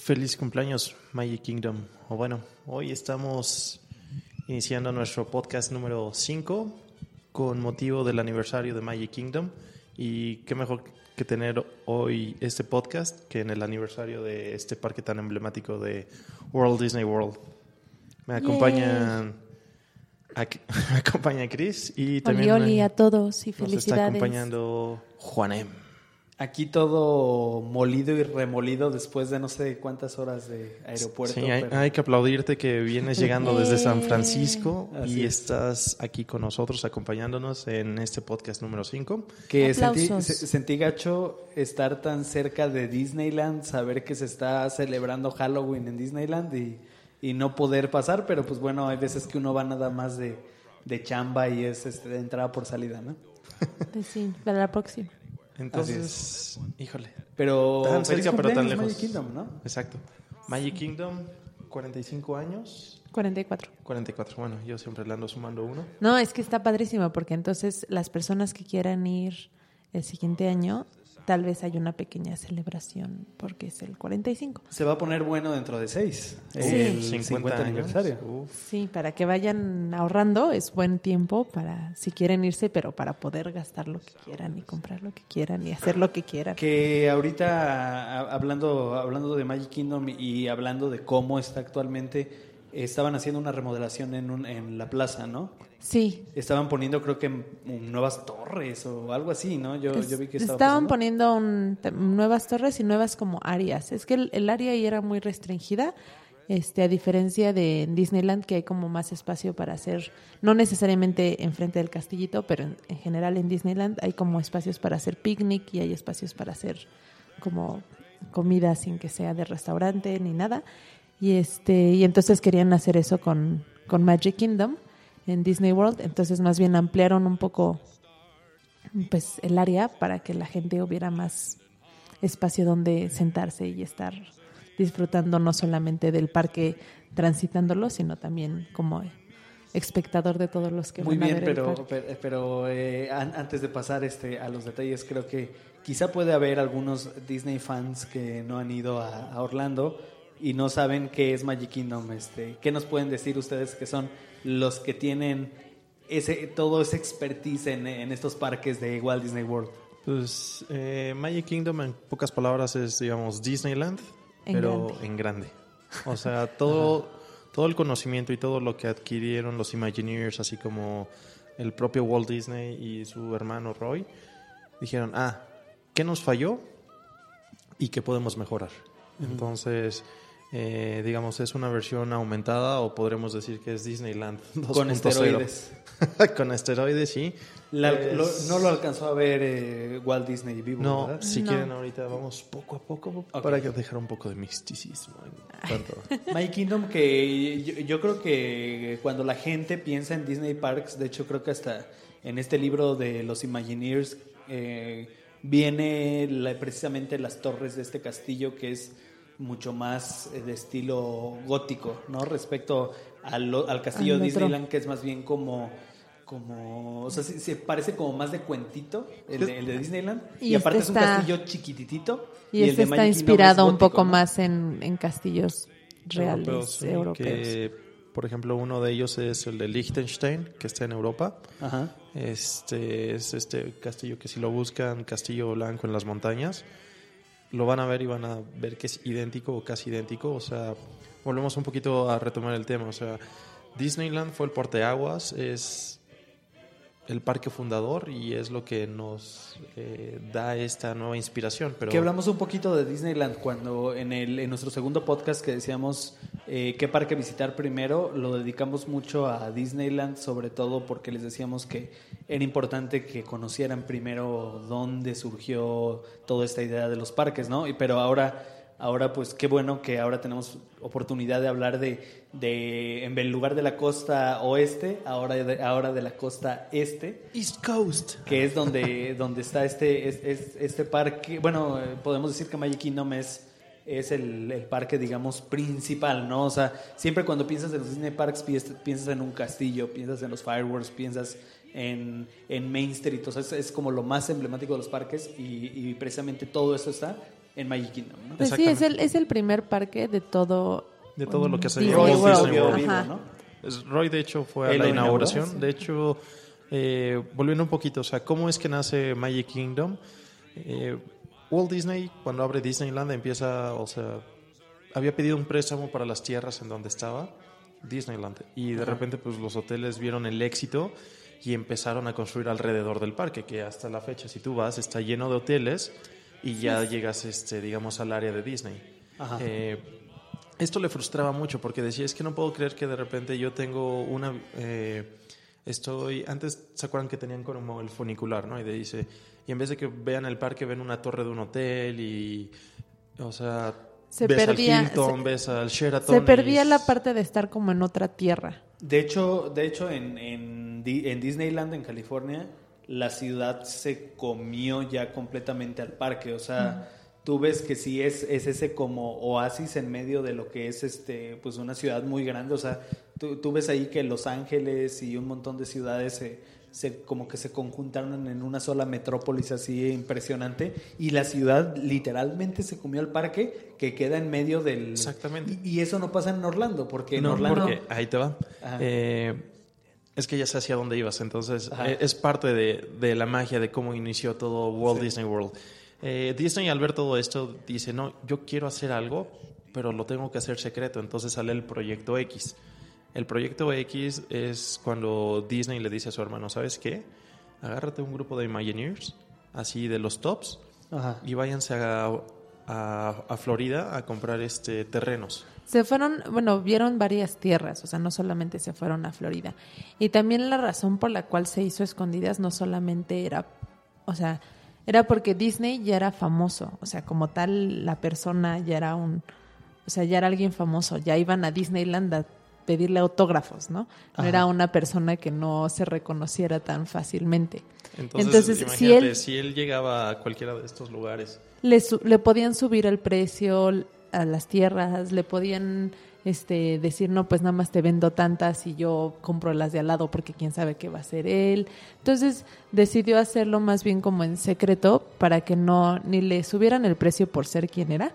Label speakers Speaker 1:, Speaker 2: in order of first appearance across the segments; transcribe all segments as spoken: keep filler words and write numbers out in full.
Speaker 1: Feliz cumpleaños, Magic Kingdom. O bueno, hoy estamos iniciando nuestro podcast número cinco con motivo del aniversario de Magic Kingdom. Y qué mejor que tener hoy este podcast que en el aniversario de este parque tan emblemático de Walt Disney World. Me acompañan aquí, me acompaña Chris y también
Speaker 2: Oli, oli a todos y felicidades.
Speaker 1: Nos está acompañando Juanem.
Speaker 3: Aquí todo molido y remolido después de no sé cuántas horas de aeropuerto.
Speaker 1: Sí, hay,
Speaker 3: pero...
Speaker 1: hay que aplaudirte que vienes llegando desde San Francisco
Speaker 3: Así
Speaker 1: y
Speaker 3: es.
Speaker 1: Estás aquí con nosotros acompañándonos en este podcast número cinco.
Speaker 3: Que sentí,
Speaker 2: Aplausos.
Speaker 3: se- sentí gacho estar tan cerca de Disneyland, saber que se está celebrando Halloween en Disneyland y, y no poder pasar, pero pues bueno, hay veces que uno va nada más de, de chamba y es este, de entrada por salida, ¿no?
Speaker 2: Pues sí, para la próxima.
Speaker 1: Entonces, híjole.
Speaker 3: Pero
Speaker 1: Tan
Speaker 3: feliz
Speaker 1: cerca, pero tan
Speaker 3: cumpleaños,
Speaker 1: lejos.
Speaker 3: Magic Kingdom, ¿no?
Speaker 1: Exacto. Magic Kingdom, cuarenta y cinco años.
Speaker 2: cuarenta y cuatro.
Speaker 1: cuarenta y cuatro, bueno, yo siempre le ando sumando uno.
Speaker 2: No, es que está padrísimo porque entonces las personas que quieran ir el siguiente año, tal vez hay una pequeña celebración porque es el cuarenta y cinco.
Speaker 3: Se va a poner bueno dentro de seis.
Speaker 2: Sí.
Speaker 3: El
Speaker 1: cincuenta
Speaker 3: cincuenta
Speaker 1: años.
Speaker 3: aniversario.
Speaker 1: Uf.
Speaker 2: Sí, para que vayan ahorrando es buen tiempo para si quieren irse, pero para poder gastar lo que quieran y comprar lo que quieran y hacer lo que quieran.
Speaker 3: Que ahorita, a- hablando, hablando de Magic Kingdom y hablando de cómo está actualmente, estaban haciendo una remodelación en, un, en la plaza, ¿no?
Speaker 2: Sí.
Speaker 3: Estaban poniendo, creo que, mm, nuevas torres o algo así, ¿no? Yo,
Speaker 2: Es-
Speaker 3: yo vi que estaba
Speaker 2: estaban
Speaker 3: pasando.
Speaker 2: poniendo un- te- nuevas torres y nuevas como áreas. Es que el, el área ahí era muy restringida, este, a diferencia de Disneyland, que hay como más espacio para hacer, no necesariamente enfrente del castillito, pero en, en general en Disneyland hay como espacios para hacer picnic y hay espacios para hacer como comida sin que sea de restaurante ni nada. Y este, y entonces querían hacer eso con, con Magic Kingdom en Disney World, entonces más bien ampliaron un poco pues el área para que la gente hubiera más espacio donde sentarse y estar disfrutando no solamente del parque transitándolo, sino también como espectador de todos los que
Speaker 3: Muy
Speaker 2: van
Speaker 3: bien,
Speaker 2: a ver el
Speaker 3: pero,
Speaker 2: parque.
Speaker 3: pero, pero, eh, an- antes de pasar este a los detalles, creo que quizá puede haber algunos Disney fans que no han ido a, a Orlando y no saben qué es Magic Kingdom. Este, ¿qué nos pueden decir ustedes que son los que tienen ese todo ese expertise en, en estos parques de Walt Disney World?
Speaker 1: Pues eh, Magic Kingdom en pocas palabras es, digamos, Disneyland,
Speaker 2: En
Speaker 1: pero
Speaker 2: grande.
Speaker 1: en grande. O sea, todo, todo el conocimiento y todo lo que adquirieron los Imagineers, así como el propio Walt Disney y su hermano Roy, dijeron, ah, ¿qué nos falló y qué podemos mejorar? Entonces, eh, digamos, es una versión aumentada o podremos decir que es Disneyland dos
Speaker 3: Con
Speaker 1: punto cero.
Speaker 3: esteroides.
Speaker 1: Con esteroides, sí.
Speaker 3: La-
Speaker 1: Es-
Speaker 3: lo- no lo alcanzó a ver eh, Walt Disney vivo,
Speaker 1: No,
Speaker 3: ¿verdad?
Speaker 1: si
Speaker 2: No.
Speaker 1: quieren ahorita vamos poco a poco
Speaker 3: Ok.
Speaker 1: para que dejar un poco de misticismo en cuanto
Speaker 3: Magic Kingdom, que yo, yo creo que cuando la gente piensa en Disney Parks, de hecho creo que hasta en este libro de los Imagineers eh, viene la- precisamente las torres de este castillo que es mucho más eh, de estilo gótico, ¿no? Respecto al, al castillo
Speaker 2: Al
Speaker 3: de
Speaker 2: otro.
Speaker 3: Disneyland, que es más bien como... como o sea, se, se parece como más de cuentito el de, el de Disneyland y,
Speaker 2: Y
Speaker 3: aparte
Speaker 2: este
Speaker 3: es un
Speaker 2: está-
Speaker 3: castillo chiquititito
Speaker 2: Y,
Speaker 3: el
Speaker 2: este
Speaker 3: de
Speaker 2: está
Speaker 3: Magic Kingdom
Speaker 2: inspirado
Speaker 3: es
Speaker 2: un
Speaker 3: gótico,
Speaker 2: poco
Speaker 3: ¿no?
Speaker 2: más en, en castillos reales
Speaker 1: europeos, sí,
Speaker 2: europeos.
Speaker 1: que, por ejemplo, uno de ellos es el de Liechtenstein, que está en Europa.
Speaker 3: Ajá.
Speaker 1: Este es este castillo que si lo buscan, castillo blanco en las montañas, lo van a ver y van a ver que es idéntico o casi idéntico. O sea, volvemos un poquito a retomar el tema. O sea, Disneyland fue el parteaguas, es el parque fundador y es lo que nos eh, da esta nueva inspiración. Pero
Speaker 3: Que hablamos un poquito de Disneyland cuando en el en nuestro segundo podcast que decíamos eh, qué parque visitar primero, lo dedicamos mucho a Disneyland, sobre todo porque les decíamos que era importante que conocieran primero dónde surgió toda esta idea de los parques, ¿no? Y pero ahora ahora pues qué bueno que ahora tenemos oportunidad de hablar de, de en lugar de la costa oeste, ahora de, ahora de la costa este.
Speaker 1: East Coast.
Speaker 3: Que es donde, donde está este, es- es- este parque. Bueno, eh, podemos decir que Magic Kingdom es, es el, el parque, digamos, principal, ¿no? O sea, siempre cuando piensas en los Disney Parks, piensas, piensas en un castillo, piensas en los fireworks, piensas en, en Main Street. O sea, es, es como lo más emblemático de los parques y, y precisamente todo eso está en Magic Kingdom, ¿no?
Speaker 2: Pues sí, es el, es el primer parque de todo...
Speaker 1: De todo lo que se
Speaker 2: Disney
Speaker 1: llama
Speaker 2: World.
Speaker 1: Disney World.
Speaker 2: Ajá.
Speaker 3: ¿no?
Speaker 1: Es- Roy, de hecho, fue a
Speaker 3: Él
Speaker 1: la
Speaker 3: lo inauguró,
Speaker 1: inauguración.
Speaker 3: sí.
Speaker 1: De hecho, eh, volviendo un poquito, o sea, ¿cómo es que nace Magic Kingdom? Eh, Walt Disney, cuando abre Disneyland, empieza, o sea, había pedido un préstamo para las tierras en donde estaba Disneyland. Y de
Speaker 3: Ajá.
Speaker 1: repente, pues los hoteles vieron el éxito y empezaron a construir alrededor del parque, que hasta la fecha, si tú vas, está lleno de hoteles y ya llegas, este, digamos, al área de Disney.
Speaker 3: Ajá.
Speaker 1: Eh, esto le frustraba mucho porque decía, es que no puedo creer que de repente yo tengo una... eh, estoy... Antes, ¿se acuerdan que tenían como el funicular, no? Y de- dice, y en vez de que vean el parque, ven una torre de un hotel y... O sea,
Speaker 2: Se
Speaker 1: ves
Speaker 2: perdía-
Speaker 1: al Hilton,
Speaker 2: se-
Speaker 1: ves al Sheraton.
Speaker 2: Se perdía
Speaker 1: y-
Speaker 2: la parte de estar como en otra tierra.
Speaker 3: De hecho, de hecho en, en, Di- en Disneyland, en California, la ciudad se comió ya completamente al parque. O sea, tú ves que sí es, es ese como oasis en medio de lo que es este pues una ciudad muy grande. O sea, tú, tú ves ahí que Los Ángeles y un montón de ciudades se, se como que se conjuntaron en una sola metrópolis así impresionante. Y la ciudad literalmente se comió al parque que queda en medio del...
Speaker 1: Exactamente.
Speaker 3: Y, y eso no pasa en Orlando, porque en
Speaker 1: No,
Speaker 3: Orlando...
Speaker 1: porque ahí te va.
Speaker 3: Ajá.
Speaker 1: Eh, es que ya sé hacia dónde ibas, entonces
Speaker 3: Ajá.
Speaker 1: eh, es parte de, de la magia de cómo inició todo Walt
Speaker 3: Sí.
Speaker 1: Disney World. Eh, Disney, al ver todo esto, dice, no, yo quiero hacer algo, pero lo tengo que hacer secreto. Entonces sale el Proyecto X. El Proyecto X es cuando Disney le dice a su hermano, ¿sabes qué? Agárrate un grupo de Imagineers, así de los tops,
Speaker 3: Ajá.
Speaker 1: y váyanse a, a, a Florida a comprar este terrenos.
Speaker 2: Se fueron, bueno, vieron varias tierras, o sea, no solamente se fueron a Florida. Y también la razón por la cual se hizo escondidas no solamente era, o sea, era porque Disney ya era famoso, o sea, como tal la persona ya era un, o sea, ya era alguien famoso, ya iban a Disneyland a pedirle autógrafos, ¿no? No
Speaker 3: Ajá.
Speaker 2: era una persona que no se reconociera tan fácilmente.
Speaker 1: Entonces,
Speaker 2: Entonces, si
Speaker 1: imagínate,
Speaker 2: él-
Speaker 1: si él llegaba a cualquiera de estos lugares,
Speaker 2: Le, su- le podían subir el precio a las tierras, le podían este decir, no, pues nada más te vendo tantas y yo compro las de al lado porque quién sabe qué va a ser él. Entonces decidió hacerlo más bien como en secreto para que no ni le subieran el precio por ser quien era,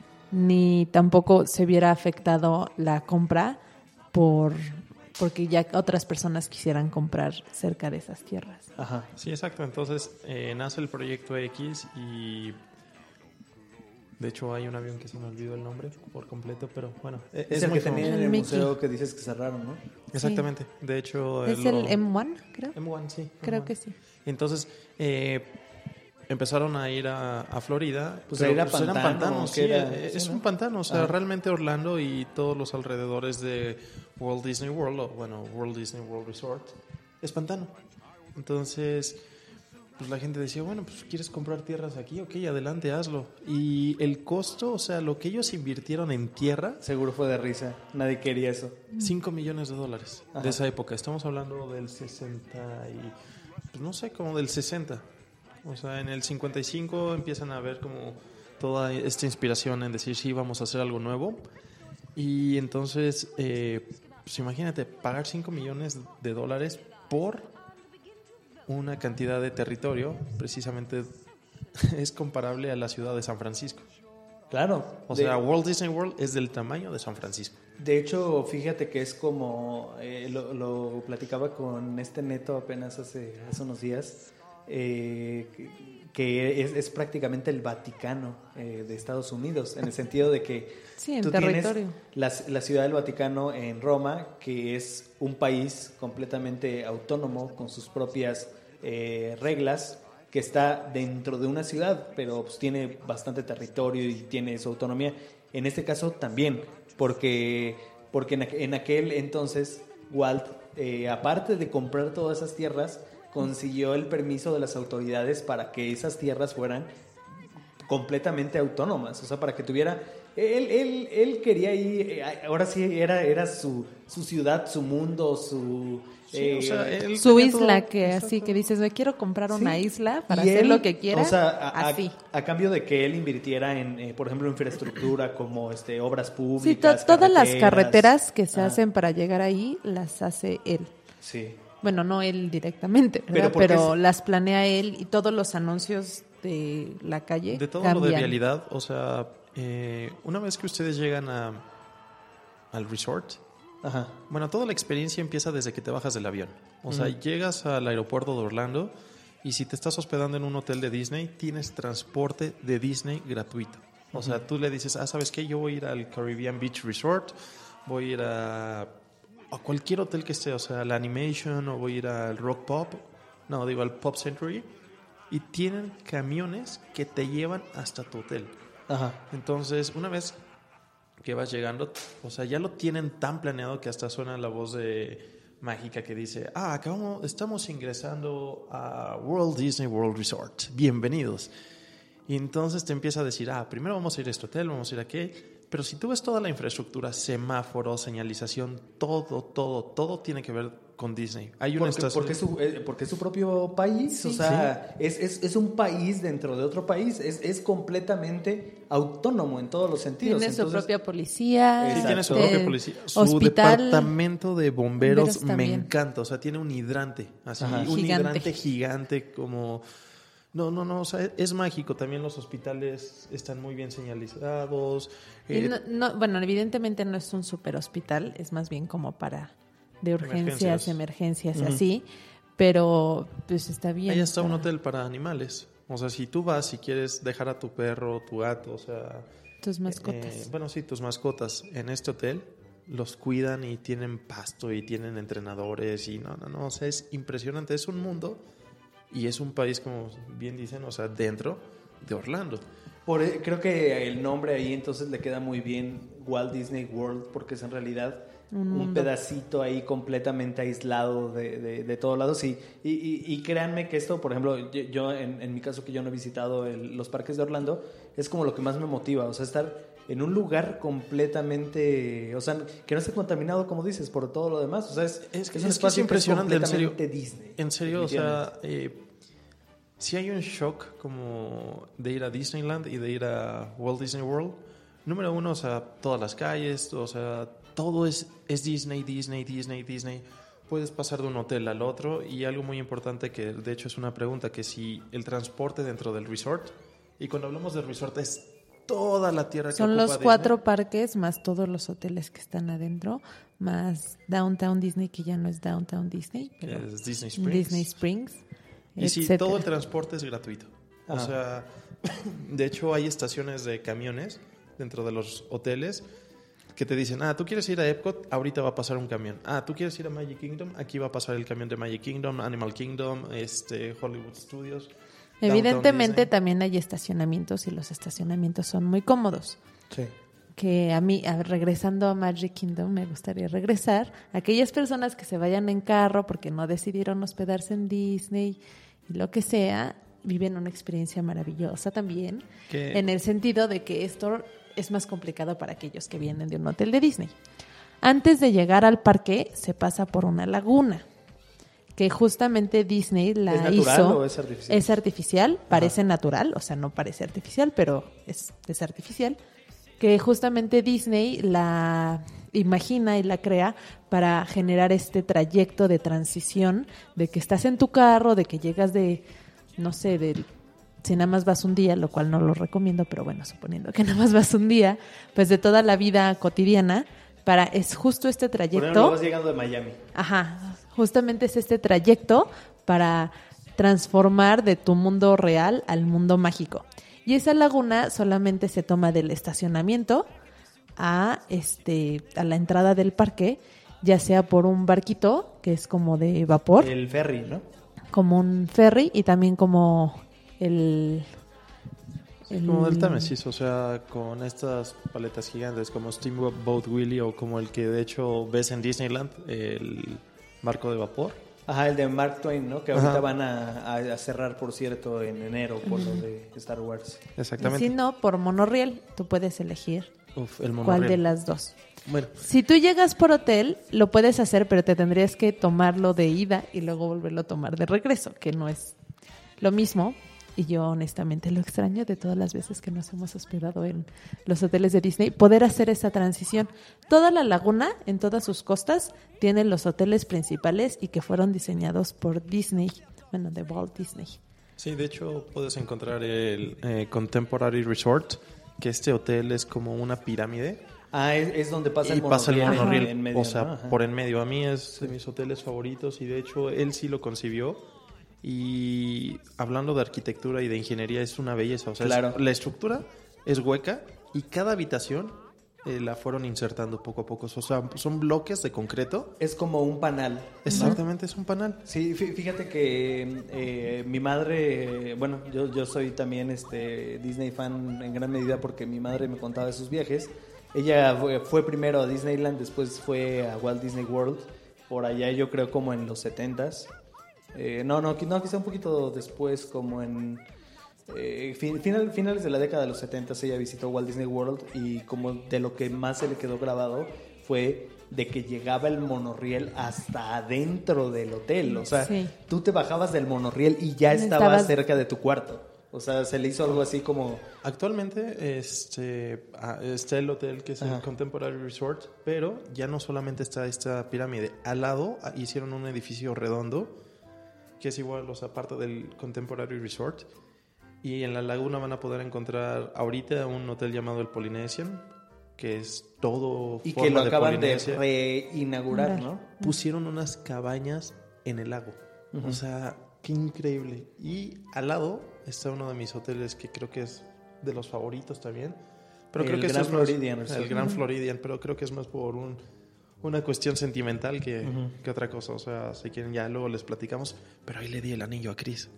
Speaker 2: ni tampoco se viera afectado la compra por porque ya otras personas quisieran comprar cerca de esas tierras.
Speaker 3: Ajá.
Speaker 1: sí, exacto. Entonces eh, nace el Proyecto X y de hecho hay un avión que se me olvidó el nombre por completo, pero bueno, e-
Speaker 3: Es,
Speaker 1: es,
Speaker 3: el
Speaker 1: muy
Speaker 3: que tenía en
Speaker 1: famoso.
Speaker 3: el
Speaker 2: El Mickey.
Speaker 3: museo que dices que cerraron, ¿no?
Speaker 1: Exactamente. De hecho,
Speaker 2: ¿Es
Speaker 1: él lo-
Speaker 2: el M uno, creo?
Speaker 1: M uno, sí.
Speaker 2: Creo
Speaker 1: M uno.
Speaker 2: que sí.
Speaker 1: Entonces, eh, empezaron a ir a, a Florida.
Speaker 3: Pues
Speaker 1: pero,
Speaker 3: era
Speaker 1: eran
Speaker 3: pantano,
Speaker 1: pantanos,
Speaker 3: ¿qué
Speaker 1: sí,
Speaker 3: era?
Speaker 1: eh,
Speaker 3: Sí,
Speaker 1: es
Speaker 3: ¿no?
Speaker 1: un pantano. O sea,
Speaker 3: Ajá.
Speaker 1: realmente Orlando y todos los alrededores de Walt Disney World, o bueno, Walt Disney World Resort, es pantano. Entonces, pues la gente decía, bueno, pues quieres comprar tierras aquí, ok, adelante, hazlo. Y el costo, o sea, lo que ellos invirtieron en tierra,
Speaker 3: Seguro fue de risa. Nadie quería eso.
Speaker 1: cinco millones de dólares
Speaker 3: Ajá.
Speaker 1: de esa época. Estamos hablando del sesenta y... Pues no sé, como del sesenta. O sea, en el cincuenta y cinco empiezan a ver como toda esta inspiración en decir, sí, vamos a hacer algo nuevo. Y entonces, eh, pues imagínate, pagar cinco millones de dólares por una cantidad de territorio, precisamente es comparable a la ciudad de San Francisco.
Speaker 3: Claro.
Speaker 1: O
Speaker 3: de,
Speaker 1: sea, Walt Disney World es del tamaño de San Francisco.
Speaker 3: de hecho, fíjate que es como, eh, lo, lo platicaba con este Neto apenas hace, hace unos días, eh, que, que es, es prácticamente el Vaticano eh, de Estados Unidos, en el sentido de que
Speaker 2: Sí, en
Speaker 3: tú
Speaker 2: territorio.
Speaker 3: tienes la, la ciudad del Vaticano en Roma, que es un país completamente autónomo, con sus propias eh, reglas, que está dentro de una ciudad, pero pues, tiene bastante territorio y tiene su autonomía. En este caso también, porque, porque en, aqu- en aquel entonces Walt, eh, aparte de comprar todas esas tierras, consiguió el permiso de las autoridades para que esas tierras fueran completamente autónomas, o sea, para que tuviera... Él, él, él quería ir, eh, ahora sí, era, era su, su ciudad, su mundo, su...
Speaker 1: Sí,
Speaker 3: eh,
Speaker 1: o sea, él
Speaker 2: Su
Speaker 1: tenía
Speaker 2: isla,
Speaker 1: todo-
Speaker 2: que
Speaker 1: exacto.
Speaker 2: así que dices, me quiero comprar una
Speaker 3: Sí.
Speaker 2: isla para
Speaker 3: Y
Speaker 2: hacer
Speaker 3: él,
Speaker 2: lo que quiera.
Speaker 3: O sea, a, a-
Speaker 2: así.
Speaker 3: a cambio de que él invirtiera en, eh, por ejemplo, infraestructura como este obras
Speaker 2: Sí, to-
Speaker 3: públicas.
Speaker 2: todas las carreteras que se
Speaker 3: Ah,
Speaker 2: hacen para llegar ahí las hace él.
Speaker 3: Sí.
Speaker 2: Bueno, no él directamente,
Speaker 3: Pero
Speaker 2: ¿verdad?
Speaker 3: porque
Speaker 2: pero
Speaker 3: es-
Speaker 2: las planea él y todos los anuncios de la calle
Speaker 1: De todo
Speaker 2: cambian.
Speaker 1: lo de vialidad, o sea, eh, una vez que ustedes llegan a, al resort,
Speaker 3: Ajá.
Speaker 1: bueno, toda la experiencia empieza desde que te bajas del avión. O sea,
Speaker 3: Ujú.
Speaker 1: llegas al aeropuerto de Orlando y si te estás hospedando en un hotel de Disney, tienes transporte de Disney gratuito. O sea, tú le dices, ah, ¿sabes qué? Yo voy a ir al Caribbean Beach Resort, voy a ir a, a cualquier hotel que esté, o sea, la Animation, o voy a ir al Rock Pop, no, digo, al Pop Century, y tienen camiones que te llevan hasta tu hotel.
Speaker 3: Ajá.
Speaker 1: Entonces, una vez que vas llegando, o sea, ya lo tienen tan planeado que hasta suena la voz de mágica que dice, ah, acabamos, estamos ingresando a Walt Disney World Resort, bienvenidos. Y entonces te empieza a decir, ah, primero vamos a ir a este hotel, vamos a ir a qué. Pero si tú ves toda la infraestructura, semáforos, señalización, todo, todo, todo tiene que ver con Disney. Hay una
Speaker 3: Porque,
Speaker 1: estación...
Speaker 3: porque, es su, eh, porque es su propio país,
Speaker 2: Sí.
Speaker 3: o sea, es, es, es un país dentro de otro país, es, es completamente autónomo en todos los sentidos.
Speaker 2: Tiene su
Speaker 3: Entonces,
Speaker 2: propia policía.
Speaker 1: Sí, tiene su
Speaker 2: este,
Speaker 1: propia policía. Su
Speaker 2: hospital,
Speaker 1: departamento de bomberos,
Speaker 2: bomberos
Speaker 1: me
Speaker 2: también.
Speaker 1: encanta. O sea, tiene un hidrante. Así,
Speaker 3: Ajá.
Speaker 1: un
Speaker 2: Gigante.
Speaker 1: hidrante gigante como... No, no, no. O sea, es mágico. También los hospitales están muy bien señalizados.
Speaker 2: Y
Speaker 1: Eh,
Speaker 2: no- no, bueno, evidentemente no es un super hospital, es más bien como para de urgencias,
Speaker 1: Emergencias.
Speaker 2: emergencias,
Speaker 3: Ujú.
Speaker 2: así, pero pues está bien.
Speaker 1: ahí está un
Speaker 2: para
Speaker 1: hotel para animales. O sea, si tú vas, si quieres dejar a tu perro, tu gato, o sea...
Speaker 2: Tus
Speaker 1: eh,
Speaker 2: mascotas.
Speaker 1: bueno, sí, tus mascotas en este hotel los cuidan y tienen pasto y tienen entrenadores y no, no, no. O sea, es impresionante. Es un mundo y es un país, como bien dicen, o sea, dentro de Orlando.
Speaker 3: por, eh, creo que el nombre ahí entonces le queda muy bien Walt Disney World, porque es en realidad
Speaker 2: Un
Speaker 3: un,
Speaker 2: mundo.
Speaker 3: pedacito ahí completamente aislado de, de, de todos lados. Y, y, y, y créanme que esto, por ejemplo, yo, yo en, en mi caso que yo no he visitado el- los parques de Orlando, es como lo que más me motiva, o sea, estar en un lugar completamente, o sea, que no esté contaminado, como dices, por todo lo demás. O sea, es,
Speaker 1: Es que-
Speaker 3: un
Speaker 1: es que
Speaker 3: espacio
Speaker 1: es impresionante, en serio.
Speaker 3: completamente Disney.
Speaker 1: En serio, o sea,
Speaker 3: definitivamente.
Speaker 1: eh, si hay un shock como de ir a Disneyland y de ir a Walt Disney World. Número uno, o sea, todas las calles, o sea, todo es, es Disney, Disney, Disney, Disney. Puedes pasar de un hotel al otro y algo muy importante que de hecho es una pregunta, que si el transporte dentro del resort, y cuando hablamos del resort es toda la tierra que
Speaker 2: Son
Speaker 1: ocupa
Speaker 2: los
Speaker 1: Disney.
Speaker 2: cuatro parques más todos los hoteles que están adentro, más Downtown Disney, que ya no es Downtown Disney,
Speaker 1: que
Speaker 2: pero
Speaker 1: es Disney Springs.
Speaker 2: Disney Springs,
Speaker 1: Y sí,
Speaker 2: etcétera.
Speaker 1: todo el transporte es gratuito. O
Speaker 3: Ah.
Speaker 1: sea, de hecho hay estaciones de camiones dentro de los hoteles que te dicen, ah, tú quieres ir a Epcot, ahorita va a pasar un camión. Ah, tú quieres ir a Magic Kingdom, aquí va a pasar el camión de Magic Kingdom, Animal Kingdom, este, Hollywood Studios.
Speaker 2: Evidentemente
Speaker 1: Downtown
Speaker 2: también hay estacionamientos y los estacionamientos son muy cómodos.
Speaker 3: Sí.
Speaker 2: Que a mí, a- regresando a Magic Kingdom, me gustaría regresar. Aquellas personas que se vayan en carro porque no decidieron hospedarse en Disney y lo que sea, viven una experiencia maravillosa también,
Speaker 1: Que-
Speaker 2: en el sentido de que esto es más complicado para aquellos que vienen de un hotel de Disney. Antes de llegar al parque, se pasa por una laguna, que justamente Disney la
Speaker 3: ¿Es natural
Speaker 2: hizo.
Speaker 3: o es artificial?
Speaker 2: Es artificial, parece natural, o sea, no parece artificial, pero es, es artificial, que justamente Disney la imagina y la crea para generar este trayecto de transición, de que estás en tu carro, de que llegas de, no sé, de, si nada más vas un día, lo cual no lo recomiendo, pero bueno, suponiendo que nada más vas un día, pues de toda la vida cotidiana, para, es justo este
Speaker 3: Por ejemplo,
Speaker 2: trayecto.
Speaker 3: vas llegando de Miami.
Speaker 2: Ajá, justamente es este trayecto para transformar de tu mundo real al mundo mágico. Y esa laguna solamente se toma del estacionamiento a este a la entrada del parque, ya sea por un barquito que es como de vapor,
Speaker 3: El ferry, ¿no?
Speaker 2: como un ferry, y también como el, el-
Speaker 1: Como del Támesis, o sea, con estas paletas gigantes como Steamboat Willie o como el que de hecho ves en Disneyland, el barco de vapor.
Speaker 3: Ajá, el de Mark Twain, ¿no? Que
Speaker 1: Ajá.
Speaker 3: ahorita van a, a- a cerrar, por cierto, en enero por lo de Star Wars.
Speaker 1: Exactamente.
Speaker 2: Si no, por monorriel, tú puedes elegir
Speaker 1: Uf, el
Speaker 2: cuál
Speaker 1: monorriel.
Speaker 2: de las dos.
Speaker 1: Bueno,
Speaker 2: Si tú llegas por hotel, lo puedes hacer, pero te tendrías que tomarlo de ida y luego volverlo a tomar de regreso, que no es lo mismo. Y yo honestamente lo extraño de todas las veces que nos hemos hospedado en los hoteles de Disney, poder hacer esa transición. Toda la laguna, en todas sus costas, tiene los hoteles principales y que fueron diseñados por Disney, bueno, de Walt Disney.
Speaker 1: Sí, de hecho puedes encontrar el eh, Contemporary Resort, que este hotel es como una pirámide.
Speaker 3: Ah, es, es donde pasa
Speaker 1: y
Speaker 3: el
Speaker 1: pasa el
Speaker 3: monorriel
Speaker 1: monorriel,
Speaker 3: en medio,
Speaker 1: o sea,
Speaker 3: ¿no? Ajá.
Speaker 1: por en medio. A mí es de mis hoteles favoritos y de hecho él sí lo concibió. Y hablando de arquitectura y de ingeniería, es una belleza. O sea,
Speaker 3: Claro.
Speaker 1: es- la estructura es hueca y cada habitación eh, la fueron insertando poco a poco. O sea, son bloques de concreto.
Speaker 3: Es como un panal.
Speaker 1: Exactamente, es un panal.
Speaker 3: Sí, fí- fíjate que eh, mi madre, eh, bueno, yo, yo soy también este Disney fan en gran medida porque mi madre me contaba de sus viajes. Ella fue, fue primero a Disneyland, después fue a Walt Disney World, por allá yo creo como en los setentas. Eh, no, no, qui- no, quizá un poquito después, como en eh, fin- final, finales de la década de los setentas ella visitó Walt Disney World y como de lo que más se le quedó grabado fue de que llegaba el monorriel hasta adentro del hotel. O sea,
Speaker 2: Sí.
Speaker 3: tú te bajabas del monorriel y ya estabas
Speaker 2: Estabas-
Speaker 3: cerca de tu cuarto. O sea, se le hizo algo así como...
Speaker 1: Actualmente este, ah, está el hotel que es
Speaker 3: Ajá.
Speaker 1: el Contemporary Resort, pero ya no solamente está esta pirámide. Al lado ah, hicieron un edificio redondo, que es igual, o sea, parte del Contemporary Resort. Y en la laguna van a poder encontrar ahorita un hotel llamado el Polynesian, que es todo
Speaker 3: Y
Speaker 1: forma
Speaker 3: que lo acaban de,
Speaker 1: Polinesia.
Speaker 3: reinaugurar, ¿no?
Speaker 1: Pusieron unas cabañas en el lago. O sea, qué increíble. Y al lado está uno de mis hoteles que creo que es de los favoritos también. Pero
Speaker 3: El
Speaker 1: creo que
Speaker 3: Grand
Speaker 1: eso es más-
Speaker 3: Floridian,
Speaker 1: el
Speaker 3: sí.
Speaker 1: Grand Floridian, pero creo que es más por un, una cuestión sentimental que, que otra cosa. O sea, si quieren ya luego les platicamos. Pero ahí le di el anillo a Chris.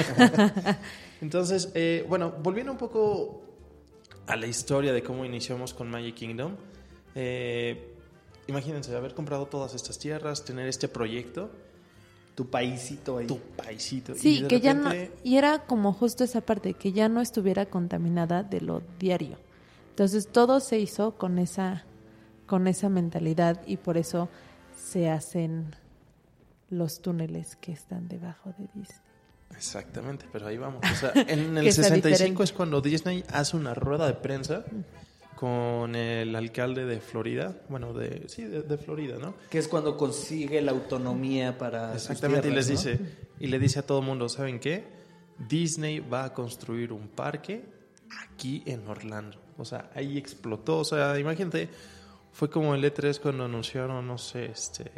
Speaker 1: Entonces, eh, bueno, volviendo un poco a la historia de cómo iniciamos con Magic Kingdom. Eh, imagínense haber comprado todas estas tierras, tener este proyecto,
Speaker 3: Tu paísito ahí.
Speaker 1: tu paisito. y
Speaker 2: Sí,
Speaker 1: de
Speaker 2: que ya no,
Speaker 1: repente-
Speaker 2: y era como justo esa parte, que ya no estuviera contaminada de lo diario. Entonces todo se hizo con esa, con esa mentalidad y por eso se hacen los túneles que están debajo de Disney.
Speaker 1: Exactamente, pero ahí vamos. O sea, en
Speaker 2: Que
Speaker 1: el
Speaker 2: sea
Speaker 1: sesenta y cinco
Speaker 2: diferente.
Speaker 1: es cuando Disney hace una rueda de prensa con el alcalde de Florida, bueno, de sí, de, de Florida, ¿no?
Speaker 3: Que es cuando consigue la autonomía para sus
Speaker 1: Exactamente, y les
Speaker 3: tierras, ¿no?
Speaker 1: dice, y le dice a todo el mundo, ¿saben qué? Disney va a construir un parque aquí en Orlando. O sea, ahí explotó. O sea, imagínate, fue como el E tres cuando anunciaron, no sé, este,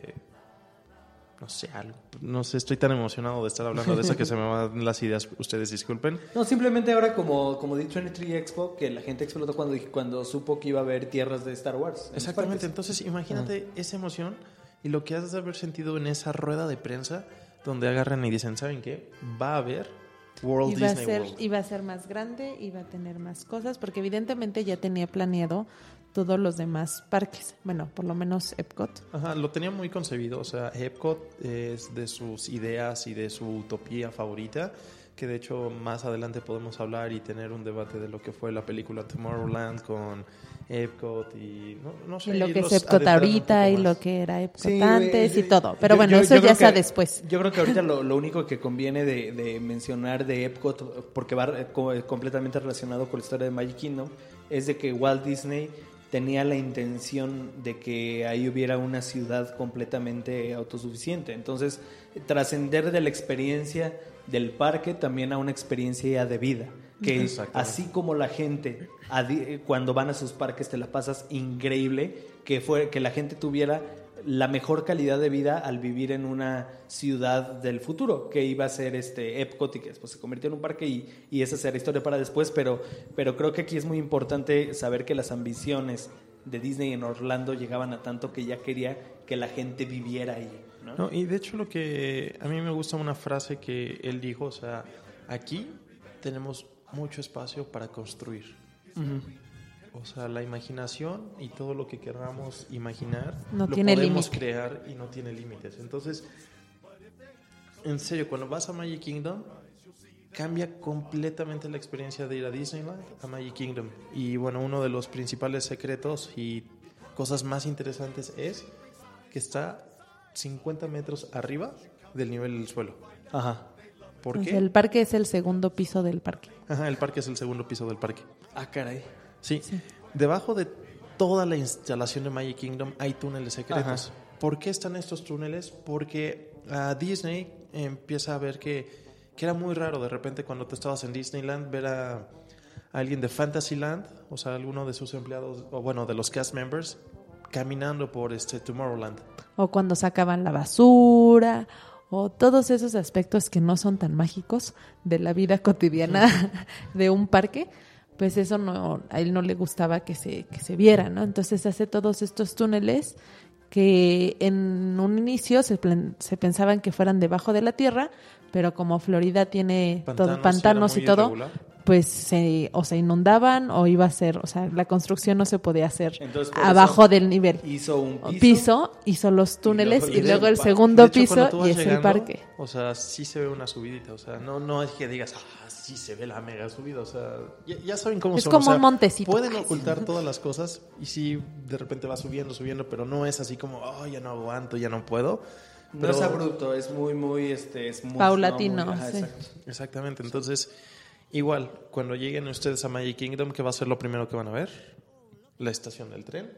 Speaker 1: no sé, algo, no sé, estoy tan emocionado de estar hablando de eso que se me van las ideas. Ustedes disculpen.
Speaker 3: No, simplemente ahora como, como The veintitrés Expo, que la gente explotó cuando, cuando supo que iba a haber tierras de Star Wars. en los
Speaker 1: Exactamente,
Speaker 3: parques.
Speaker 1: entonces imagínate esa emoción y lo que has de haber sentido en esa rueda de prensa donde agarran y dicen, ¿saben qué? Va a haber World
Speaker 2: Iba a,
Speaker 1: Disney
Speaker 2: ser,
Speaker 1: World.
Speaker 2: iba a ser más grande, iba a tener más cosas, porque evidentemente ya tenía planeado todos los demás parques. Bueno, por lo menos Epcot.
Speaker 1: Ajá, lo tenía muy concebido, o sea, Epcot es de sus ideas y de su utopía favorita, que de hecho más adelante podemos hablar y tener un debate de lo que fue la película Tomorrowland con Epcot y no, no sé.
Speaker 2: Y lo que es
Speaker 1: irlos
Speaker 2: Epcot
Speaker 1: adentrando un
Speaker 2: ahorita
Speaker 1: poco
Speaker 2: y
Speaker 1: más.
Speaker 2: lo que era Epcot
Speaker 3: Sí,
Speaker 2: antes
Speaker 3: eh,
Speaker 2: y todo. Pero
Speaker 3: yo-
Speaker 2: bueno,
Speaker 3: yo-
Speaker 2: eso
Speaker 3: yo
Speaker 2: ya
Speaker 3: creo
Speaker 2: está
Speaker 3: que-
Speaker 2: después.
Speaker 3: Yo creo que ahorita lo, lo único que conviene de, de mencionar de Epcot, porque va eh, co- completamente relacionado con la historia de Magic Kingdom, es de que Walt Disney tenía la intención de que ahí hubiera una ciudad completamente autosuficiente. Entonces, trascender de la experiencia del parque también a una experiencia de vida. Que
Speaker 1: Exactamente.
Speaker 3: así como la gente adi- cuando van a sus parques te la pasas increíble, que fue que la gente tuviera la mejor calidad de vida al vivir en una ciudad del futuro, que iba a ser este Epcot y que después se convirtió en un parque y, y esa será historia para después, pero, pero creo que aquí es muy importante saber que las ambiciones de Disney en Orlando llegaban a tanto que ya quería que la gente viviera ahí, ¿no?
Speaker 1: No, y de hecho lo que a mí me gusta una frase que él dijo, o sea, aquí tenemos mucho espacio para construir. O sea, la imaginación y todo lo que queramos imaginar
Speaker 2: No
Speaker 1: lo
Speaker 2: tiene
Speaker 1: podemos
Speaker 2: límite.
Speaker 1: crear y no tiene límites. Entonces, en serio, cuando vas a Magic Kingdom, cambia completamente la experiencia de ir a Disneyland a Magic Kingdom. Y bueno, uno de los principales secretos y cosas más interesantes es que está cincuenta metros arriba del nivel del suelo.
Speaker 3: Ajá.
Speaker 1: ¿Por
Speaker 2: Entonces,
Speaker 1: qué?
Speaker 2: el parque es el segundo piso del parque.
Speaker 1: Ajá, el parque es el segundo piso del parque.
Speaker 3: Ah, caray.
Speaker 1: Sí. Debajo de toda la instalación de Magic Kingdom hay túneles secretos.
Speaker 3: Ajá.
Speaker 1: ¿Por qué están estos túneles? Porque a Disney empieza a ver que, que era muy raro de repente cuando tú estabas en Disneyland ver a, a alguien de Fantasyland, o sea, alguno de sus empleados, o bueno, de los cast members, caminando por este Tomorrowland.
Speaker 2: O cuando sacaban la basura, o todos esos aspectos que no son tan mágicos de la vida cotidiana de un parque, pues eso no, a él no le gustaba que se, que se viera, ¿no? Entonces hace todos estos túneles que en un inicio se, plan, se pensaban que fueran debajo de la tierra, pero como Florida tiene pantanos, todo, pantanos y, y todo, irregular. Pues se, o se inundaban o iba a ser, o sea, la construcción no se podía hacer Entonces, abajo del nivel.
Speaker 3: Hizo un piso,
Speaker 2: piso hizo los túneles y luego, y luego el segundo hecho, piso y es llegando, el parque.
Speaker 1: O sea, sí se ve una subidita, o sea, no, no es que digas, ah, sí se ve la mega subida, o sea, ya, ya saben cómo
Speaker 2: es
Speaker 1: son.
Speaker 2: Es como
Speaker 1: o sea,
Speaker 2: un montecito.
Speaker 1: Pueden ocultar todas las cosas y sí, de repente va subiendo, subiendo, pero no es así como, oh, ya no aguanto, ya no puedo.
Speaker 3: Pero no es abrupto, es muy, muy, este, es muy,
Speaker 2: paulatino.
Speaker 3: No, muy, ajá,
Speaker 2: sí.
Speaker 3: exacto.
Speaker 1: Exactamente, entonces, igual, cuando lleguen ustedes a Magic Kingdom, ¿qué va a ser lo primero que van a ver? La estación del tren.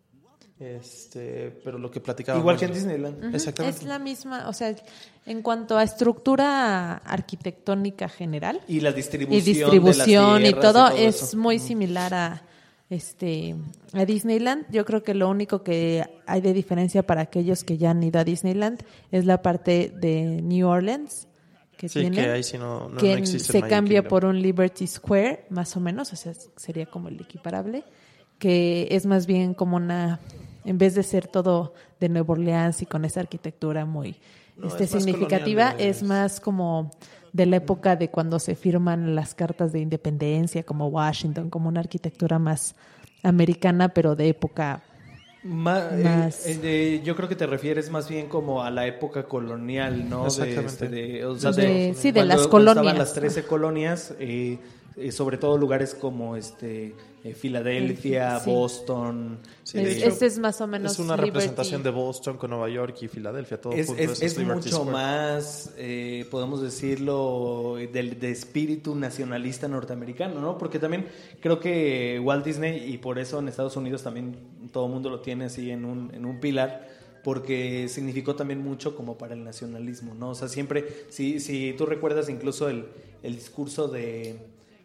Speaker 1: Este, pero lo que platicábamos.
Speaker 3: Igual que en Disneyland.
Speaker 2: Uh-huh.
Speaker 1: Exactamente.
Speaker 2: Es la misma, o sea, en cuanto a estructura arquitectónica general.
Speaker 3: Y la distribución.
Speaker 2: Y distribución
Speaker 3: de
Speaker 2: y todo,
Speaker 3: y todo
Speaker 2: es
Speaker 3: eso.
Speaker 2: muy similar a este a Disneyland. Yo creo que lo único que hay de diferencia para aquellos que ya han ido a Disneyland es la parte de New Orleans que
Speaker 1: sí,
Speaker 2: tiene,
Speaker 1: que ahí sí no, no,
Speaker 2: que
Speaker 1: no existe
Speaker 2: se
Speaker 1: el Magic
Speaker 2: cambia
Speaker 1: Kingdom.
Speaker 2: por un Liberty Square, más o menos, o sea, sería como el equiparable, que es más bien como una, en vez de ser todo de Nueva Orleans y con esa arquitectura muy
Speaker 1: no,
Speaker 2: este
Speaker 1: es más
Speaker 2: significativa,
Speaker 1: colonial,
Speaker 2: es más como de la época de cuando se firman las cartas de independencia, como Washington, como una arquitectura más americana, pero de época
Speaker 3: Ma,
Speaker 2: más...
Speaker 3: eh, eh, yo creo que te refieres más bien como a la época colonial, ¿no?
Speaker 1: Exactamente.
Speaker 3: De, este, de, o sea,
Speaker 2: de,
Speaker 3: de,
Speaker 2: sí, de
Speaker 3: cuando,
Speaker 2: las
Speaker 3: cuando
Speaker 2: colonias.
Speaker 3: estaban las trece colonias, eh, eh, sobre todo lugares como este eh, Filadelfia,
Speaker 2: sí.
Speaker 3: Boston.
Speaker 1: Sí,
Speaker 2: es,
Speaker 1: hecho,
Speaker 2: este es más o menos
Speaker 1: es una
Speaker 2: Liberty.
Speaker 1: representación de Boston con Nueva York y Filadelfia, todo
Speaker 3: Es,
Speaker 1: junto,
Speaker 3: es,
Speaker 1: eso
Speaker 3: es
Speaker 1: Liberty
Speaker 3: mucho
Speaker 1: Square.
Speaker 3: más, eh, podemos decirlo, de, de espíritu nacionalista norteamericano, ¿no? Porque también creo que Walt Disney, y por eso en Estados Unidos también todo el mundo lo tiene así en un, en un pilar, porque significó también mucho como para el nacionalismo, ¿no? O sea, siempre, si, si tú recuerdas incluso el, el discurso de,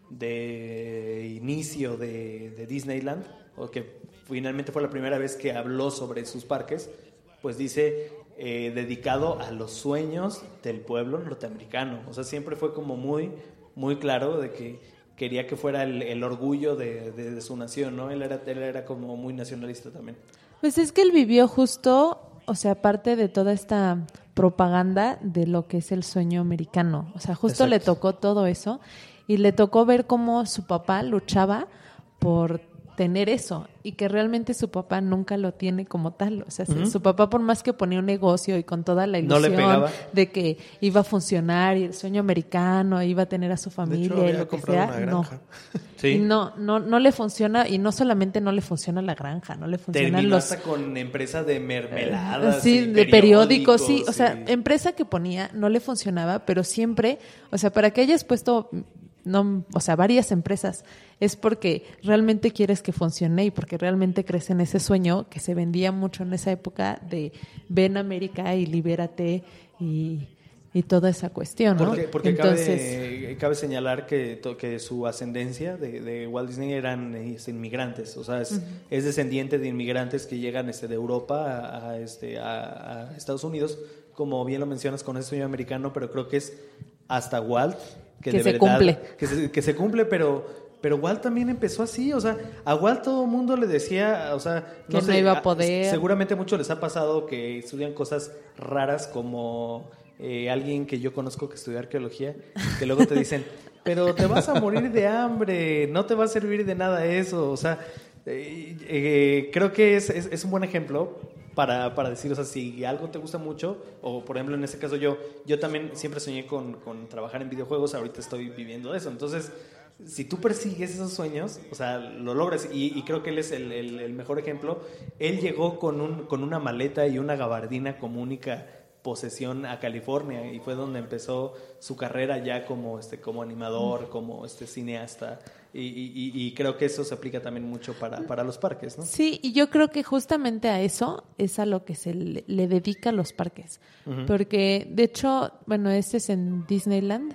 Speaker 3: de inicio de, de Disneyland, o que finalmente fue la primera vez que habló sobre sus parques, pues dice, eh, dedicado a los sueños del pueblo norteamericano. O sea, siempre fue como muy, muy claro de que quería que fuera el, el orgullo de, de, de su nación, ¿no? Él era, él era como muy nacionalista también.
Speaker 2: Pues es que él vivió justo, o sea, parte de toda esta propaganda de lo que es el sueño americano. O sea, justo
Speaker 3: Exacto.
Speaker 2: le tocó todo eso y le tocó ver cómo su papá luchaba por tener eso y que realmente su papá nunca lo tiene como tal. O sea, uh-huh. su papá, por más que ponía un negocio y con toda la ilusión
Speaker 3: no le pegaba.
Speaker 2: de que iba a funcionar y el sueño americano, iba a tener a su familia
Speaker 1: de hecho,
Speaker 2: y lo que sea, no.
Speaker 3: Sí.
Speaker 2: Y no, no, no le funciona, y no solamente no le funciona la granja, no le funcionan
Speaker 3: Terminó
Speaker 2: los...
Speaker 3: hasta con empresa de mermeladas.
Speaker 2: Sí,
Speaker 3: y
Speaker 2: de periódicos, sí.
Speaker 3: y...
Speaker 2: O sea, empresa que ponía, no le funcionaba, pero siempre, o sea, para que hayas puesto... No, o sea, varias empresas, es porque realmente quieres que funcione y porque realmente crees en ese sueño que se vendía mucho en esa época de ven a América y libérate y, y toda esa cuestión, ¿no?
Speaker 3: Porque, porque
Speaker 2: Entonces,
Speaker 3: cabe, cabe señalar que, que su ascendencia de, de Walt Disney eran inmigrantes, o sea, es, uh-huh. es descendiente de inmigrantes que llegan este, de Europa a, a, este, a, a Estados Unidos, como bien lo mencionas con ese sueño americano, pero creo que es hasta Walt que,
Speaker 2: que
Speaker 3: de
Speaker 2: se
Speaker 3: verdad,
Speaker 2: cumple.
Speaker 3: Que se, que se cumple, pero, pero Walt también empezó así, o sea, a Walt todo el mundo le decía, o sea, no
Speaker 2: que
Speaker 3: sé,
Speaker 2: no iba a poder.
Speaker 3: A, seguramente a muchos les ha pasado que estudian cosas raras como eh, alguien que yo conozco que estudia arqueología, que luego te dicen, pero te vas a morir de hambre, no te va a servir de nada eso, o sea, eh, eh, creo que es, es, es un buen ejemplo para, para decir, o sea, si algo te gusta mucho, o por ejemplo en este caso yo, yo también siempre soñé con, con trabajar en videojuegos, ahorita estoy viviendo eso, entonces si tú persigues esos sueños, o sea, lo logras, y, y creo que él es el, el, el mejor ejemplo. Él llegó con, un, con una maleta y una gabardina como única posesión a California, y fue donde empezó su carrera ya como, este, como animador, como este, cineasta. Y, y, y creo que eso se aplica también mucho para, para los parques, ¿no?
Speaker 2: Sí, y yo creo que justamente a eso es a lo que se le, le dedica a los parques. Uh-huh. Porque, de hecho, bueno, este es en Disneyland,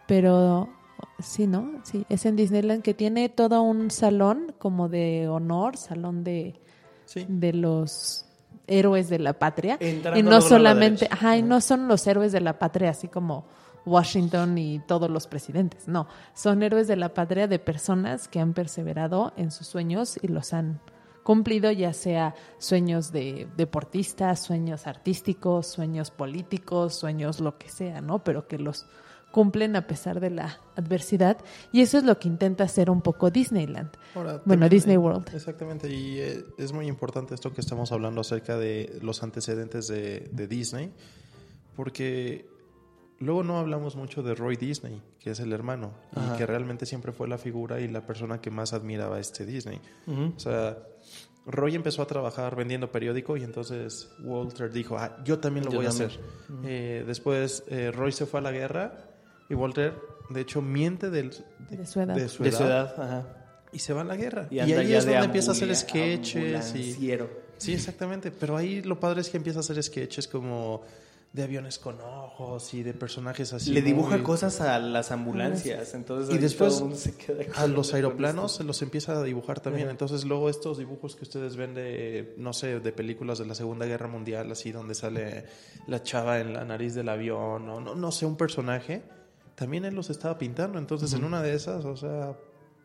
Speaker 2: pero sí, ¿no? Sí, es en Disneyland, que tiene todo un salón como de honor, salón de,
Speaker 1: Sí.
Speaker 2: de los héroes de la patria.
Speaker 3: Entrando
Speaker 2: Y no
Speaker 3: luego a la
Speaker 2: solamente,
Speaker 3: derecha.
Speaker 2: ajá, y no son los héroes de la patria así como Washington y todos los presidentes, no, son héroes de la patria de personas que han perseverado en sus sueños y los han cumplido, ya sea sueños de deportistas, sueños artísticos, sueños políticos, sueños lo que sea, ¿no? Pero que los cumplen a pesar de la adversidad, y eso es lo que intenta hacer un poco Disneyland.
Speaker 1: Ahora,
Speaker 2: Bueno,
Speaker 1: también,
Speaker 2: Disney
Speaker 1: eh,
Speaker 2: World.
Speaker 1: Exactamente, y eh, es muy importante esto que estamos hablando acerca de los antecedentes de, de Disney, porque luego no hablamos mucho de Roy Disney, que es el hermano,
Speaker 3: Ajá.
Speaker 1: y que realmente siempre fue la figura y la persona que más admiraba a este Disney.
Speaker 3: Uh-huh.
Speaker 1: O sea, Roy empezó a trabajar vendiendo periódico y entonces Walter dijo, ah, yo también lo
Speaker 3: Yo
Speaker 1: voy
Speaker 3: también.
Speaker 1: a hacer. Uh-huh. Eh, después eh, Roy se fue a la guerra y Walter, de hecho, miente del, de,
Speaker 2: De su edad.
Speaker 1: de su
Speaker 3: De
Speaker 1: edad,
Speaker 3: su edad, ajá.
Speaker 1: y se va a la guerra.
Speaker 3: Y
Speaker 1: Y,
Speaker 3: anda
Speaker 1: ahí
Speaker 3: ya
Speaker 1: es
Speaker 3: de
Speaker 1: donde empieza a hacer
Speaker 3: ambula-
Speaker 1: sketches. Y,
Speaker 3: ambulanciero.
Speaker 1: sí, exactamente. Pero ahí lo padre es que empieza a hacer sketches como de aviones con ojos y de personajes así.
Speaker 3: Le dibuja
Speaker 1: muy-
Speaker 3: cosas a las ambulancias, entonces
Speaker 1: Y
Speaker 3: ahí
Speaker 1: después
Speaker 3: todo uno se queda
Speaker 1: a
Speaker 3: con-
Speaker 1: los
Speaker 3: con
Speaker 1: aeroplanos
Speaker 3: esto.
Speaker 1: se los empieza a dibujar también.
Speaker 3: Ajá.
Speaker 1: Entonces luego estos dibujos que ustedes ven de, no sé, de películas de la Segunda Guerra Mundial, así donde sale la chava en la nariz del avión, o no, no sé, un personaje, también él los estaba pintando. Entonces en una de esas, o sea,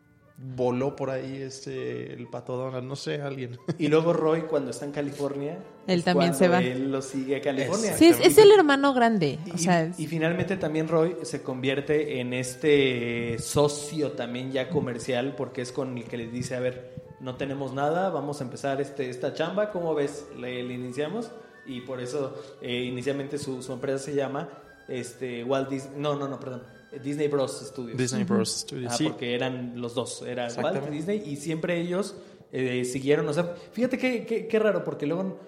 Speaker 1: voló por ahí este el Pato Donald, no sé, alguien.
Speaker 3: Y luego Roy, cuando está en California,
Speaker 2: Él
Speaker 3: es
Speaker 2: también
Speaker 3: cuando
Speaker 2: se va.
Speaker 3: Él lo sigue a California.
Speaker 2: Sí, es, es el hermano grande.
Speaker 3: Y,
Speaker 2: O sea, es-
Speaker 3: y finalmente también Roy se convierte en este socio también ya comercial, porque es con el que le dice, a ver, no tenemos nada, vamos a empezar este esta chamba, ¿cómo ves? Le, le iniciamos, y por eso eh, inicialmente su, su empresa se llama este Walt Disney, no, no, no, perdón, Disney Bros. Studios.
Speaker 1: Disney Bros. Studios,
Speaker 3: Ah,
Speaker 1: sí.
Speaker 3: porque eran los dos, era Walt
Speaker 1: Exactamente.
Speaker 3: y Disney, y siempre ellos eh, siguieron, o sea, fíjate qué, qué, qué raro, porque luego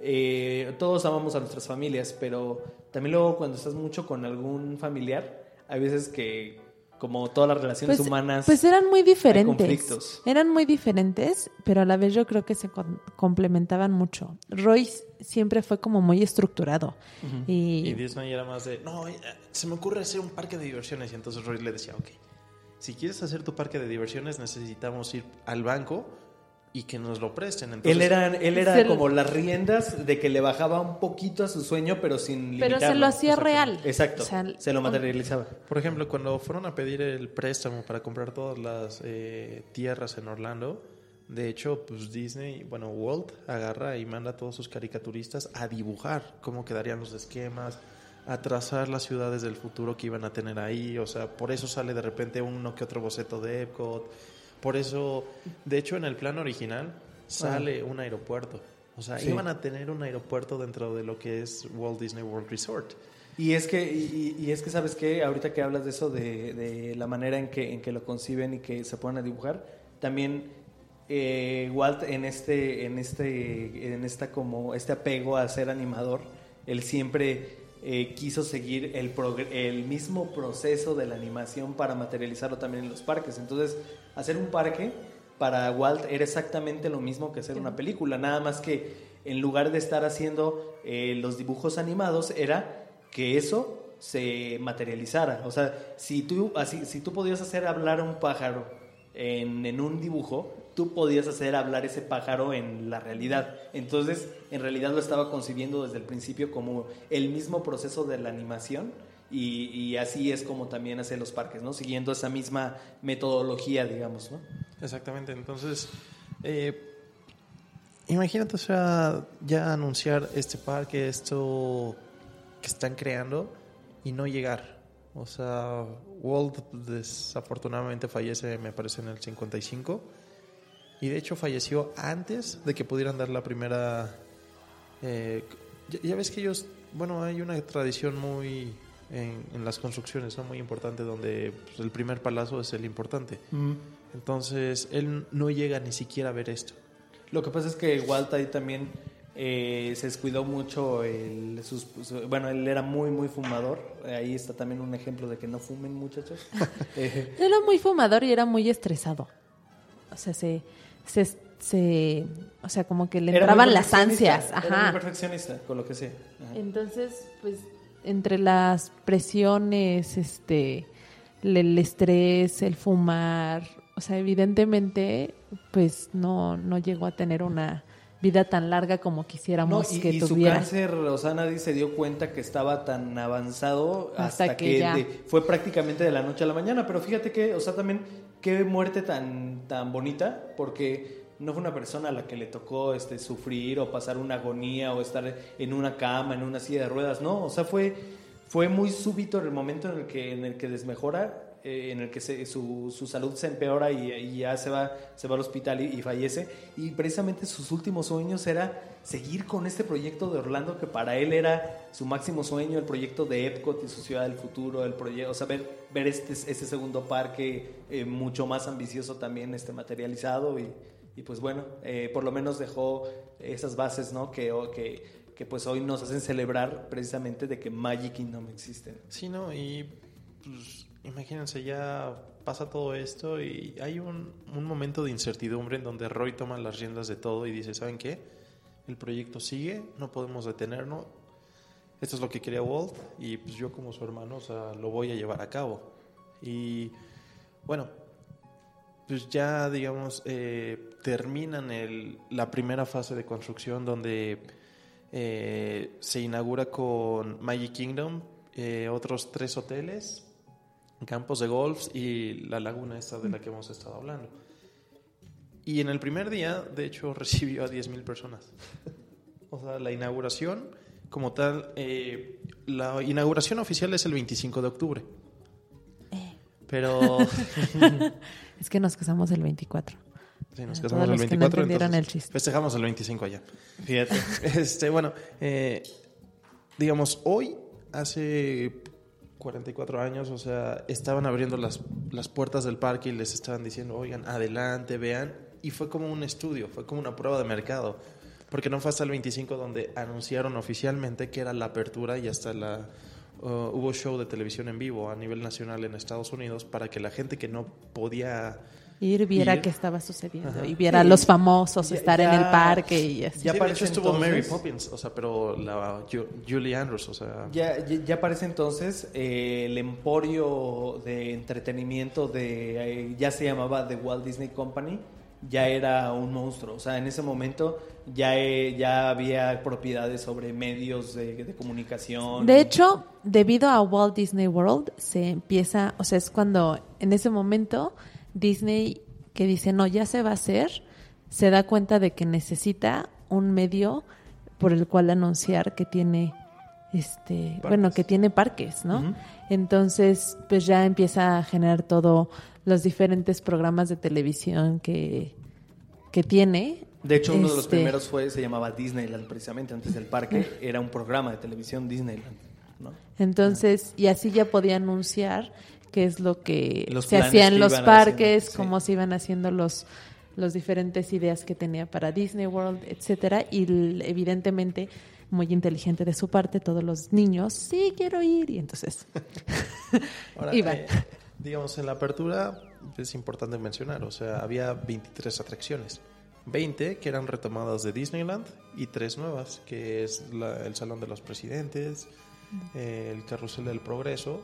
Speaker 3: eh, todos amamos a nuestras familias, pero también luego cuando estás mucho con algún familiar, hay veces que, como todas las relaciones
Speaker 2: pues,
Speaker 3: humanas,
Speaker 2: pues eran muy diferentes.
Speaker 3: conflictos.
Speaker 2: Eran muy diferentes, pero a la vez yo creo que se con- complementaban mucho. Roy siempre fue como muy estructurado.
Speaker 1: Y
Speaker 2: Y,
Speaker 1: Disney era más de, no, eh, se me ocurre hacer un parque de diversiones. Y entonces Roy le decía, ok, si quieres hacer tu parque de diversiones necesitamos ir al banco y que nos lo presten. Entonces,
Speaker 3: Él era, él era
Speaker 2: Se-
Speaker 3: como las riendas de que le bajaba un poquito a su sueño, pero sin
Speaker 2: pero se
Speaker 3: limitarlo.
Speaker 2: lo hacía
Speaker 3: Exacto.
Speaker 2: real.
Speaker 3: Exacto,
Speaker 2: O sea,
Speaker 3: se lo materializaba.
Speaker 1: Por ejemplo, cuando fueron a pedir el préstamo para comprar todas las eh, tierras en Orlando, de hecho, pues Disney, bueno, Walt agarra y manda a todos sus caricaturistas a dibujar cómo quedarían los esquemas, a trazar las ciudades del futuro que iban a tener ahí. O sea, por eso sale de repente uno que otro boceto de Epcot. Por eso, de hecho, en el plan original sale un aeropuerto. O sea,
Speaker 3: Sí.
Speaker 1: iban a tener un aeropuerto dentro de lo que es Walt Disney World Resort.
Speaker 3: Y es que, y, y es que ¿sabes qué? Ahorita que hablas de eso, de, de la manera en que, en que lo conciben y que se ponen a dibujar, también eh, Walt en este, en este, en esta como este apego a ser animador, él siempre eh, quiso seguir el, progr- el mismo proceso de la animación para materializarlo también en los parques. Entonces, hacer un parque para Walt era exactamente lo mismo que hacer una película, nada más que en lugar de estar haciendo eh, los dibujos animados, era que eso se materializara. O sea, si tú, así, si tú podías hacer hablar a un pájaro en, en un dibujo, tú podías hacer hablar ese pájaro en la realidad. Entonces, en realidad lo estaba concibiendo desde el principio como el mismo proceso de la animación, y, y así es como también hace los parques, ¿no? Siguiendo esa misma metodología, digamos, ¿no?
Speaker 1: Exactamente, entonces, eh, imagínate, o sea, ya anunciar este parque, esto que están creando y no llegar. O sea, Walt desafortunadamente fallece, me parece, en el cincuenta y cinco, y de hecho falleció antes de que pudieran dar la primera... Eh, ya, ya ves que ellos, bueno, hay una tradición muy... En, en las construcciones, ¿no? Muy importante, donde pues, el primer palazo es el importante. Entonces, él no llega ni siquiera a ver esto.
Speaker 3: Lo que pasa es que Walt ahí también eh, se descuidó mucho. El, sus, su- bueno, él era muy, muy fumador. Ahí está también un ejemplo de que no fumen, muchachos. Eh,
Speaker 2: era muy fumador y era muy estresado. O sea, se, se, se o sea, como que le
Speaker 3: era muy
Speaker 2: entraban las
Speaker 3: perfeccionista,
Speaker 2: ansias.
Speaker 3: Era muy
Speaker 2: Ajá.
Speaker 3: perfeccionista con lo que sea. Ajá.
Speaker 2: Entonces, pues, entre las presiones, este, el, el estrés, el fumar, o sea, evidentemente, pues no, no llegó a tener una vida tan larga como quisiéramos
Speaker 3: no, y,
Speaker 2: que
Speaker 3: y
Speaker 2: tuviera.
Speaker 3: su cáncer, o sea, nadie se dio cuenta que estaba tan avanzado hasta,
Speaker 2: Hasta que
Speaker 3: que,
Speaker 2: ya.
Speaker 3: de- fue prácticamente de la noche a la mañana. Pero fíjate que, o sea, también qué muerte tan, tan bonita, porque no fue una persona a la que le tocó este, sufrir o pasar una agonía o estar en una cama, en una silla de ruedas, no, o sea, fue, fue muy súbito el momento en el que, en el que desmejora, eh, en el que se, su, su salud se empeora y, y ya se va, se va al hospital y, y fallece, y precisamente sus últimos sueños era seguir con este proyecto de Orlando, que para él era su máximo sueño, el proyecto de Epcot y su ciudad del futuro, el proyecto, o sea, ver, ver este, este segundo parque eh, mucho más ambicioso también este, materializado y, y pues bueno, eh, por lo menos dejó esas bases, ¿no? que, que, que pues hoy nos hacen celebrar precisamente de que Magic Kingdom existe.
Speaker 1: Sí, ¿no? Y pues imagínense, ya pasa todo esto y hay un, un momento de incertidumbre en donde Roy toma las riendas de todo y dice, ¿saben qué? El proyecto sigue, no podemos detenernos. Esto es lo que quería Walt y pues yo como su hermano, o sea, lo voy a llevar a cabo. Y bueno, pues ya digamos eh, terminan el, la primera fase de construcción donde eh, se inaugura con Magic Kingdom, eh, otros tres hoteles, campos de golf y la laguna esta de la que hemos estado hablando. Y en el primer día, de hecho, recibió a diez mil personas. O sea, la inauguración como tal, eh, la inauguración oficial es el veinticinco de octubre. Pero...
Speaker 2: Es que nos casamos el veinticuatro.
Speaker 1: Sí, nos
Speaker 2: Para
Speaker 1: casamos
Speaker 2: todos
Speaker 1: el
Speaker 2: los que no
Speaker 1: veinticuatro,
Speaker 2: entendieron
Speaker 1: entonces
Speaker 2: el chiste.
Speaker 1: festejamos el veinticinco allá.
Speaker 3: Fíjate.
Speaker 1: Este, bueno, eh, digamos, hoy, hace cuarenta y cuatro años, o sea, estaban abriendo las, las puertas del parque y les estaban diciendo, oigan, adelante, vean. Y fue como un estudio, fue como una prueba de mercado. Porque no fue hasta el veinticinco donde anunciaron oficialmente que era la apertura y hasta la... Uh, hubo show de televisión en vivo a nivel nacional en Estados Unidos para que la gente que no podía
Speaker 2: Ir viera
Speaker 1: ir,
Speaker 2: qué estaba sucediendo.
Speaker 1: Ajá.
Speaker 2: Y viera a
Speaker 3: Sí.
Speaker 2: los famosos
Speaker 3: Ya-
Speaker 2: estar
Speaker 3: ya-
Speaker 2: en el parque y así.
Speaker 3: Ya
Speaker 1: sí, de
Speaker 3: para
Speaker 1: hecho
Speaker 3: ese
Speaker 1: estuvo Mary
Speaker 3: entonces-
Speaker 1: Poppins, o sea, pero la Ju- Julie Andrews, o sea,
Speaker 3: Ya, ya, ya para ese entonces eh, el emporio de entretenimiento de eh, ya se llamaba The Walt Disney Company, ya era un monstruo. O sea, en ese momento ya, eh, ya había propiedades sobre medios de, de comunicación.
Speaker 2: De hecho, debido a Walt Disney World, se empieza, o sea, es cuando en ese momento Disney, que dice, no, ya se va a hacer, se da cuenta de que necesita un medio por el cual anunciar que tiene, este,
Speaker 1: Parques.
Speaker 2: bueno, que tiene parques, ¿no?
Speaker 3: Ujú.
Speaker 2: Entonces, pues ya empieza a generar todo los diferentes programas de televisión que, que tiene.
Speaker 3: De hecho, uno de los
Speaker 2: Este,
Speaker 3: primeros fue se llamaba Disneyland, precisamente antes del parque. Era un programa de televisión Disneyland, ¿no?
Speaker 2: Entonces, y así ya podía anunciar qué es lo que
Speaker 3: Los
Speaker 2: se
Speaker 3: planes
Speaker 2: hacía en
Speaker 3: que
Speaker 2: los
Speaker 3: iban
Speaker 2: parques,
Speaker 3: haciendo, sí.
Speaker 2: cómo se iban haciendo los los diferentes ideas que tenía para Disney World, etcétera, y l- evidentemente muy inteligente de su parte, todos los niños, sí, quiero ir, y entonces
Speaker 1: ahora,
Speaker 2: iban.
Speaker 1: eh, digamos, en la apertura es importante mencionar, o sea, había veintitrés atracciones, veinte que eran retomadas de Disneyland y tres nuevas, que es la- el Salón de los Presidentes, eh, el Carrusel del Progreso,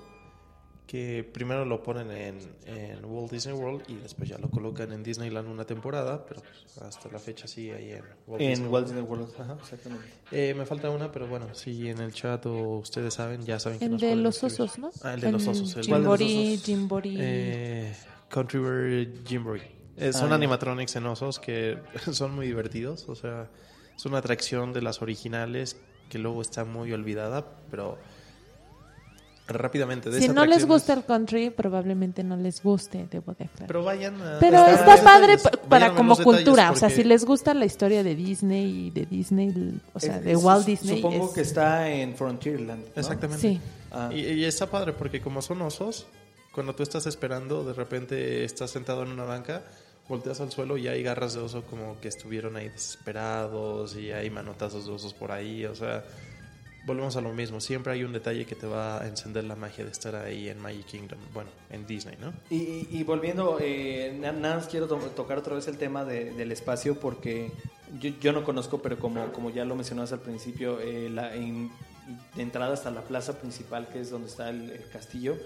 Speaker 1: que primero lo ponen en, en Walt Disney World y después ya lo colocan en Disneyland una temporada, pero pues, hasta la fecha sigue ahí en Walt
Speaker 3: En
Speaker 1: Disney
Speaker 3: Walt Disney World, ajá, exactamente.
Speaker 1: Eh, me falta una, pero bueno, si en el chat o ustedes saben, ya saben que
Speaker 2: El
Speaker 1: nos
Speaker 2: de
Speaker 1: pueden
Speaker 2: los
Speaker 1: escribir.
Speaker 2: osos, ¿no?
Speaker 1: Ah, el de los osos. El
Speaker 3: ¿Cuál de los
Speaker 2: Jimbori,
Speaker 3: osos?
Speaker 2: Jimbori.
Speaker 1: eh, Country Bear Jamboree. Eh, son
Speaker 3: Ah, ya.
Speaker 1: animatronics en osos que son muy divertidos. O sea, es una atracción de las originales que luego está muy olvidada, pero rápidamente. De
Speaker 2: Si
Speaker 1: esa
Speaker 2: no les
Speaker 1: atracción
Speaker 2: gusta
Speaker 1: es-
Speaker 2: el country, probablemente no les guste, debo de aclarar.
Speaker 1: Pero vayan a...
Speaker 2: Pero
Speaker 1: a ver
Speaker 2: está
Speaker 1: los
Speaker 2: padre
Speaker 1: detalles.
Speaker 2: pa-
Speaker 1: Vayan
Speaker 2: para
Speaker 1: a ver
Speaker 2: como
Speaker 1: los detalles
Speaker 2: cultura, o sea,
Speaker 1: porque-
Speaker 2: si les gusta la historia de Disney y de Disney, o sea,
Speaker 3: Es-
Speaker 2: de
Speaker 3: es-
Speaker 2: Walt Disney.
Speaker 3: Supongo
Speaker 2: es-
Speaker 3: que está en Frontierland, ¿no?
Speaker 1: Exactamente.
Speaker 2: Sí.
Speaker 3: Ah.
Speaker 1: Y, y está padre porque como son osos, cuando tú estás esperando, de repente estás sentado en una banca, volteas al suelo y hay garras de oso como que estuvieron ahí desesperados y hay manotazos de osos por ahí, o sea, volvemos a lo mismo, siempre hay un detalle que te va a encender la magia de estar ahí en Magic Kingdom, bueno, en Disney, ¿no?
Speaker 3: Y, y- y volviendo, eh, na- nada más quiero to- tocar otra vez el tema de- del espacio porque yo, yo no conozco, pero como, como ya lo mencionabas al principio, eh, la, en- de entrada hasta la plaza principal, que es donde está el, el castillo,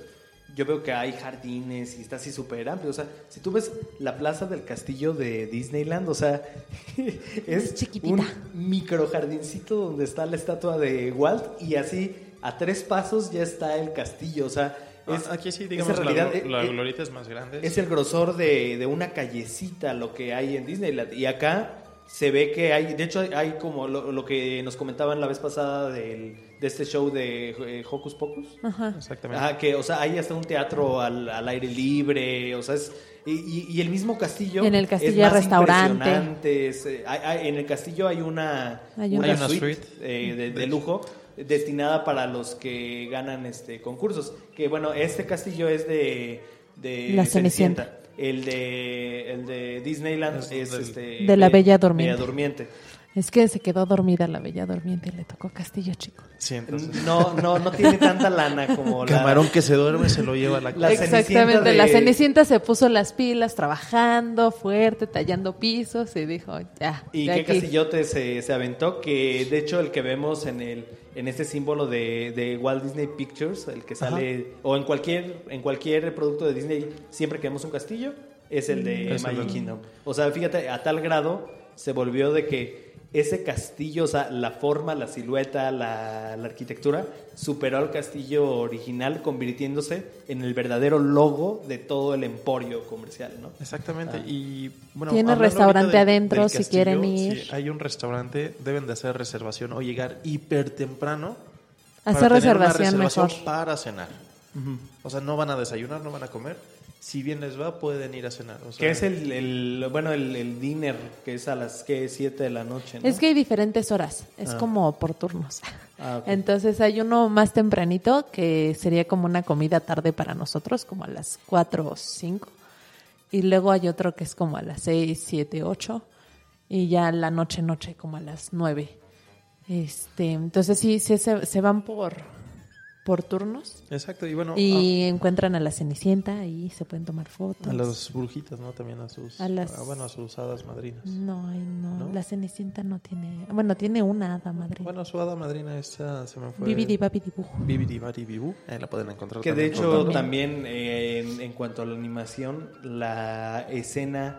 Speaker 3: yo veo que hay jardines y está así súper amplio. O sea, si tú ves la plaza del castillo de Disneyland, o sea, es,
Speaker 2: Es chiquitita.
Speaker 3: un micro jardincito donde está la estatua de Walt y así a tres pasos ya está el castillo. O sea, es,
Speaker 1: Ah, aquí sí,
Speaker 3: es
Speaker 1: digamos,
Speaker 3: en realidad,
Speaker 1: la, la
Speaker 3: eh,
Speaker 1: glorieta es más grande.
Speaker 3: es
Speaker 1: sí.
Speaker 3: el grosor de, de una callecita lo que hay en Disneyland. Y acá se ve que hay, de hecho hay como lo, lo que nos comentaban la vez pasada del, de este show de eh, Hocus Pocus.
Speaker 2: Ajá.
Speaker 1: Exactamente.
Speaker 3: Ajá, que, o sea, hay hasta un teatro al, al aire libre, o sea, es, y, y- y el mismo castillo.
Speaker 2: En el castillo
Speaker 3: es más
Speaker 2: hay restaurante.
Speaker 3: impresionante, es, eh, hay- hay- en el castillo hay una,
Speaker 2: Hay
Speaker 3: una,
Speaker 2: una-
Speaker 1: Hay una
Speaker 3: suite,
Speaker 1: suite.
Speaker 3: eh, de, de lujo destinada para los que ganan este concursos. Que bueno, este castillo es de, de
Speaker 2: La Cenicienta.
Speaker 3: El de, el de Disneyland
Speaker 1: Es
Speaker 3: es,
Speaker 1: del-
Speaker 3: este,
Speaker 2: de la Bella Durmiente.
Speaker 3: Bella Durmiente.
Speaker 2: Es que se quedó dormida la Bella Durmiente y le tocó Castillo Chico.
Speaker 1: Sí, entonces.
Speaker 3: No, no, no tiene tanta lana como la...
Speaker 1: Camarón que se duerme se lo lleva a la
Speaker 3: La
Speaker 1: casa.
Speaker 3: Cenicienta
Speaker 2: Exactamente,
Speaker 3: de-
Speaker 2: la Cenicienta se puso las pilas trabajando fuerte, tallando pisos y dijo, ya,
Speaker 3: Y
Speaker 2: de
Speaker 3: qué
Speaker 2: aquí.
Speaker 3: castillote se, se aventó, que de hecho el que vemos en el en este símbolo de, de Walt Disney Pictures, el que sale, o en cualquier en cualquier producto de Disney, siempre que vemos un castillo, es el de
Speaker 1: Es el
Speaker 3: Magic
Speaker 1: de-
Speaker 3: Kingdom. O sea, fíjate, a tal grado se volvió de que ese castillo, o sea, la forma, la silueta, la, la arquitectura, superó al castillo original, convirtiéndose en el verdadero logo de todo el emporio comercial, ¿no?
Speaker 1: Exactamente.
Speaker 3: Ah.
Speaker 1: Y bueno,
Speaker 2: Tiene
Speaker 1: hablando
Speaker 2: restaurante
Speaker 1: ahorita del-
Speaker 2: adentro,
Speaker 1: del
Speaker 2: si
Speaker 1: castillo,
Speaker 2: quieren ir.
Speaker 1: sí, hay un restaurante, deben de hacer reservación o llegar hiper temprano.
Speaker 2: Hacer
Speaker 1: para tener una
Speaker 2: reservación
Speaker 1: reservación
Speaker 2: mejor.
Speaker 1: para cenar. O sea, no van a desayunar, no van a comer. Si bien les va, pueden ir a cenar. O sea,
Speaker 3: Que es el, el bueno, el, el dinner, que es a las que siete de la noche, ¿no?
Speaker 2: Es que hay diferentes horas, es
Speaker 3: Ah.
Speaker 2: como por turnos.
Speaker 3: Ah, ok.
Speaker 2: Entonces hay uno más tempranito que sería como una comida tarde para nosotros, como a las cuatro o cinco. Y luego hay otro que es como a las seis, siete, ocho. Y ya la noche, noche como a las nueve. Este, entonces sí, sí se, se van por, por turnos.
Speaker 1: Exacto. Y bueno,
Speaker 2: Y encuentran a la Cenicienta y se pueden tomar fotos.
Speaker 1: a, a las brujitas, ¿no? También a sus,
Speaker 2: A las-
Speaker 1: a, bueno, a sus hadas madrinas.
Speaker 2: No, ay, no,
Speaker 1: ¿No?
Speaker 2: la Cenicienta no tiene... Bueno, tiene una hada madrina.
Speaker 1: Bueno, su hada madrina esta se me fue.
Speaker 2: Bibidi babidi bu.
Speaker 1: Bibidi Bari Bibu. Ahí la pueden encontrar.
Speaker 3: Que de
Speaker 1: también
Speaker 3: hecho
Speaker 1: por-
Speaker 3: también eh, en, en cuanto a la animación, la escena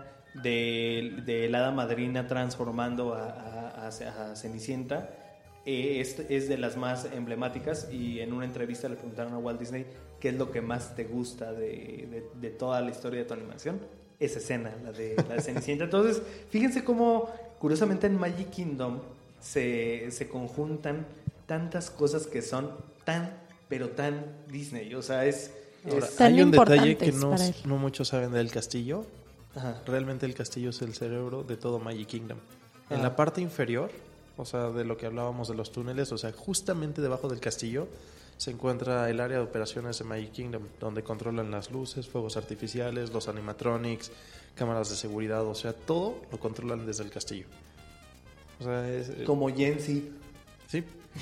Speaker 3: de, de la hada madrina transformando a, a- a- a Cenicienta eh, es, es de las más emblemáticas, y en una entrevista le preguntaron a Walt Disney qué es lo que más te gusta de, de- de toda la historia de tu animación. Esa escena, la de, la de Cenicienta. Entonces, fíjense cómo curiosamente en Magic Kingdom se, se conjuntan tantas cosas que son tan, pero tan Disney. O sea, es...
Speaker 1: Ahora,
Speaker 3: es-
Speaker 2: Tan
Speaker 1: hay un detalle que
Speaker 2: importantes
Speaker 1: no,
Speaker 2: para él.
Speaker 1: no muchos saben del castillo.
Speaker 3: Ajá.
Speaker 1: Realmente el castillo es el cerebro de todo Magic Kingdom. En
Speaker 3: Ah.
Speaker 1: la parte inferior, o sea, de lo que hablábamos de los túneles, o sea, justamente debajo del castillo se encuentra el área de operaciones de Magic Kingdom, donde controlan las luces, fuegos artificiales, los animatronics, cámaras de seguridad, o sea, todo lo controlan desde el castillo. O sea, es...
Speaker 3: Como Jensi.
Speaker 1: Sí.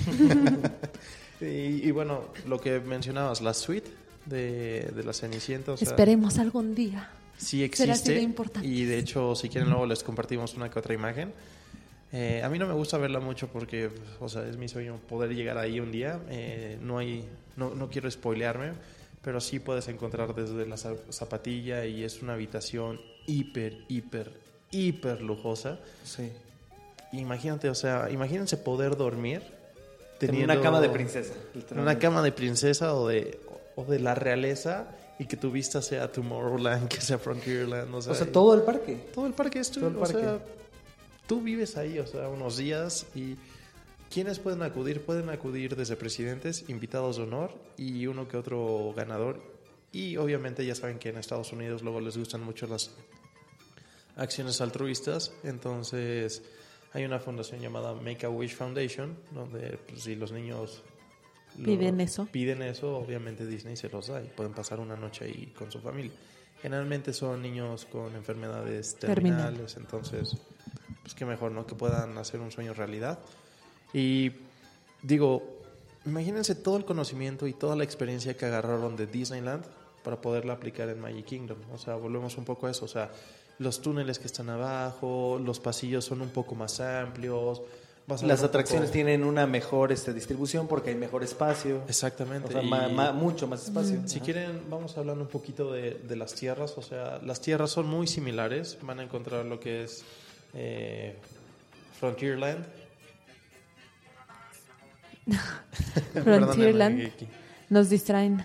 Speaker 1: y, y bueno, lo que mencionabas, la suite de, de la Cenicienta, o sea,
Speaker 2: Esperemos algún día.
Speaker 1: sí
Speaker 2: será así
Speaker 1: existe.
Speaker 2: de importante.
Speaker 1: Y de hecho, si quieren, luego les compartimos una que otra imagen. Eh, a mí no me gusta verla mucho porque, o sea, es mi sueño poder llegar ahí un día. Eh, no hay, no, no quiero spoilearme, pero sí puedes encontrar desde la za- zapatilla y es una habitación hiper, hiper, hiper lujosa.
Speaker 3: Sí.
Speaker 1: Imagínate, o sea, imagínense poder dormir
Speaker 3: En
Speaker 1: teniendo
Speaker 3: una cama de princesa.
Speaker 1: en
Speaker 3: literalmente.
Speaker 1: una cama de princesa o de, o de la realeza, y que tu vista sea Tomorrowland, que sea Frontierland, o sea,
Speaker 3: O sea, todo el parque.
Speaker 1: todo el parque es tuyo,
Speaker 3: todo el
Speaker 1: o sea,
Speaker 3: parque.
Speaker 1: tú vives ahí, o sea, unos días. Y ¿quiénes pueden acudir? Pueden acudir desde presidentes, invitados de honor y uno que otro ganador. Y obviamente ya saben que en Estados Unidos luego les gustan mucho las acciones altruistas, entonces hay una fundación llamada Make-A-Wish Foundation, donde pues, si los niños lo-
Speaker 2: Piden eso.
Speaker 1: piden eso, obviamente Disney se los da y pueden pasar una noche ahí con su familia. Generalmente son niños con enfermedades
Speaker 2: Terminal.
Speaker 1: terminales, entonces pues qué mejor, ¿no? Que puedan hacer un sueño realidad. Y digo, imagínense todo el conocimiento y toda la experiencia que agarraron de Disneyland para poderla aplicar en Magic Kingdom. O sea, volvemos un poco a eso, o sea, los túneles que están abajo, los pasillos son un poco más amplios, vas a
Speaker 3: Las
Speaker 1: ver un
Speaker 3: atracciones
Speaker 1: poco-
Speaker 3: tienen una mejor este, distribución porque hay mejor espacio.
Speaker 1: Exactamente.
Speaker 3: O sea,
Speaker 1: y
Speaker 3: ma- ma- mucho más espacio.
Speaker 1: si
Speaker 3: Ajá.
Speaker 1: quieren, vamos hablando un poquito de, de las tierras. O sea, las tierras son muy similares. Van a encontrar lo que es eh, Frontierland.
Speaker 2: Frontierland.
Speaker 1: Perdónenme, Kiki.
Speaker 2: Nos distraen.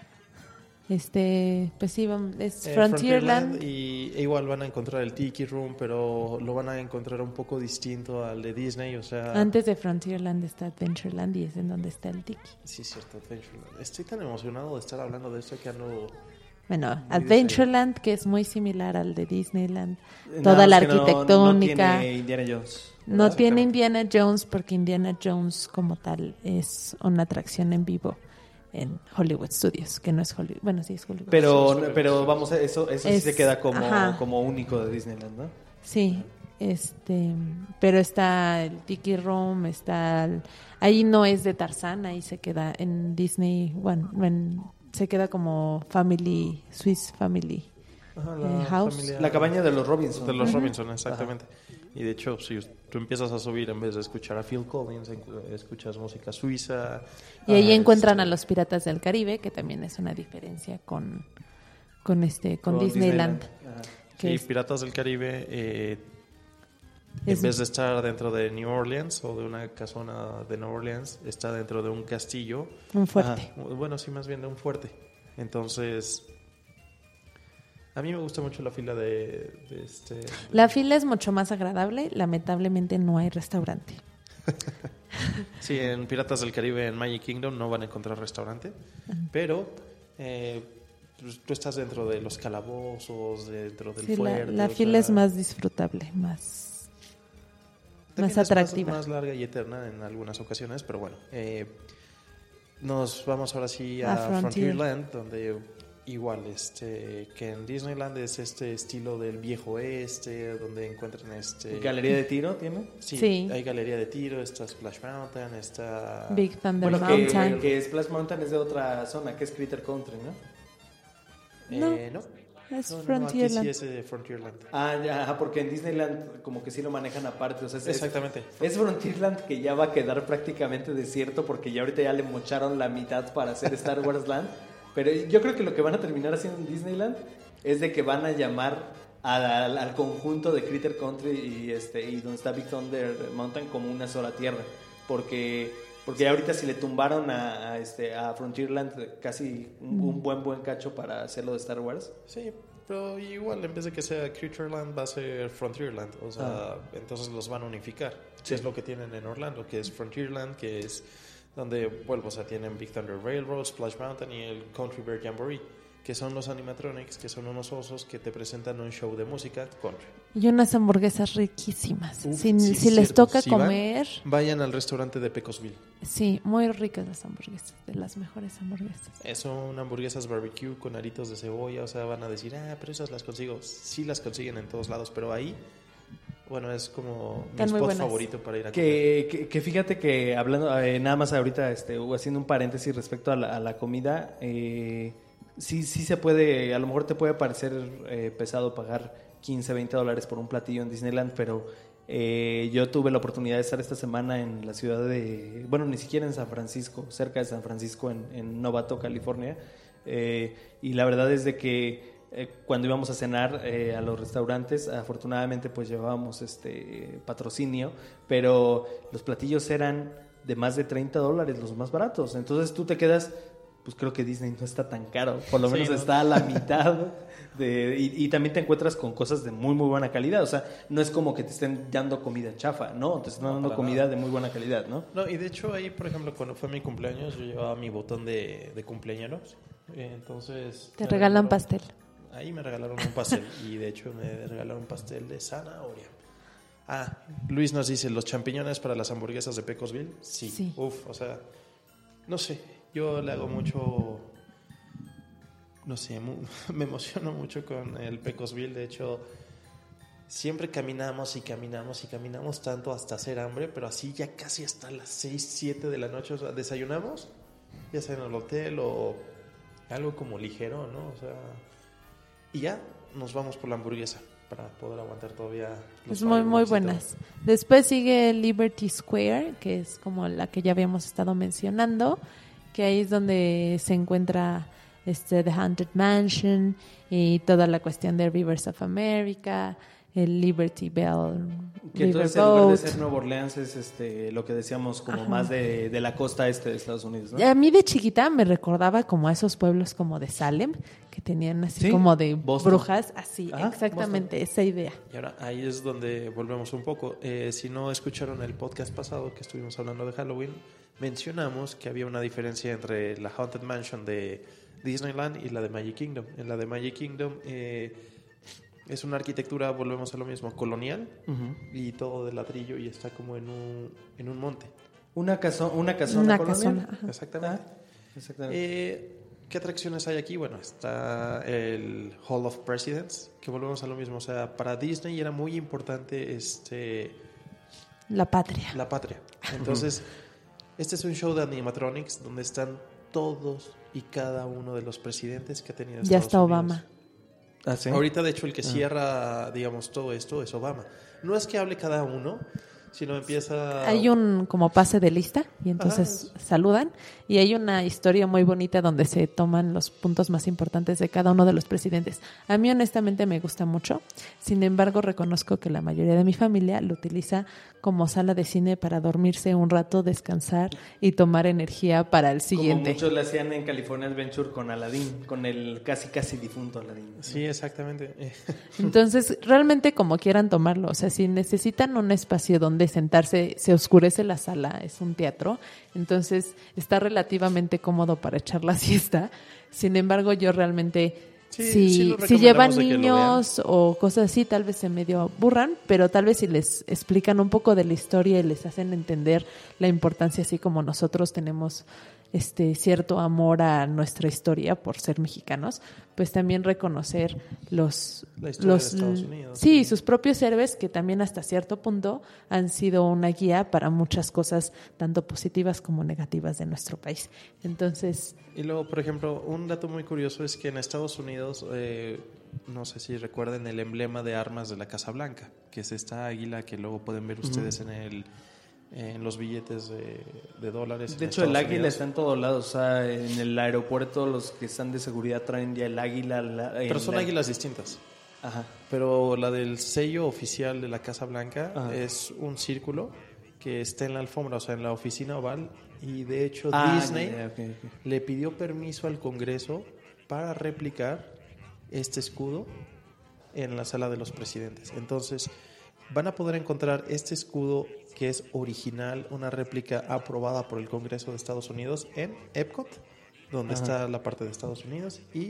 Speaker 2: Este, pues sí, vamos, es
Speaker 1: Eh,
Speaker 2: Frontierland.
Speaker 1: y e igual van a encontrar el Tiki Room, pero lo van a encontrar un poco distinto al de Disney, o sea...
Speaker 2: Antes de Frontierland está Adventureland y es en donde está el Tiki.
Speaker 1: Sí, es cierto, Adventureland. Estoy tan emocionado de estar hablando de esto que ando...
Speaker 2: Bueno,
Speaker 1: Muy
Speaker 2: Adventureland, que es muy similar al de Disneyland.
Speaker 3: Nada
Speaker 2: Toda la
Speaker 3: más que no-
Speaker 2: arquitectónica.
Speaker 3: No, tiene Indiana Jones.
Speaker 2: No
Speaker 3: ¿verdad?
Speaker 2: tiene Indiana Jones porque Indiana Jones como tal es una atracción en vivo en Hollywood Studios, que no es Hollywood. Bueno, sí es Hollywood.
Speaker 3: Pero, pero vamos, eso, eso sí
Speaker 2: Es-
Speaker 3: se queda como,
Speaker 2: ajá.
Speaker 3: como único de Disneyland, ¿no?
Speaker 2: Sí, este, pero está el Tiki Room, está el- ahí no es de Tarzán, ahí se queda en Disney, bueno, en- se queda como Family, Swiss Family.
Speaker 1: Ajá,
Speaker 2: Eh, House.
Speaker 1: familia-
Speaker 3: La cabaña de los Robinson.
Speaker 1: De los Robinson, exactamente. Y de hecho, si tú empiezas a subir, en vez de escuchar a Phil Collins, en- escuchas música suiza.
Speaker 2: Y ahí
Speaker 1: ah,
Speaker 2: encuentran
Speaker 1: este,
Speaker 2: a los Piratas del Caribe, que también es una diferencia con, con este, con,
Speaker 3: Con
Speaker 2: Disneyland.
Speaker 3: Disneyland. Ajá.
Speaker 2: que
Speaker 1: Sí,
Speaker 2: es-
Speaker 1: Piratas del Caribe, eh,
Speaker 2: Es-
Speaker 1: en vez de estar dentro de New Orleans o de una casona de New Orleans, está dentro de un castillo.
Speaker 2: Un fuerte.
Speaker 1: Ajá, bueno, sí, más bien de un fuerte. Entonces, a mí me gusta mucho la fila de, de este...
Speaker 2: La fila es mucho más agradable, lamentablemente no hay restaurante.
Speaker 1: Sí, en Piratas del Caribe, en Magic Kingdom, no van a encontrar restaurante, pero eh, pues, tú estás dentro de los calabozos, dentro del
Speaker 2: Sí, la,
Speaker 1: fuerte.
Speaker 2: la
Speaker 1: o
Speaker 2: fila
Speaker 1: sea,
Speaker 2: es más disfrutable, más,
Speaker 1: también
Speaker 2: más
Speaker 1: es
Speaker 2: atractiva.
Speaker 1: Más, larga y eterna en algunas ocasiones, pero bueno. Eh, nos vamos ahora sí
Speaker 2: A
Speaker 1: a,
Speaker 2: Frontier.
Speaker 1: Frontierland, donde igual este que en Disneyland es este estilo del viejo oeste, donde encuentran este...
Speaker 3: ¿Galería de tiro tiene?
Speaker 1: Sí,
Speaker 2: Sí.
Speaker 1: hay galería de tiro, está Splash Mountain, está...
Speaker 2: Big Thunder
Speaker 3: Bueno, que,
Speaker 2: Mountain.
Speaker 3: que Splash Mountain es de otra zona, que es Critter Country, ¿no?
Speaker 1: Eh, no.
Speaker 2: Es
Speaker 1: No, no, no,
Speaker 2: Frontierland.
Speaker 1: aquí sí es eh, Frontierland.
Speaker 3: Ah, ya, ajá, porque en Disneyland como que sí lo manejan aparte. O sea, es,
Speaker 1: Exactamente.
Speaker 3: Es Frontierland que ya va a quedar prácticamente desierto porque ya ahorita ya le mocharon la mitad para hacer Star Wars Land. Pero yo creo que lo que van a terminar haciendo en Disneyland es de que van a llamar a- al, al conjunto de Critter Country y este y donde está Big Thunder Mountain como una sola tierra. Porque porque ya ahorita si le tumbaron a, a, este a Frontierland casi un, un buen buen cacho para hacerlo de Star Wars.
Speaker 1: Sí, pero igual en vez de que sea Creatureland va a ser Frontierland. O sea,
Speaker 3: Ah.
Speaker 1: entonces los van a unificar.
Speaker 3: Sí.
Speaker 1: Es lo que tienen en Orlando, que es Frontierland, que es donde, bueno, o sea, tienen Big Thunder Railroad, Splash Mountain y el Country Bear Jamboree, que son los animatronics, que son unos osos que te presentan un show de música country.
Speaker 2: Y unas hamburguesas riquísimas.
Speaker 1: Uf,
Speaker 2: si
Speaker 1: sí,
Speaker 2: si les
Speaker 1: cierto.
Speaker 2: toca
Speaker 1: Si van-
Speaker 2: comer,
Speaker 1: Vayan al restaurante de Pecosville.
Speaker 2: sí, muy ricas las hamburguesas, de las mejores hamburguesas.
Speaker 1: Eh, Son hamburguesas barbecue con aritos de cebolla, o sea, van a decir, ah, pero esas las consigo. Sí las consiguen en todos lados, pero ahí, bueno, es como mi
Speaker 2: Están muy
Speaker 1: spot
Speaker 2: buenas.
Speaker 1: favorito para ir a comer.
Speaker 3: Que, que, que fíjate que hablando, eh, nada más ahorita este, haciendo un paréntesis respecto a la, a la comida, eh, sí, sí se puede, a lo mejor te puede parecer eh, pesado pagar quince, veinte dólares por un platillo en Disneyland, pero eh, yo tuve la oportunidad de estar esta semana en la ciudad de, bueno, ni siquiera en San Francisco, cerca de San Francisco, en, en Novato, California, eh, y la verdad es de que eh, cuando íbamos a cenar eh, a los restaurantes, afortunadamente pues llevábamos este patrocinio, pero los platillos eran de más de treinta dólares, los más baratos. Entonces tú te quedas, pues creo que Disney no está tan caro, por lo
Speaker 1: Sí,
Speaker 3: menos
Speaker 1: ¿no?
Speaker 3: está a la mitad. De, y, y también te encuentras con cosas de muy, muy buena calidad. O sea, no es como que te estén dando comida chafa, ¿no? Te están
Speaker 1: No,
Speaker 3: dando
Speaker 1: para
Speaker 3: comida
Speaker 1: nada.
Speaker 3: de muy buena calidad, ¿no?
Speaker 1: No, y de hecho ahí, por ejemplo, cuando fue mi cumpleaños, yo llevaba mi botón de, de cumpleaños. Eh, Entonces...
Speaker 2: Te
Speaker 1: me
Speaker 2: regalan
Speaker 1: regalaron-
Speaker 2: pastel.
Speaker 1: Ahí me regalaron un pastel. Y de hecho me regalaron un pastel de zanahoria. Ah, Luis nos dice, ¿los champiñones para las hamburguesas de Pecosville? Sí.
Speaker 2: Sí.
Speaker 1: Uf, o sea, no sé, yo le hago mucho... No sé, mu- me emociono mucho con el Pecosville. De hecho, siempre caminamos y caminamos y caminamos tanto hasta hacer hambre, pero así ya casi hasta las seis, siete de la noche, o sea, desayunamos, ya sea en el hotel o algo como ligero, ¿no? O sea, y ya nos vamos por la hamburguesa. para poder aguantar todavía los
Speaker 2: Es muy, muy
Speaker 1: fireworks y
Speaker 2: buenas.
Speaker 1: todo.
Speaker 2: Después sigue Liberty Square, que es como la que ya habíamos estado mencionando, que ahí es donde se encuentra este The Haunted Mansion y toda la cuestión de Rivers of America, el Liberty Bell
Speaker 3: Que entonces en
Speaker 2: Riverboat.
Speaker 3: lugar de ser Nueva Orleans es este, lo que decíamos como
Speaker 2: Ajá.
Speaker 3: más de, de la costa este de Estados Unidos, ¿no?
Speaker 2: A mí de chiquita me recordaba como a esos pueblos como de Salem, que tenían así
Speaker 3: Sí,
Speaker 2: como de
Speaker 3: Boston.
Speaker 2: brujas, así,
Speaker 3: Ajá,
Speaker 2: exactamente, esa idea.
Speaker 1: Y ahora ahí es donde volvemos un poco. Eh, si no escucharon el podcast pasado que estuvimos hablando de Halloween, mencionamos que había una diferencia entre la Haunted Mansion de Disneyland y la de Magic Kingdom. En la de Magic Kingdom eh, es una arquitectura, volvemos a lo mismo, colonial,
Speaker 3: Ujú.
Speaker 1: y todo de ladrillo y está como en un, en un monte.
Speaker 3: Una, caso, una casona
Speaker 2: Una
Speaker 3: colonial.
Speaker 2: casona, ajá.
Speaker 1: Exactamente.
Speaker 3: Ah, exactamente.
Speaker 1: Eh, ¿Qué atracciones hay aquí? Bueno, está el Hall of Presidents, que volvemos a lo mismo. O sea, para Disney era muy importante este,
Speaker 2: La patria.
Speaker 1: la patria. Entonces, este es un show de animatronics donde están todos y cada uno de los presidentes que ha tenido
Speaker 2: Ya
Speaker 1: Estados
Speaker 2: está
Speaker 1: Unidos.
Speaker 2: Obama.
Speaker 3: ¿Ah, sí?
Speaker 1: Ahorita, de hecho, el que cierra, digamos, todo esto es Obama. No es que hable cada uno, sino empieza...
Speaker 2: Hay un como pase de lista y entonces saludan y hay una historia muy bonita donde se toman los puntos más importantes de cada uno de los presidentes. A mí honestamente me gusta mucho, sin embargo reconozco que la mayoría de mi familia lo utiliza como sala de cine para dormirse un rato, descansar y tomar energía para el siguiente.
Speaker 3: Como muchos le hacían en California Adventure con Aladdin, con el casi casi difunto Aladdin.
Speaker 1: Sí, exactamente.
Speaker 2: Entonces, realmente como quieran tomarlo, o sea, si necesitan un espacio donde sentarse, se oscurece la sala, es un teatro, entonces está relativamente cómodo para echar la siesta. Sin embargo, yo realmente,
Speaker 1: Sí,
Speaker 2: si,
Speaker 1: sí lo
Speaker 2: si llevan
Speaker 1: recomendamos de que lo
Speaker 2: niños o cosas así, tal vez se medio aburran, pero tal vez si les explican un poco de la historia y les hacen entender la importancia, así como nosotros tenemos este cierto amor a nuestra historia por ser mexicanos, pues también reconocer los
Speaker 1: La historia
Speaker 2: los
Speaker 1: de Estados Unidos.
Speaker 2: sí, sus propios héroes que también hasta cierto punto han sido una guía para muchas cosas tanto positivas como negativas de nuestro país. Entonces,
Speaker 1: Y luego, por ejemplo, un dato muy curioso es que en Estados Unidos, eh, no sé si recuerden el emblema de armas de la Casa Blanca, que es esta águila que luego pueden ver ustedes en el en los billetes de, de dólares.
Speaker 3: De
Speaker 1: en
Speaker 3: hecho, el
Speaker 1: Estados
Speaker 3: águila
Speaker 1: Unidos.
Speaker 3: está en todos lados. O sea, en el aeropuerto los que están de seguridad traen ya el águila. La,
Speaker 1: Pero son
Speaker 3: la-
Speaker 1: águilas distintas.
Speaker 3: Ajá.
Speaker 1: Pero la del sello oficial de la Casa Blanca
Speaker 3: Ajá.
Speaker 1: es un círculo que está en la alfombra, o sea, en la oficina oval. Y de hecho,
Speaker 3: Ah,
Speaker 1: Disney
Speaker 3: ya, ya, ok, ok.
Speaker 1: le pidió permiso al Congreso para replicar este escudo en la sala de los presidentes. Entonces, van a poder encontrar este escudo que es original, una réplica aprobada por el Congreso de Estados Unidos en Epcot, donde
Speaker 3: Ajá.
Speaker 1: está la parte de Estados Unidos, y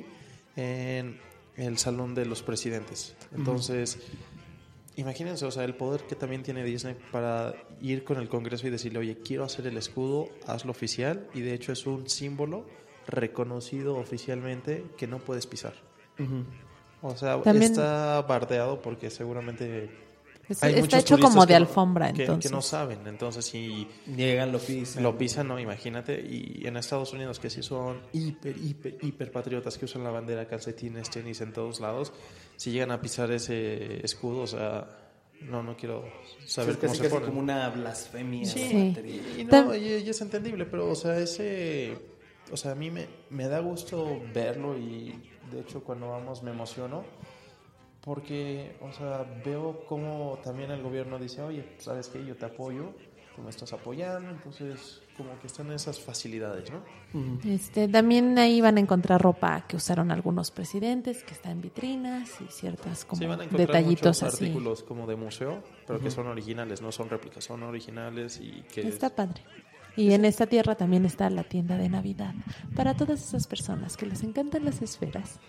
Speaker 1: en el Salón de los Presidentes. Entonces, imagínense, o sea, el poder que también tiene Disney para ir con el Congreso y decirle, oye, quiero hacer el escudo, hazlo oficial, y de hecho es un símbolo reconocido oficialmente que no puedes pisar.
Speaker 3: Ujú.
Speaker 1: O sea,
Speaker 2: También-
Speaker 1: está bardeado porque seguramente
Speaker 2: es-
Speaker 1: hay
Speaker 2: está
Speaker 1: muchos
Speaker 2: hecho
Speaker 1: turistas
Speaker 2: como de
Speaker 1: que no-
Speaker 2: alfombra,
Speaker 1: que,
Speaker 2: entonces.
Speaker 1: que no saben. Entonces, si
Speaker 3: Llegan, lo pisan.
Speaker 1: lo pisan, no, imagínate. Y en Estados Unidos, que sí son hiper, hiper, hiper patriotas, que usan la bandera, calcetines, tenis en todos lados, si llegan a pisar ese escudo, o sea, no, no quiero saber
Speaker 3: es
Speaker 1: cómo
Speaker 3: casi,
Speaker 1: se
Speaker 3: casi
Speaker 1: ponen.
Speaker 3: como una blasfemia.
Speaker 1: Sí,
Speaker 3: la
Speaker 2: Sí.
Speaker 3: batería.
Speaker 1: Y, y no,
Speaker 2: Tam-
Speaker 1: y, y es entendible, pero, o sea, ese, o sea, a mí me, me da gusto verlo y, de hecho, cuando vamos me emociono porque, o sea, veo cómo también el gobierno dice, oye, ¿sabes qué? Yo te apoyo, tú me estás apoyando, entonces, como que están esas facilidades, ¿no?
Speaker 3: Ujú.
Speaker 2: Este, también ahí van a encontrar ropa que usaron algunos presidentes, que está en vitrinas y ciertas como
Speaker 1: Sí, van a encontrar
Speaker 2: detallitos
Speaker 1: muchos
Speaker 2: así.
Speaker 1: artículos como de museo, pero que son originales, no son réplicas, son originales y que...
Speaker 2: Está padre. Y en esta tierra también está la tienda de Navidad. Para todas esas personas que les encantan las esferas,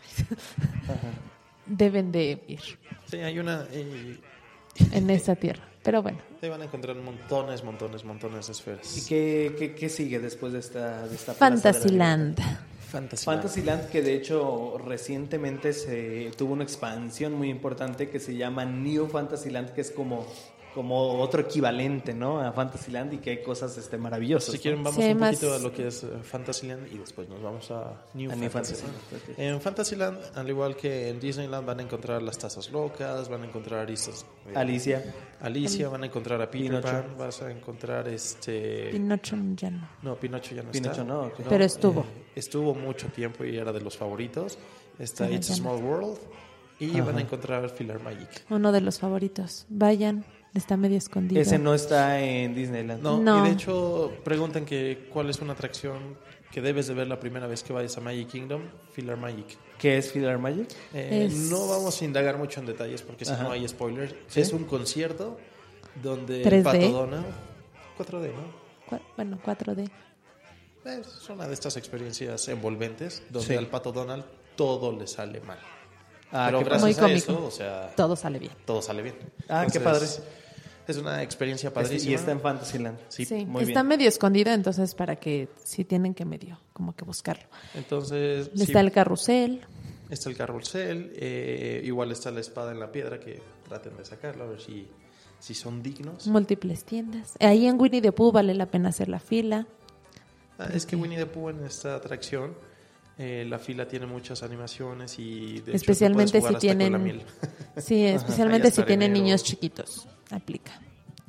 Speaker 2: deben de ir
Speaker 1: Sí, hay una... eh,
Speaker 2: en esta tierra. Pero bueno,
Speaker 1: ahí van a encontrar montones, montones, montones de esferas.
Speaker 3: ¿Y qué, qué, qué sigue después de esta, de esta plaza de la
Speaker 2: Fantasyland.
Speaker 1: Fantasyland.
Speaker 3: Fantasyland, que de hecho recientemente se tuvo una expansión muy importante que se llama New Fantasyland, que es como, como otro equivalente, ¿no? A Fantasyland y que hay cosas este, maravillosas.
Speaker 1: Si quieren,
Speaker 3: ¿no?
Speaker 1: vamos
Speaker 2: Sí,
Speaker 1: un
Speaker 2: más-
Speaker 1: poquito a lo que es uh, Fantasyland y después nos vamos a New
Speaker 3: A New
Speaker 1: Fantasyland.
Speaker 3: Fantasyland, ok.
Speaker 1: En Fantasyland, al igual que en Disneyland, van a encontrar las tazas locas, van a encontrar estas, eh,
Speaker 3: Alicia.
Speaker 1: Alicia, van a encontrar a Peter
Speaker 3: Pinocho.
Speaker 1: Pan, vas a encontrar este...
Speaker 2: Pinocho ya no.
Speaker 1: No, Pinocho ya no
Speaker 3: Pinocho
Speaker 1: está.
Speaker 3: no, ok.
Speaker 2: Pero estuvo.
Speaker 1: eh, estuvo mucho tiempo y era de los favoritos. Está
Speaker 2: Pero
Speaker 1: It's a
Speaker 2: ya no.
Speaker 1: Small World y
Speaker 3: Ajá.
Speaker 1: van a encontrar Filar Magic.
Speaker 2: Uno de los favoritos. Vayan, está medio escondido.
Speaker 3: Ese no está en Disneyland.
Speaker 1: No,
Speaker 2: No.
Speaker 1: y de hecho preguntan que cuál es una atracción que debes de ver la primera vez que vayas a Magic Kingdom, Filar Magic.
Speaker 3: ¿Qué es Filar Magic?
Speaker 1: Eh,
Speaker 2: Es-
Speaker 1: No vamos a indagar mucho en detalles porque si
Speaker 3: Ajá.
Speaker 1: no hay spoilers.
Speaker 3: ¿Sí?
Speaker 1: Es un concierto donde
Speaker 2: tres D.
Speaker 1: Pato Donald, cuatro D, ¿no?
Speaker 2: Cu- Bueno, cuatro D.
Speaker 1: Es una de estas experiencias envolventes donde
Speaker 3: Sí.
Speaker 1: al Pato Donald todo le sale mal.
Speaker 3: Ah,
Speaker 1: Pero
Speaker 3: qué
Speaker 1: gracias
Speaker 2: Muy
Speaker 1: a
Speaker 2: cómico.
Speaker 1: eso, o sea,
Speaker 2: Todo sale bien.
Speaker 1: todo sale bien.
Speaker 3: Ah, qué
Speaker 1: Entonces, Es una experiencia
Speaker 3: padre.
Speaker 1: padrísima.
Speaker 3: Y está en Fantasyland.
Speaker 1: Sí.
Speaker 2: Sí,
Speaker 3: muy
Speaker 2: está
Speaker 3: bien.
Speaker 2: medio escondido, entonces para que sí tienen que medio, como que buscarlo.
Speaker 1: Entonces, sí,
Speaker 2: Está el carrusel.
Speaker 1: está el carrusel, eh, igual está la espada en la piedra que traten de sacarla, a ver si, si son dignos.
Speaker 2: Múltiples tiendas. Ahí en Winnie the Pooh vale la pena hacer la fila.
Speaker 1: Ah, es que Winnie the Pooh en esta atracción, eh, la fila tiene muchas animaciones y de
Speaker 2: Especialmente
Speaker 1: hecho, te puedes
Speaker 2: si
Speaker 1: jugar hasta con
Speaker 2: tienen-
Speaker 1: la miel.
Speaker 2: Sí, especialmente
Speaker 1: Ahí
Speaker 2: si
Speaker 1: hasta
Speaker 2: tienen
Speaker 1: arenero.
Speaker 2: niños chiquitos. Aplica.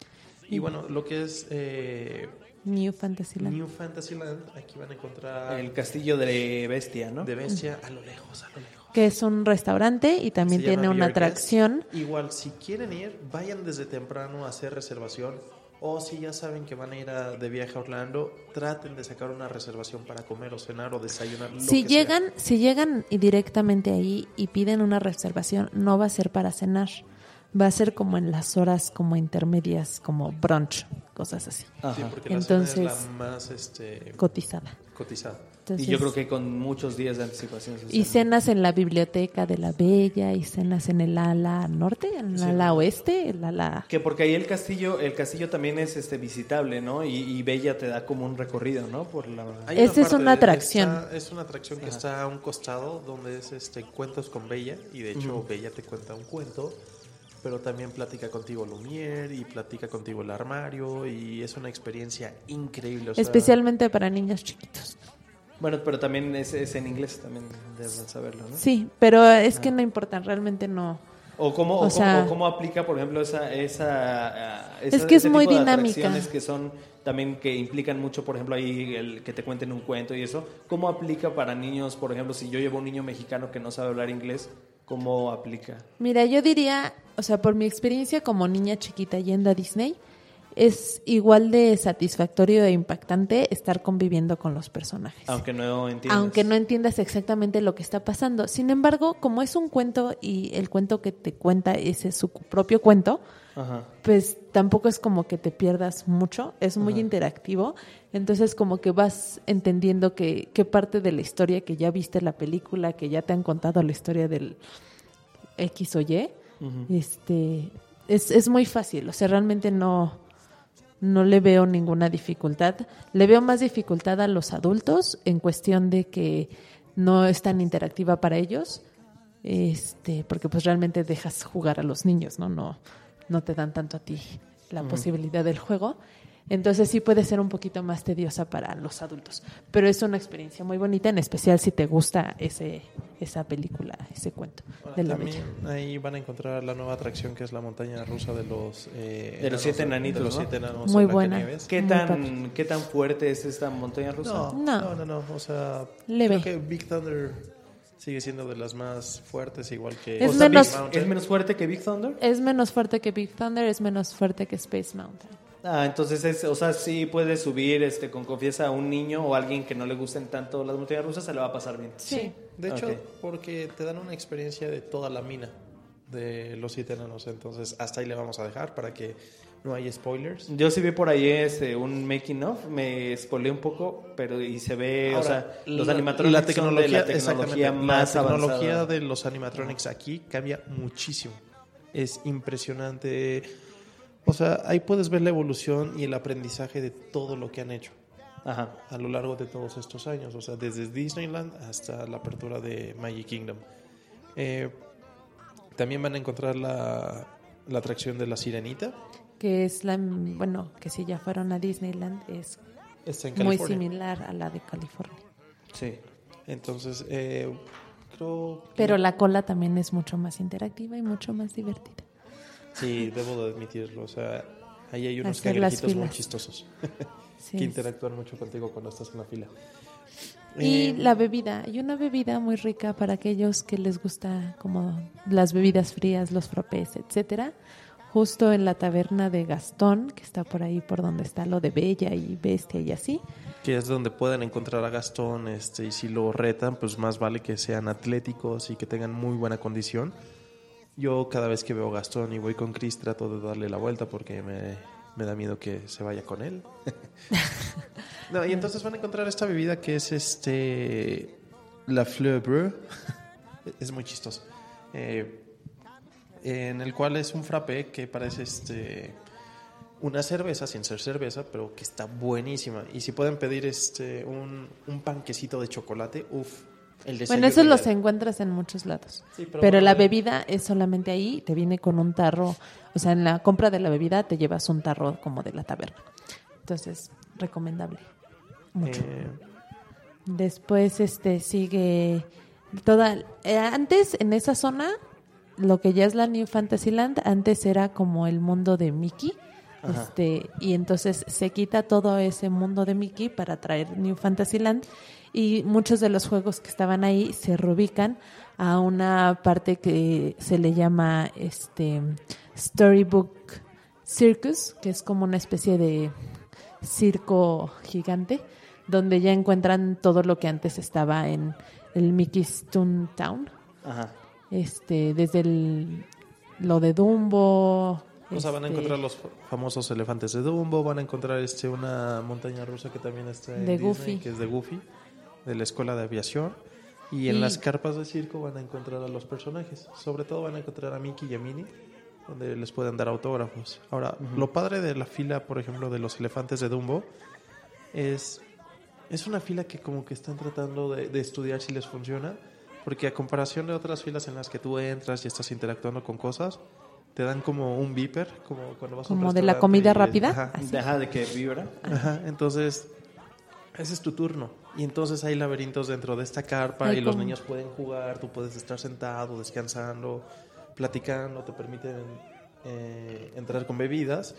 Speaker 1: Y bueno, lo que es eh,
Speaker 2: New Fantasyland.
Speaker 1: New Fantasyland, aquí van a encontrar
Speaker 3: El castillo de Bestia, ¿no?
Speaker 1: de bestia a lo lejos, a lo lejos.
Speaker 2: Que es un restaurante y también
Speaker 1: Se llama
Speaker 2: tiene una
Speaker 1: Be Our Guest.
Speaker 2: atracción.
Speaker 1: Igual, si quieren ir, vayan desde temprano a hacer reservación. O si ya saben que van a ir a- de viaje a Orlando, traten de sacar una reservación para comer o cenar o desayunar. lo
Speaker 2: Si
Speaker 1: que sea.
Speaker 2: llegan, si llegan y directamente ahí y piden una reservación, no va a ser para cenar. Va a ser como en las horas como intermedias, como brunch, cosas así,
Speaker 3: Ajá.
Speaker 1: Sí, porque la cena es
Speaker 2: Entonces-
Speaker 1: la más este,
Speaker 2: cotizada.
Speaker 1: cotizada.
Speaker 2: Entonces,
Speaker 3: Y yo creo que con muchos días de anticipación. se
Speaker 2: y
Speaker 3: sale.
Speaker 2: cenas en la biblioteca de la Bella, y cenas en el ala norte, en el
Speaker 1: Sí.
Speaker 2: ala oeste, el ala...
Speaker 3: Que porque ahí el castillo, el castillo también es este visitable, ¿no? Y, y Bella te da como un recorrido, ¿no? Por la.
Speaker 1: Hay
Speaker 2: Esa es
Speaker 1: parte
Speaker 2: una
Speaker 1: de-
Speaker 2: atracción.
Speaker 1: está- es una atracción que está a un costado donde es este cuentos con Bella y de hecho Bella te cuenta un cuento, pero también platica contigo Lumière y platica contigo el armario y es una experiencia increíble. o sea,
Speaker 2: Especialmente para niños chiquitos.
Speaker 3: Bueno, pero también es, es en inglés, también deben saberlo, ¿no?
Speaker 2: Sí, pero es que no importa, realmente no.
Speaker 3: O cómo,
Speaker 2: O
Speaker 3: o cómo-
Speaker 2: sea-
Speaker 3: o cómo aplica, por ejemplo, esa, esa, ah,
Speaker 2: Es
Speaker 3: esa-
Speaker 2: que es
Speaker 3: ese
Speaker 2: muy
Speaker 3: tipo de
Speaker 2: dinámica.
Speaker 3: atracciones que son también que implican mucho, por ejemplo, ahí el que te cuenten un cuento y eso. ¿Cómo aplica para niños, por ejemplo, si yo llevo un niño mexicano que no sabe hablar inglés, cómo aplica?
Speaker 2: Mira, yo diría, o sea, por mi experiencia como niña chiquita yendo a Disney, es igual de satisfactorio e impactante estar conviviendo con los personajes.
Speaker 3: Aunque no entiendas.
Speaker 2: Aunque no entiendas exactamente lo que está pasando. Sin embargo, como es un cuento y el cuento que te cuenta ese es su propio cuento,
Speaker 3: Ajá.
Speaker 2: pues tampoco es como que te pierdas mucho, es muy interactivo, entonces como que vas entendiendo que qué parte de la historia que ya viste en la película, que ya te han contado la historia del X o Y,
Speaker 3: Ujú.
Speaker 2: este es, es muy fácil, o sea, realmente no, no le veo ninguna dificultad. Le veo más dificultad a los adultos en cuestión de que no es tan interactiva para ellos, este, porque pues realmente dejas jugar a los niños, ¿no? No, no te dan tanto a ti la posibilidad del juego. Entonces sí puede ser un poquito más tediosa para los adultos, pero es una experiencia muy bonita, en especial si te gusta ese esa película, ese cuento
Speaker 1: Ahora,
Speaker 2: de la
Speaker 1: también
Speaker 2: Bella.
Speaker 1: ahí van a encontrar la nueva atracción que es la montaña rusa de los eh,
Speaker 3: De los siete
Speaker 1: enanos,
Speaker 3: enanitos,
Speaker 1: de los
Speaker 3: ¿no?
Speaker 1: siete enanos
Speaker 2: Muy
Speaker 1: de
Speaker 2: buena.
Speaker 1: Blancanieves.
Speaker 3: ¿Qué
Speaker 2: Muy
Speaker 3: tan,
Speaker 2: padre.
Speaker 3: ¿Qué tan fuerte es esta montaña rusa?
Speaker 1: No,
Speaker 2: No.
Speaker 1: no, no, no, o sea,
Speaker 2: Leve.
Speaker 1: creo que Big Thunder sigue siendo de las más fuertes, igual que
Speaker 2: Es
Speaker 3: O sea,
Speaker 2: menos-
Speaker 3: Big- ¿Es menos fuerte que Big Thunder?
Speaker 2: Es menos fuerte que Big Thunder, es menos fuerte que Space Mountain.
Speaker 3: Ah, entonces, es, o sea, sí puede subir este, con confianza a un niño o a alguien que no le gusten tanto las montañas rusas, se le va a pasar bien.
Speaker 2: Sí.
Speaker 1: De hecho,
Speaker 3: Ok.
Speaker 1: porque te dan una experiencia de toda la mina de los siete enanos, entonces hasta ahí le vamos a dejar para que no haya spoilers.
Speaker 3: Yo sí vi por ahí este, un making of, me spoileé un poco, pero y se ve, o
Speaker 1: Ahora,
Speaker 3: sea, los
Speaker 1: la-
Speaker 3: animatronics
Speaker 1: la
Speaker 3: son de
Speaker 1: tecnología,
Speaker 3: la tecnología
Speaker 1: exactamente,
Speaker 3: más
Speaker 1: la tecnología
Speaker 3: avanzada.
Speaker 1: de los animatronics aquí cambia muchísimo. Es impresionante. O sea, ahí puedes ver la evolución y el aprendizaje de todo lo que han hecho
Speaker 3: Ajá.
Speaker 1: a lo largo de todos estos años, o sea, desde Disneyland hasta la apertura de Magic Kingdom. Eh, también van a encontrar la, la atracción de la Sirenita.
Speaker 2: que es la, bueno, que si ya fueron a Disneyland, es
Speaker 1: Está en
Speaker 2: muy
Speaker 1: California.
Speaker 2: similar a la de California.
Speaker 3: Sí.
Speaker 1: Entonces, eh, creo que...
Speaker 2: Pero la cola también es mucho más interactiva y mucho más divertida.
Speaker 1: Sí, debo de admitirlo. O sea, ahí hay unos
Speaker 2: Hacer las
Speaker 1: cangrejitos muy
Speaker 2: filas.
Speaker 1: chistosos
Speaker 2: Sí,
Speaker 1: que
Speaker 2: es-
Speaker 1: interactúan mucho contigo cuando estás en la fila.
Speaker 2: Y
Speaker 1: Eh,
Speaker 2: la bebida, hay una bebida muy rica para aquellos que les gusta como las bebidas frías, los frappés, etcétera. Justo en la taberna de Gastón, que está por ahí por donde está lo de Bella y Bestia y así.
Speaker 1: que es donde pueden encontrar a Gastón, este, y si lo retan, pues más vale que sean atléticos y que tengan muy buena condición. Yo cada vez que veo a Gastón y voy con Chris trato de darle la vuelta porque me, me da miedo que se vaya con él. No, y entonces van a encontrar esta bebida que es este la Fleur Breu. Es muy chistoso. Eh, en el cual es un frappé que parece este una cerveza sin ser cerveza, pero que está buenísima. Y si pueden pedir este un, un panquecito de chocolate, uff, el desayuno.
Speaker 2: Bueno, eso los
Speaker 1: ideal.
Speaker 2: encuentras en muchos lados.
Speaker 1: Sí,
Speaker 2: pero
Speaker 1: bueno,
Speaker 2: la
Speaker 1: eh,
Speaker 2: bebida es solamente ahí, te viene con un tarro, o sea, en la compra de la bebida te llevas un tarro como de la taberna. Entonces, recomendable. Mucho.
Speaker 1: eh,
Speaker 2: Después este sigue toda eh, antes en esa zona lo que ya es la New Fantasyland, antes era como el mundo de Mickey.
Speaker 1: Ajá.
Speaker 2: Este, y entonces se quita todo ese mundo de Mickey para traer New Fantasyland y muchos de los juegos que estaban ahí se reubican a una parte que se le llama este Storybook Circus, que es como una especie de circo gigante donde ya encuentran todo lo que antes estaba en el Mickey's Toontown,
Speaker 3: Ajá.
Speaker 2: este, desde el, lo de Dumbo.
Speaker 1: O sea, van a
Speaker 2: este,
Speaker 1: encontrar los famosos elefantes de Dumbo, van a encontrar este una montaña rusa que también está en
Speaker 2: De
Speaker 1: Disney,
Speaker 2: Goofy.
Speaker 1: que es de Goofy, de la escuela de aviación. Y en
Speaker 2: Y-
Speaker 1: las carpas de circo van a encontrar a los personajes. Sobre todo van a encontrar a Mickey y a Minnie, donde les pueden dar autógrafos. Ahora, lo padre de la fila, por ejemplo, de los elefantes de Dumbo, es, es una fila que como que están tratando de, de estudiar si les funciona, porque a comparación de otras filas en las que tú entras y estás interactuando con cosas, te dan como un beeper, como cuando vas a un
Speaker 2: Como de la
Speaker 1: restaurante
Speaker 2: comida
Speaker 1: y-
Speaker 2: rápida.
Speaker 1: Ajá,
Speaker 2: Así.
Speaker 3: Deja de que vibra.
Speaker 1: ajá, entonces ese es tu turno. Y entonces hay laberintos dentro de esta carpa
Speaker 2: Ay,
Speaker 1: y los
Speaker 2: como-
Speaker 1: niños pueden jugar, tú puedes estar sentado, descansando, platicando, te permiten eh, entrar con bebidas.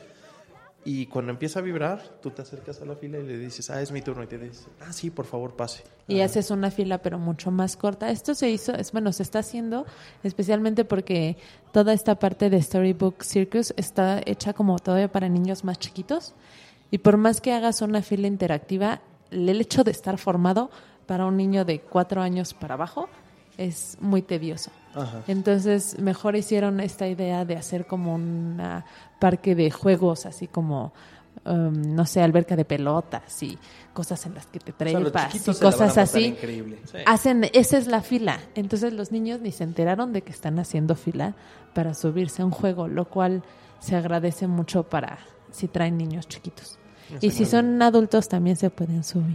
Speaker 1: Y cuando empieza a vibrar, tú te acercas a la fila y le dices, ah, es mi turno. Y te dice, ah, sí, por favor, pase.
Speaker 2: Y
Speaker 1: Ajá.
Speaker 2: haces una fila pero mucho más corta. Esto se hizo, es bueno, se está haciendo especialmente porque toda esta parte de Storybook Circus está hecha como todavía para niños más chiquitos. Y por más que hagas una fila interactiva, el hecho de estar formado para un niño de cuatro años para abajo es muy tedioso.
Speaker 1: Ajá.
Speaker 2: Entonces, mejor hicieron esta idea de hacer como un parque de juegos, así como, um, no sé, alberca de pelotas y cosas en las que te
Speaker 3: O sea, los
Speaker 2: trepas y
Speaker 3: chiquitos se la van a
Speaker 2: cosas
Speaker 3: pasar
Speaker 2: así.
Speaker 3: increíble.
Speaker 1: Sí.
Speaker 2: Hacen, esa es la fila. Entonces, los niños ni se enteraron de que están haciendo fila para subirse a un juego, lo cual se agradece mucho para si traen niños chiquitos.
Speaker 1: Eso
Speaker 2: Y si
Speaker 1: muy
Speaker 2: son adultos, también se pueden subir.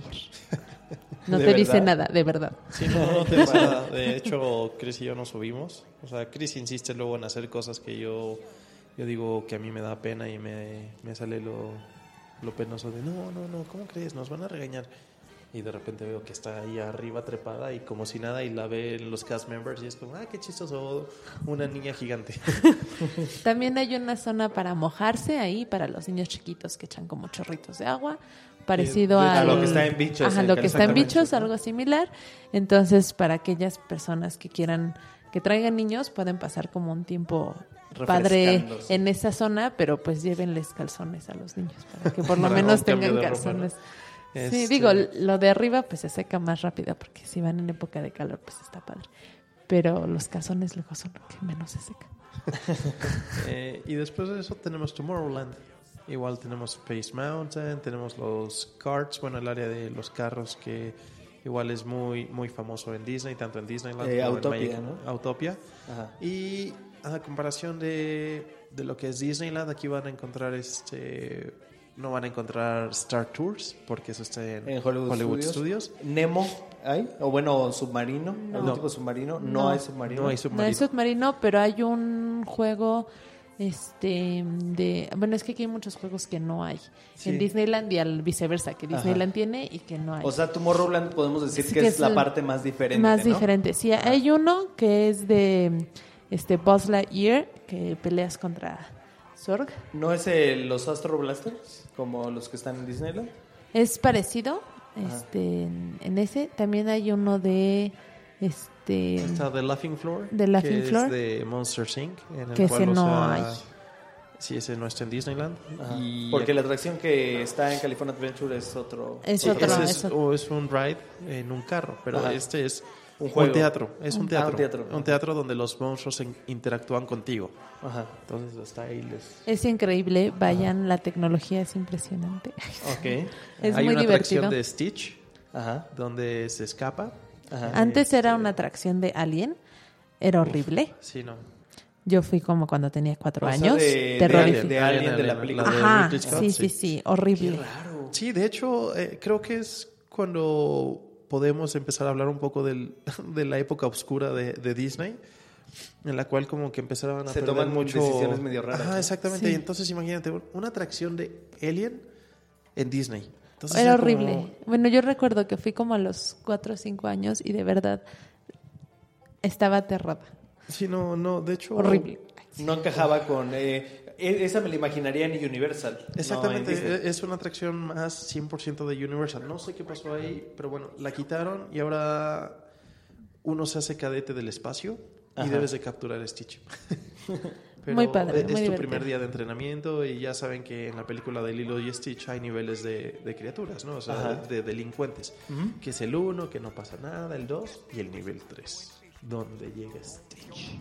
Speaker 2: No
Speaker 3: ¿De
Speaker 2: te dice
Speaker 3: verdad?
Speaker 2: nada, de verdad.
Speaker 1: Sí, no, no te dice nada. De hecho, Chris y yo nos subimos. O sea, Chris insiste luego en hacer cosas que yo, yo digo que a mí me da pena y me, me sale lo, lo penoso de no, no, no, ¿cómo crees? Nos van a regañar. Y de repente veo que está ahí arriba trepada y como si nada y la ven los cast members y es como, ah, qué chistoso, una niña gigante.
Speaker 2: También hay una zona para mojarse ahí para los niños chiquitos que echan como chorritos de agua, parecido
Speaker 1: de-
Speaker 2: a
Speaker 3: a lo que está en Bichos,
Speaker 2: Ajá,
Speaker 3: en
Speaker 2: lo que está en
Speaker 3: Exactamente,
Speaker 2: Bichos,
Speaker 3: ¿no?
Speaker 2: algo similar. Entonces, para aquellas personas que quieran que traigan niños, pueden pasar como un tiempo padre
Speaker 3: Refrescándose.
Speaker 2: en esa zona, pero pues llévenles calzones a los niños para que por lo
Speaker 1: Para
Speaker 2: menos
Speaker 1: un cambio
Speaker 2: tengan
Speaker 1: de ropa,
Speaker 2: calzones.
Speaker 1: ¿no?
Speaker 2: Sí,
Speaker 1: Este-
Speaker 2: digo, lo de arriba pues se seca más rápido porque si van en época de calor pues está padre. Pero los calzones luego son lo que menos se seca.
Speaker 1: Eh, y después de eso tenemos Tomorrowland. Igual tenemos Space Mountain, tenemos los karts, bueno, el área de los carros que igual es muy muy famoso en Disney, tanto en Disneyland
Speaker 3: Eh,
Speaker 1: como
Speaker 3: Autopia,
Speaker 1: en Magic-
Speaker 3: ¿no?
Speaker 1: Autopia.
Speaker 3: Ajá.
Speaker 1: Y a comparación de, de lo que es Disneyland, aquí van a encontrar este no van a encontrar Star Tours porque eso está en,
Speaker 3: En Hollywood,
Speaker 1: Studios.
Speaker 3: Studios. Nemo hay, o bueno, submarino, algún
Speaker 2: No.
Speaker 3: tipo de submarino. No,
Speaker 2: No.
Speaker 3: hay submarino.
Speaker 1: No hay
Speaker 2: No
Speaker 1: submarino.
Speaker 2: es submarino, pero hay un juego este de bueno, es que aquí hay muchos juegos que no hay
Speaker 3: Sí.
Speaker 2: en Disneyland y al viceversa, que Disneyland
Speaker 3: Ajá.
Speaker 2: tiene y que no hay.
Speaker 3: O sea, Tomorrowland podemos decir
Speaker 2: Sí,
Speaker 3: que,
Speaker 2: que
Speaker 3: es
Speaker 2: es
Speaker 3: la
Speaker 2: el-
Speaker 3: parte más diferente,
Speaker 2: Más
Speaker 3: ¿no?
Speaker 2: diferente. Sí, hay uno que es de este Buzz Lightyear, que peleas contra Zorg.
Speaker 3: ¿No es el- los Astro Blasters como los que están en Disneyland?
Speaker 2: Es parecido este en, en ese. También hay uno de este
Speaker 1: Está The Laughing Floor.
Speaker 2: The Laughing
Speaker 1: que
Speaker 2: Floor.
Speaker 1: es de Monsters incorporated. En el
Speaker 2: Que
Speaker 1: cual,
Speaker 2: ese
Speaker 1: o
Speaker 2: no
Speaker 1: sea,
Speaker 2: hay.
Speaker 1: Sí, ese no está en Disneyland.
Speaker 3: Ajá.
Speaker 1: Y
Speaker 3: Porque la atracción que está en California Adventure es otro...
Speaker 2: Es
Speaker 1: sí,
Speaker 2: otro,
Speaker 1: ese
Speaker 2: es
Speaker 1: es,
Speaker 2: otro.
Speaker 1: o es un ride en un carro, pero
Speaker 3: Ajá.
Speaker 1: este es
Speaker 3: Un
Speaker 1: un,
Speaker 3: juego.
Speaker 1: teatro. Es un
Speaker 3: Ah,
Speaker 1: teatro.
Speaker 3: un teatro.
Speaker 1: Un teatro donde los monstruos en- interactúan contigo.
Speaker 3: Ajá.
Speaker 1: Entonces hasta ahí les...
Speaker 2: Es increíble, vayan, la tecnología es impresionante.
Speaker 3: Ok.
Speaker 2: Es
Speaker 1: Hay
Speaker 2: muy
Speaker 1: una
Speaker 2: divertido.
Speaker 1: atracción de Stitch
Speaker 3: Ajá.
Speaker 1: donde se escapa.
Speaker 3: Ajá.
Speaker 2: Antes era una atracción de Alien, era horrible.
Speaker 1: Sí, no.
Speaker 2: Yo fui como cuando tenía cuatro
Speaker 3: O sea,
Speaker 2: años,
Speaker 3: de- de
Speaker 2: terrorífico.
Speaker 3: de Alien, de la
Speaker 1: la
Speaker 3: película.
Speaker 1: de
Speaker 2: Ajá,
Speaker 1: Ridley Scott,
Speaker 2: sí,
Speaker 1: sí.
Speaker 2: sí, sí, horrible.
Speaker 3: Qué raro.
Speaker 1: Sí, de hecho, eh, creo que es cuando podemos empezar a hablar un poco del, de la época oscura de, de Disney, en la cual como que empezaban a
Speaker 3: Se
Speaker 1: perder
Speaker 3: toman
Speaker 1: mucho...
Speaker 3: decisiones medio raras,
Speaker 1: Ajá,
Speaker 3: ¿no?
Speaker 1: exactamente.
Speaker 2: Sí.
Speaker 1: Y entonces imagínate, una atracción de Alien en Disney. Entonces
Speaker 2: Era
Speaker 1: como-
Speaker 2: horrible. Bueno, yo recuerdo que fui como a los cuatro o cinco años y de verdad estaba aterrada.
Speaker 1: Sí, no, no, de hecho...
Speaker 2: Horrible.
Speaker 3: No encajaba con... eh, e- esa me la imaginaría en Universal.
Speaker 1: Exactamente,
Speaker 3: no en Disney.
Speaker 1: es una atracción más cien por ciento de Universal. No sé qué pasó ahí, pero bueno, la quitaron y ahora uno se hace cadete del espacio y
Speaker 3: Ajá.
Speaker 1: debes de capturar a Stitch. Pero
Speaker 2: Muy padre,
Speaker 1: es
Speaker 2: muy
Speaker 1: tu
Speaker 2: divertido.
Speaker 1: primer día de entrenamiento y ya saben que en la película de Lilo y Stitch hay niveles de, de criaturas, ¿no? O sea,
Speaker 3: Ajá.
Speaker 1: de, de delincuentes.
Speaker 3: Ujú.
Speaker 1: Que es el uno, que no pasa nada, el dos y el nivel tres, donde llega Stitch.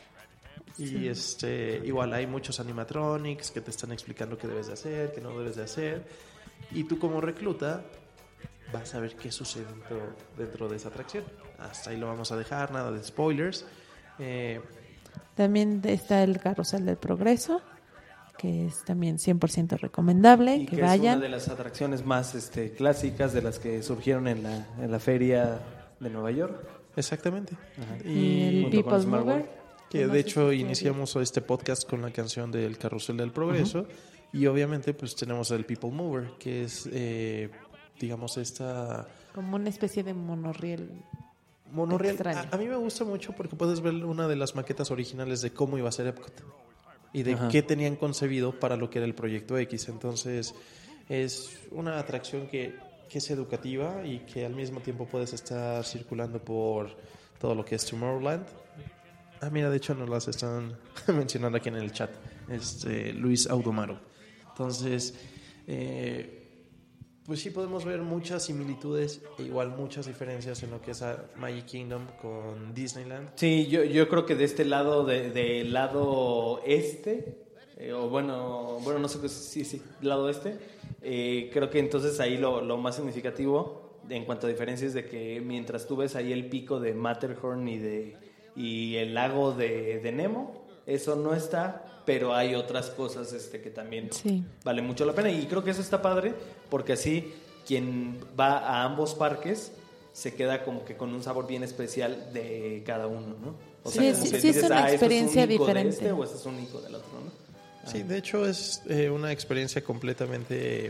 Speaker 1: Y este, igual hay muchos animatronics que te están explicando qué debes de hacer, qué no debes de hacer. Y tú como recluta vas a ver qué sucede dentro, dentro de esa atracción. Hasta ahí lo vamos a dejar, nada de spoilers. Eh,
Speaker 2: También está el Carrusel del Progreso, que es también cien por ciento recomendable,
Speaker 3: Y
Speaker 2: que,
Speaker 3: que es
Speaker 2: vayan.
Speaker 3: una de las atracciones más este, clásicas de las que surgieron en la, en la feria de Nueva York.
Speaker 1: exactamente.
Speaker 2: Y
Speaker 1: Y
Speaker 2: el
Speaker 3: junto con
Speaker 2: People
Speaker 3: Smart
Speaker 2: Mover.
Speaker 3: World.
Speaker 1: que
Speaker 2: Además
Speaker 1: de
Speaker 2: es
Speaker 1: hecho
Speaker 2: que-
Speaker 1: iniciamos este podcast con la canción del Carrusel del Progreso. Y obviamente pues tenemos el People Mover, que es, eh, digamos, esta...
Speaker 2: Como una especie de monorriel.
Speaker 1: Monorriel.
Speaker 2: Extraño.
Speaker 1: A, a mí me gusta mucho porque puedes ver una de las maquetas originales de cómo iba a ser Epcot y de
Speaker 3: Ajá.
Speaker 1: qué tenían concebido para lo que era el Proyecto X. Entonces es una atracción que, que es educativa y que al mismo tiempo puedes estar circulando por todo lo que es Tomorrowland. Ah, mira, de hecho nos las están mencionando aquí en el chat. Este, Luis Audomaro. Entonces, eh, pues sí podemos ver muchas similitudes e igual muchas diferencias en lo que es a Magic Kingdom con Disneyland.
Speaker 3: Sí, yo, yo creo que de este lado, de- del lado este, eh, o bueno, bueno, no sé qué, sí, sí, lado este, eh, creo que entonces ahí lo, lo más significativo en cuanto a diferencias de que mientras tú ves ahí el pico de Matterhorn y de y el lago de, de Nemo, eso no está, pero hay otras cosas este, que también
Speaker 2: Sí.
Speaker 3: vale mucho la pena y creo que eso está padre porque así quien va a ambos parques se queda como que con un sabor bien especial de cada uno, ¿no? O
Speaker 2: Sí,
Speaker 3: como
Speaker 2: sí,
Speaker 3: que
Speaker 2: sí, es una
Speaker 3: "Ah, esto
Speaker 2: experiencia
Speaker 3: un icono de
Speaker 2: diferente".
Speaker 3: este o este es un icono del otro, ¿no?
Speaker 1: Sí, de hecho es eh, una experiencia completamente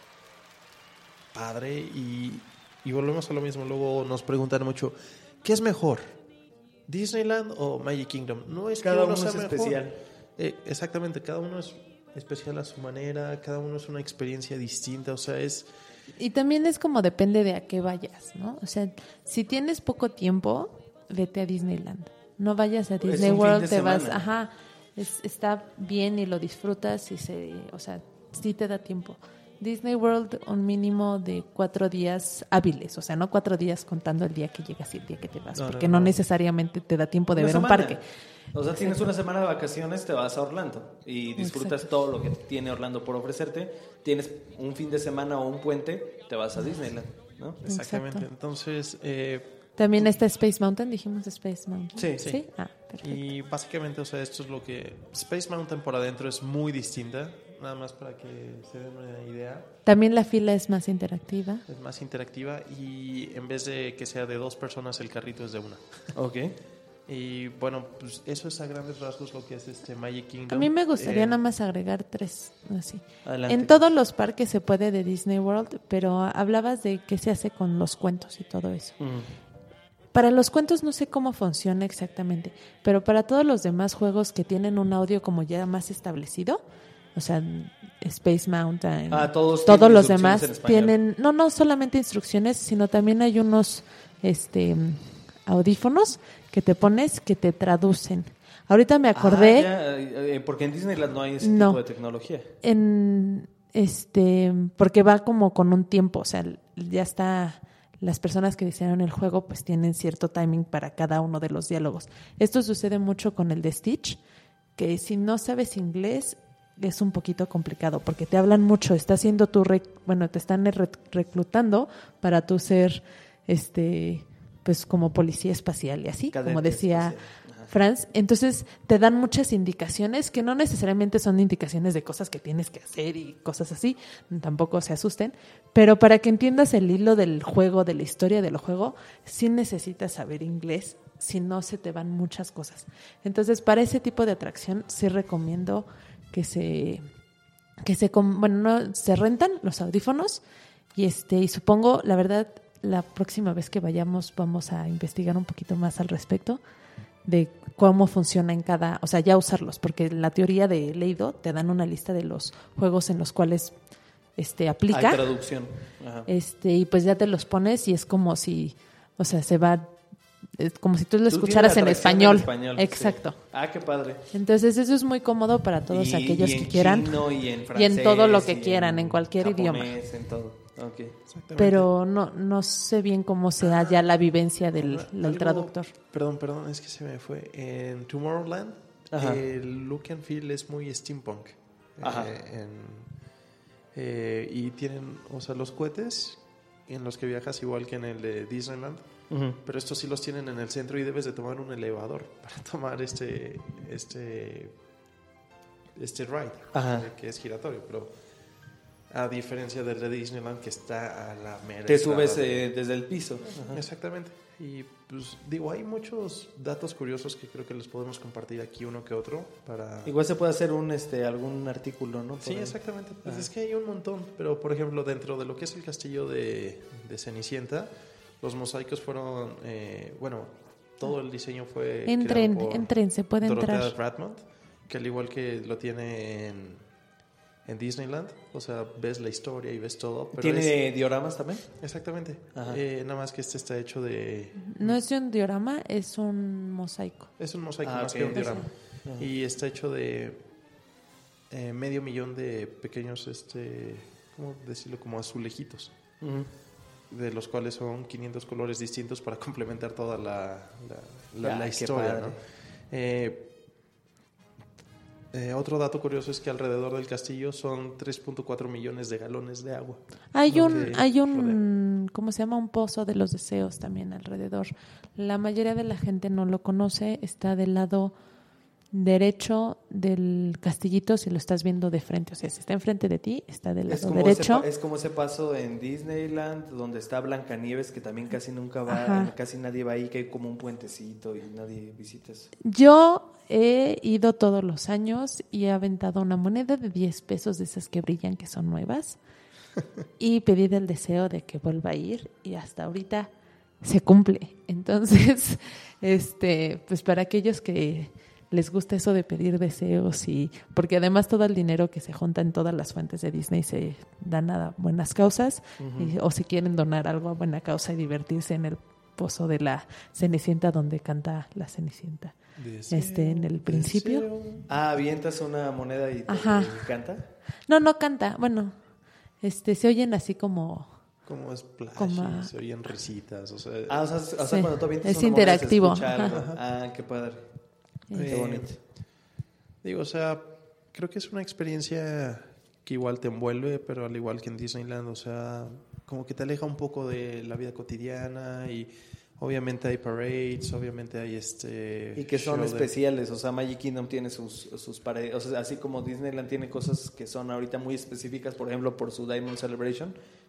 Speaker 1: padre y, y volvemos a lo mismo. Luego nos preguntan mucho, ¿qué es mejor? ¿Disneyland o Magic Kingdom? No es
Speaker 3: Cada
Speaker 1: que
Speaker 3: uno
Speaker 1: uno sea
Speaker 3: es
Speaker 1: mejor.
Speaker 3: especial.
Speaker 1: Eh, exactamente, cada uno es especial a su manera, cada uno es una experiencia distinta, o sea, es...
Speaker 2: Y también es como depende de a qué vayas, ¿no? O sea, si tienes poco tiempo, vete a Disneyland. No vayas a Disney
Speaker 3: un fin
Speaker 2: World,
Speaker 3: de
Speaker 2: te vas,
Speaker 3: semana.
Speaker 2: ajá, es- está bien y lo disfrutas y se, o sea, sí te da tiempo. Disney World un mínimo de cuatro días hábiles, o sea, no cuatro días contando el día que llegas y el día que te vas,
Speaker 1: No, no,
Speaker 2: porque no,
Speaker 1: no.
Speaker 2: necesariamente te da tiempo de
Speaker 3: Una
Speaker 2: ver
Speaker 3: semana.
Speaker 2: un parque.
Speaker 3: O sea, tienes una semana de vacaciones, te vas a Orlando y disfrutas
Speaker 2: Exacto.
Speaker 3: todo lo que tiene Orlando por ofrecerte. Tienes un fin de semana o un puente, te vas a Disneyland, ¿no?
Speaker 1: Exactamente,
Speaker 2: Exacto.
Speaker 1: entonces... eh,
Speaker 2: También está Space Mountain, dijimos Space Mountain.
Speaker 3: Sí.
Speaker 2: sí. Ah, perfecto.
Speaker 1: Y básicamente, o sea, esto es lo que... Space Mountain por adentro es muy distinta, nada más para que se den una idea.
Speaker 2: También la fila es más interactiva.
Speaker 1: Es más interactiva y en vez de que sea de dos personas, el carrito es de una.
Speaker 3: Ok.
Speaker 1: Y bueno, pues eso es a grandes rasgos lo que es este Magic Kingdom.
Speaker 2: A mí me gustaría
Speaker 1: Eh,
Speaker 2: nada más agregar tres, así.
Speaker 3: Adelante.
Speaker 2: En todos los parques se puede de Disney World, pero hablabas de qué se hace con los cuentos y todo eso.
Speaker 3: Ujú.
Speaker 2: Para los cuentos no sé cómo funciona exactamente, pero para todos los demás juegos que tienen un audio como ya más establecido, o sea, Space Mountain,
Speaker 3: Ah, todos
Speaker 2: todos
Speaker 3: tienen
Speaker 2: los
Speaker 3: instrucciones
Speaker 2: demás
Speaker 3: en español.
Speaker 2: tienen, no, no solamente instrucciones, sino también hay unos este audífonos que te pones que te traducen. Ahorita me acordé
Speaker 3: Ah, ya, eh, porque en Disneyland no hay ese
Speaker 2: No.
Speaker 3: tipo de tecnología.
Speaker 2: en este porque va como con un tiempo, o sea, ya está, las personas que diseñaron el juego pues tienen cierto timing para cada uno de los diálogos. Esto sucede mucho con el de Stitch, que si no sabes inglés es un poquito complicado porque te hablan mucho, está haciendo tu rec- bueno, te están re- reclutando para tú ser este pues como policía espacial y así,
Speaker 3: Cadete
Speaker 2: como decía
Speaker 3: espacial. Ajá.
Speaker 2: Franz. Entonces te dan muchas indicaciones que no necesariamente son indicaciones de cosas que tienes que hacer y cosas así, tampoco se asusten, pero para que entiendas el hilo del juego, de la historia del juego, sí necesitas saber inglés, si no se te van muchas cosas. Entonces para ese tipo de atracción sí recomiendo que se que se com- bueno, no, se rentan los audífonos y este y supongo, la verdad, la próxima vez que vayamos vamos a investigar un poquito más al respecto de cómo funciona en cada, o sea, ya usarlos, porque la teoría de Leido te dan una lista de los juegos en los cuales este aplica.
Speaker 3: Hay traducción. Ajá.
Speaker 2: Este, y pues ya te los pones y es como si, o sea, se va es como si tú lo
Speaker 3: Tú
Speaker 2: escucharas
Speaker 3: tienes
Speaker 2: en
Speaker 3: la
Speaker 2: español.
Speaker 3: atracción en español,
Speaker 2: Exacto.
Speaker 3: sí. Ah, qué padre.
Speaker 2: Entonces eso es muy cómodo para todos
Speaker 3: Y-
Speaker 2: aquellos
Speaker 3: y en
Speaker 2: que quieran.
Speaker 3: chino, y en
Speaker 2: y en
Speaker 3: francés,
Speaker 2: todo lo que
Speaker 3: y
Speaker 2: quieran, en cualquier idioma.
Speaker 3: japonés, en todo. Okay.
Speaker 1: exactamente.
Speaker 2: Pero no no sé bien cómo sea ya la vivencia del, del
Speaker 1: Algo-
Speaker 2: traductor.
Speaker 1: Perdón, perdón, es que se me fue. En Tomorrowland,
Speaker 3: Ajá.
Speaker 1: el look and feel es muy steampunk.
Speaker 3: Ajá.
Speaker 1: Eh, en- eh, y tienen, o sea, los cohetes en los que viajas igual que en el de Disneyland,
Speaker 3: Ujú.
Speaker 1: pero estos sí los tienen en el centro y debes de tomar un elevador para tomar este este este ride,
Speaker 3: Ajá.
Speaker 1: eh, que es giratorio, pero a diferencia del de Disneyland que está a la mera
Speaker 3: Te
Speaker 1: entrada
Speaker 3: subes
Speaker 1: de-
Speaker 3: eh, desde el piso. Ajá.
Speaker 1: Exactamente. Y pues digo, hay muchos datos curiosos que creo que les podemos compartir aquí uno que otro para...
Speaker 3: Igual se puede hacer un este algún artículo, ¿no? Por
Speaker 1: Sí,
Speaker 3: ahí.
Speaker 1: exactamente. Pues
Speaker 3: Ajá.
Speaker 1: es que hay un montón, pero por ejemplo, dentro de lo que es el castillo de, de Cenicienta, los mosaicos fueron, eh, bueno, todo el diseño fue...
Speaker 2: Entren,
Speaker 1: creado por
Speaker 2: entren, se puede
Speaker 1: Dorothea
Speaker 2: entrar.
Speaker 1: Radmond, que al igual que lo tiene en, en Disneyland, o sea, ves la historia y ves todo. Pero
Speaker 3: ¿Tiene
Speaker 1: es-
Speaker 3: dioramas también?
Speaker 1: exactamente.
Speaker 3: Ajá.
Speaker 1: Eh, nada más que este está hecho de...
Speaker 2: No es de un diorama, es un mosaico.
Speaker 1: Es un mosaico
Speaker 3: Ah,
Speaker 1: más
Speaker 3: ok.
Speaker 1: que un diorama.
Speaker 3: Ajá.
Speaker 1: Y está hecho de eh, medio millón de pequeños, este, ¿cómo decirlo? Como azulejitos,
Speaker 3: Ujú.
Speaker 1: de los cuales son quinientos colores distintos para complementar toda la, la, la-
Speaker 3: Ah,
Speaker 1: la
Speaker 3: qué
Speaker 1: historia,
Speaker 3: padre.
Speaker 1: ¿no? Eh, eh, otro dato curioso es que alrededor del castillo son tres punto cuatro millones de galones de agua.
Speaker 2: Hay
Speaker 1: lo
Speaker 2: un,
Speaker 1: que
Speaker 2: hay un, ¿cómo se llama? Un pozo de los deseos también alrededor. La mayoría de la gente no lo conoce, está del lado derecho del castillito si lo estás viendo de frente. O sea, si está enfrente de ti, está del
Speaker 3: Es
Speaker 2: lado
Speaker 3: como, ese,
Speaker 2: derecho.
Speaker 3: pa- es como ese paso en Disneyland donde está Blancanieves, que también casi nunca va,
Speaker 2: Ajá.
Speaker 3: casi nadie va ahí, que hay como un puentecito y nadie visita eso.
Speaker 2: Yo he ido todos los años y he aventado una moneda de diez pesos de esas que brillan, que son nuevas, y pedí el deseo de que vuelva a ir y hasta ahorita se cumple. Entonces, este, pues para aquellos que les gusta eso de pedir deseos y porque además todo el dinero que se junta en todas las fuentes de Disney se dan a buenas causas, y- o si quieren donar algo a buena causa y divertirse en el pozo de la Cenicienta donde canta la Cenicienta.
Speaker 1: Deseo,
Speaker 2: Este, en el principio.
Speaker 1: deseo.
Speaker 3: Ah, avientas una moneda y te
Speaker 2: Ajá.
Speaker 3: y canta.
Speaker 2: No, no canta. Bueno, este, se oyen así como...
Speaker 1: Como splashes,
Speaker 2: Como-
Speaker 1: se oyen risitas, o sea...
Speaker 3: Ah, o sea, o sea,
Speaker 2: Sí,
Speaker 3: cuando tú avientas
Speaker 2: es
Speaker 3: una moneda se
Speaker 2: interactivo.
Speaker 3: escucha algo.
Speaker 2: Ajá.
Speaker 3: Ah, qué padre.
Speaker 1: Eh,
Speaker 3: Qué bonito.
Speaker 1: Digo, o sea, creo que es una experiencia que igual te envuelve, pero al igual que en Disneyland, o sea, como que te aleja un poco de la vida cotidiana y obviamente hay parades, obviamente hay este...
Speaker 3: Y que son
Speaker 1: show de-
Speaker 3: especiales, o sea, Magic Kingdom tiene sus, sus paredes, o sea, así como Disneyland tiene cosas que son ahorita muy específicas, por ejemplo, por su Diamond Celebration,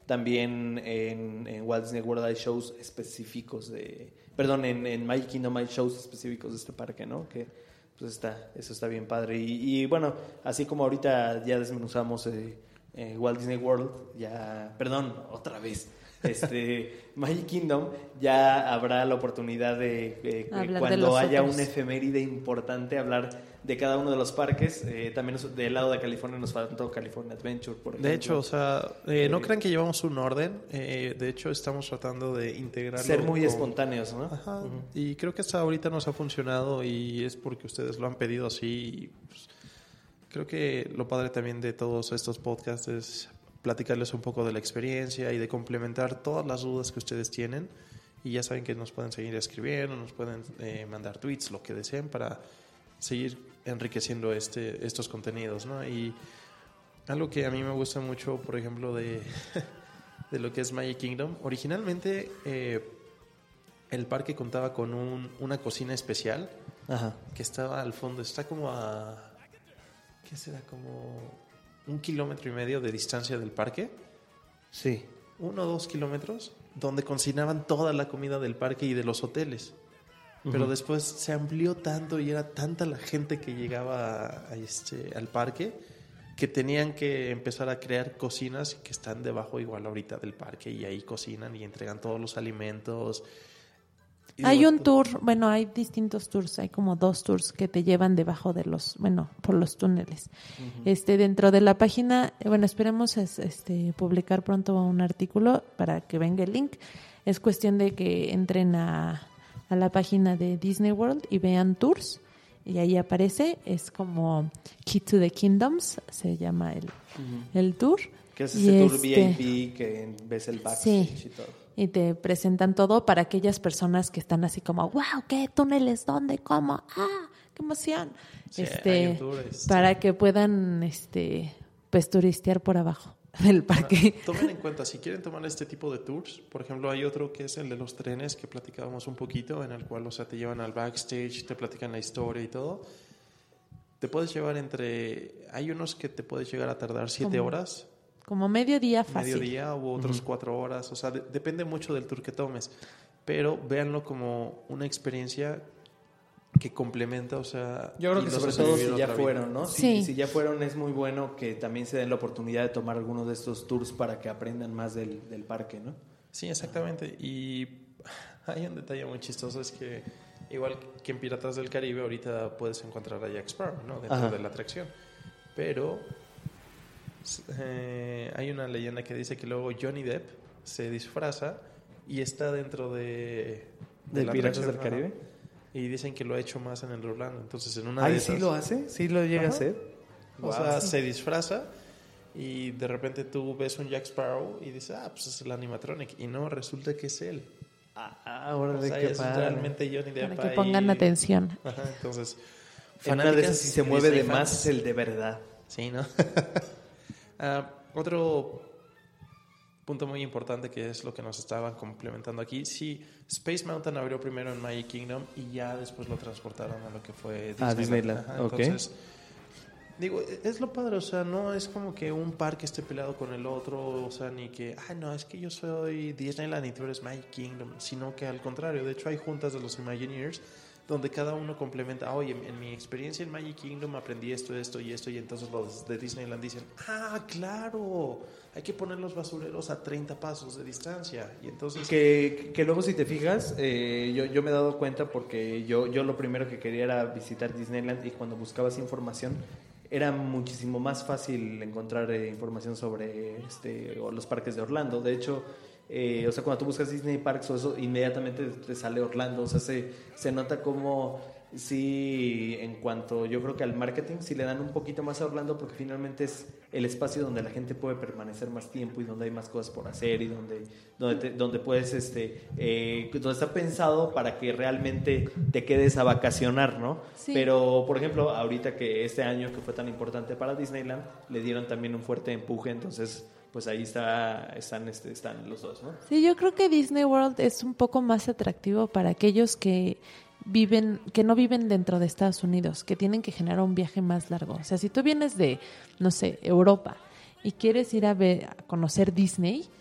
Speaker 3: También en, en Walt Disney World hay shows específicos de... Perdón, en, en Magic Kingdom hay shows específicos de este parque, ¿no? Que pues está, eso está bien padre. Y, y bueno, así como ahorita ya desmenuzamos eh, eh, Walt Disney World, ya... Perdón, otra vez. Este Magic Kingdom, ya habrá la oportunidad de, eh, cuando de haya una efeméride importante, hablar de cada uno de los parques. Eh, también del lado de California nos faltó California Adventure, por ejemplo.
Speaker 1: De hecho, o sea, eh, no eh, crean que llevamos un orden. Eh, de hecho, estamos tratando de integrarlo.
Speaker 3: Ser muy
Speaker 1: con...
Speaker 3: espontáneos, ¿no?
Speaker 1: Ajá. Uh-huh. Y creo que hasta ahorita nos ha funcionado y es porque ustedes lo han pedido así. Y, pues, creo que lo padre también de todos estos podcasts es platicarles un poco de la experiencia y de complementar todas las dudas que ustedes tienen. Y ya saben que nos pueden seguir escribiendo, nos pueden eh, mandar tweets, lo que deseen, para seguir enriqueciendo este, estos contenidos, ¿no? Y algo que a mí me gusta mucho, por ejemplo, de, de lo que es Magic Kingdom, originalmente eh, el parque contaba con un, una cocina especial. Ajá. Que estaba al fondo, está como a... ¿qué será? Como un kilómetro y medio de distancia del parque.
Speaker 3: Sí.
Speaker 1: Uno o dos kilómetros, donde cocinaban toda la comida del parque y de los hoteles. Uh-huh. Pero después se amplió tanto y era tanta la gente que llegaba a, a este, al parque, que tenían que empezar a crear cocinas que están debajo igual ahorita del parque, y ahí cocinan y entregan todos los alimentos.
Speaker 2: Hay un tour, bueno, hay distintos tours, hay como dos tours que te llevan debajo de los, bueno, por los túneles. Uh-huh. Este, dentro de la página, bueno, esperemos es, este, publicar pronto un artículo para que venga el link. Es cuestión de que entren a, a la página de Disney World y vean tours, y ahí aparece, es como Key to the Kingdoms, se llama el, uh-huh. el tour.
Speaker 3: Que es ese y tour este, V I P que ves el backstage
Speaker 2: sí.
Speaker 3: y todo.
Speaker 2: Y te presentan todo para aquellas personas que están así como, wow, ¿qué túneles? ¿Dónde? ¿Cómo? ¡Ah, qué emoción!
Speaker 1: Sí,
Speaker 2: este,
Speaker 1: tour, este...
Speaker 2: Para que puedan este, pues, turistear por abajo del parque.
Speaker 1: Ah, tomen en cuenta, si quieren tomar este tipo de tours, por ejemplo, hay otro que es el de los trenes que platicábamos un poquito, en el cual, o sea, te llevan al backstage, te platican la historia y todo. Te puedes llevar entre... Hay unos que te puedes llegar a tardar siete horas.
Speaker 2: Como mediodía fácil.
Speaker 1: Mediodía u otros uh-huh. cuatro horas. O sea, de, depende mucho del tour que tomes. Pero véanlo como una experiencia que complementa, o sea...
Speaker 3: Yo creo que sobre todo si ya fueron, ¿no? Si,
Speaker 2: sí.
Speaker 3: si ya fueron, es muy bueno que también se den la oportunidad de tomar alguno de estos tours para que aprendan más del, del parque, ¿no?
Speaker 1: Sí, exactamente. Y hay un detalle muy chistoso, es que igual que en Piratas del Caribe, ahorita puedes encontrar a Jack Sparrow, ¿no? Dentro Ajá. de la atracción. Pero... Eh, hay una leyenda que dice que luego Johnny Depp se disfraza y está dentro de,
Speaker 3: de, ¿De Piratas del Caribe,
Speaker 1: y dicen que lo ha hecho más en el Orlando. Entonces en una
Speaker 3: ¿Ahí
Speaker 1: de esas,
Speaker 3: sí lo hace? ¿Sí lo llega Ajá. a hacer?
Speaker 1: O wow. sea, se disfraza y de repente tú ves un Jack Sparrow y dices, ah, pues es el animatronic, y no, resulta que es él.
Speaker 3: Ah, ahora
Speaker 1: o sea,
Speaker 3: de
Speaker 1: es realmente Johnny Depp.
Speaker 2: Para que pongan ahí atención.
Speaker 1: Ajá, entonces,
Speaker 3: en una de esas, si se mueve de más, es el de verdad.
Speaker 1: Sí, ¿no? Uh, otro punto muy importante, que es lo que nos estaban complementando aquí. Sí, Space Mountain abrió primero en Magic Kingdom y ya después lo transportaron a lo que fue Disneyland.
Speaker 3: Ah, Disneyland.
Speaker 1: Ajá,
Speaker 3: okay.
Speaker 1: Entonces, digo, es lo padre, o sea, no es como que un parque esté peleado con el otro, o sea, ni que, ah, no, es que yo soy Disneyland y tú eres Magic Kingdom, sino que al contrario. De hecho, hay juntas de los Imagineers donde cada uno complementa, oye, en, en mi experiencia en Magic Kingdom aprendí esto, esto y esto, y entonces los de Disneyland dicen, ah, claro, hay que poner los basureros a treinta pasos de distancia. Y entonces...
Speaker 3: Que, que luego, si te fijas, eh, yo, yo me he dado cuenta porque yo, yo lo primero que quería era visitar Disneyland, y cuando buscabas información era muchísimo más fácil encontrar eh, información sobre este, o los parques de Orlando. De hecho... Eh, o sea, cuando tú buscas Disney Parks o eso, inmediatamente te sale Orlando. O sea, se, se nota como sí, en cuanto yo creo que al marketing sí le dan un poquito más a Orlando, porque finalmente es el espacio donde la gente puede permanecer más tiempo y donde hay más cosas por hacer y donde, donde, te, donde puedes, este, eh, donde está pensado para que realmente te quedes a vacacionar, ¿no?
Speaker 2: Sí.
Speaker 3: Pero, por ejemplo, ahorita que este año que fue tan importante para Disneyland, le dieron también un fuerte empuje, entonces... pues ahí está, están, este, están los dos, ¿no?
Speaker 2: Sí, yo creo que Disney World es un poco más atractivo para aquellos que viven, que no viven dentro de Estados Unidos, que tienen que generar un viaje más largo. O sea, si tú vienes de, no sé, Europa y quieres ir a ver, a conocer Disney,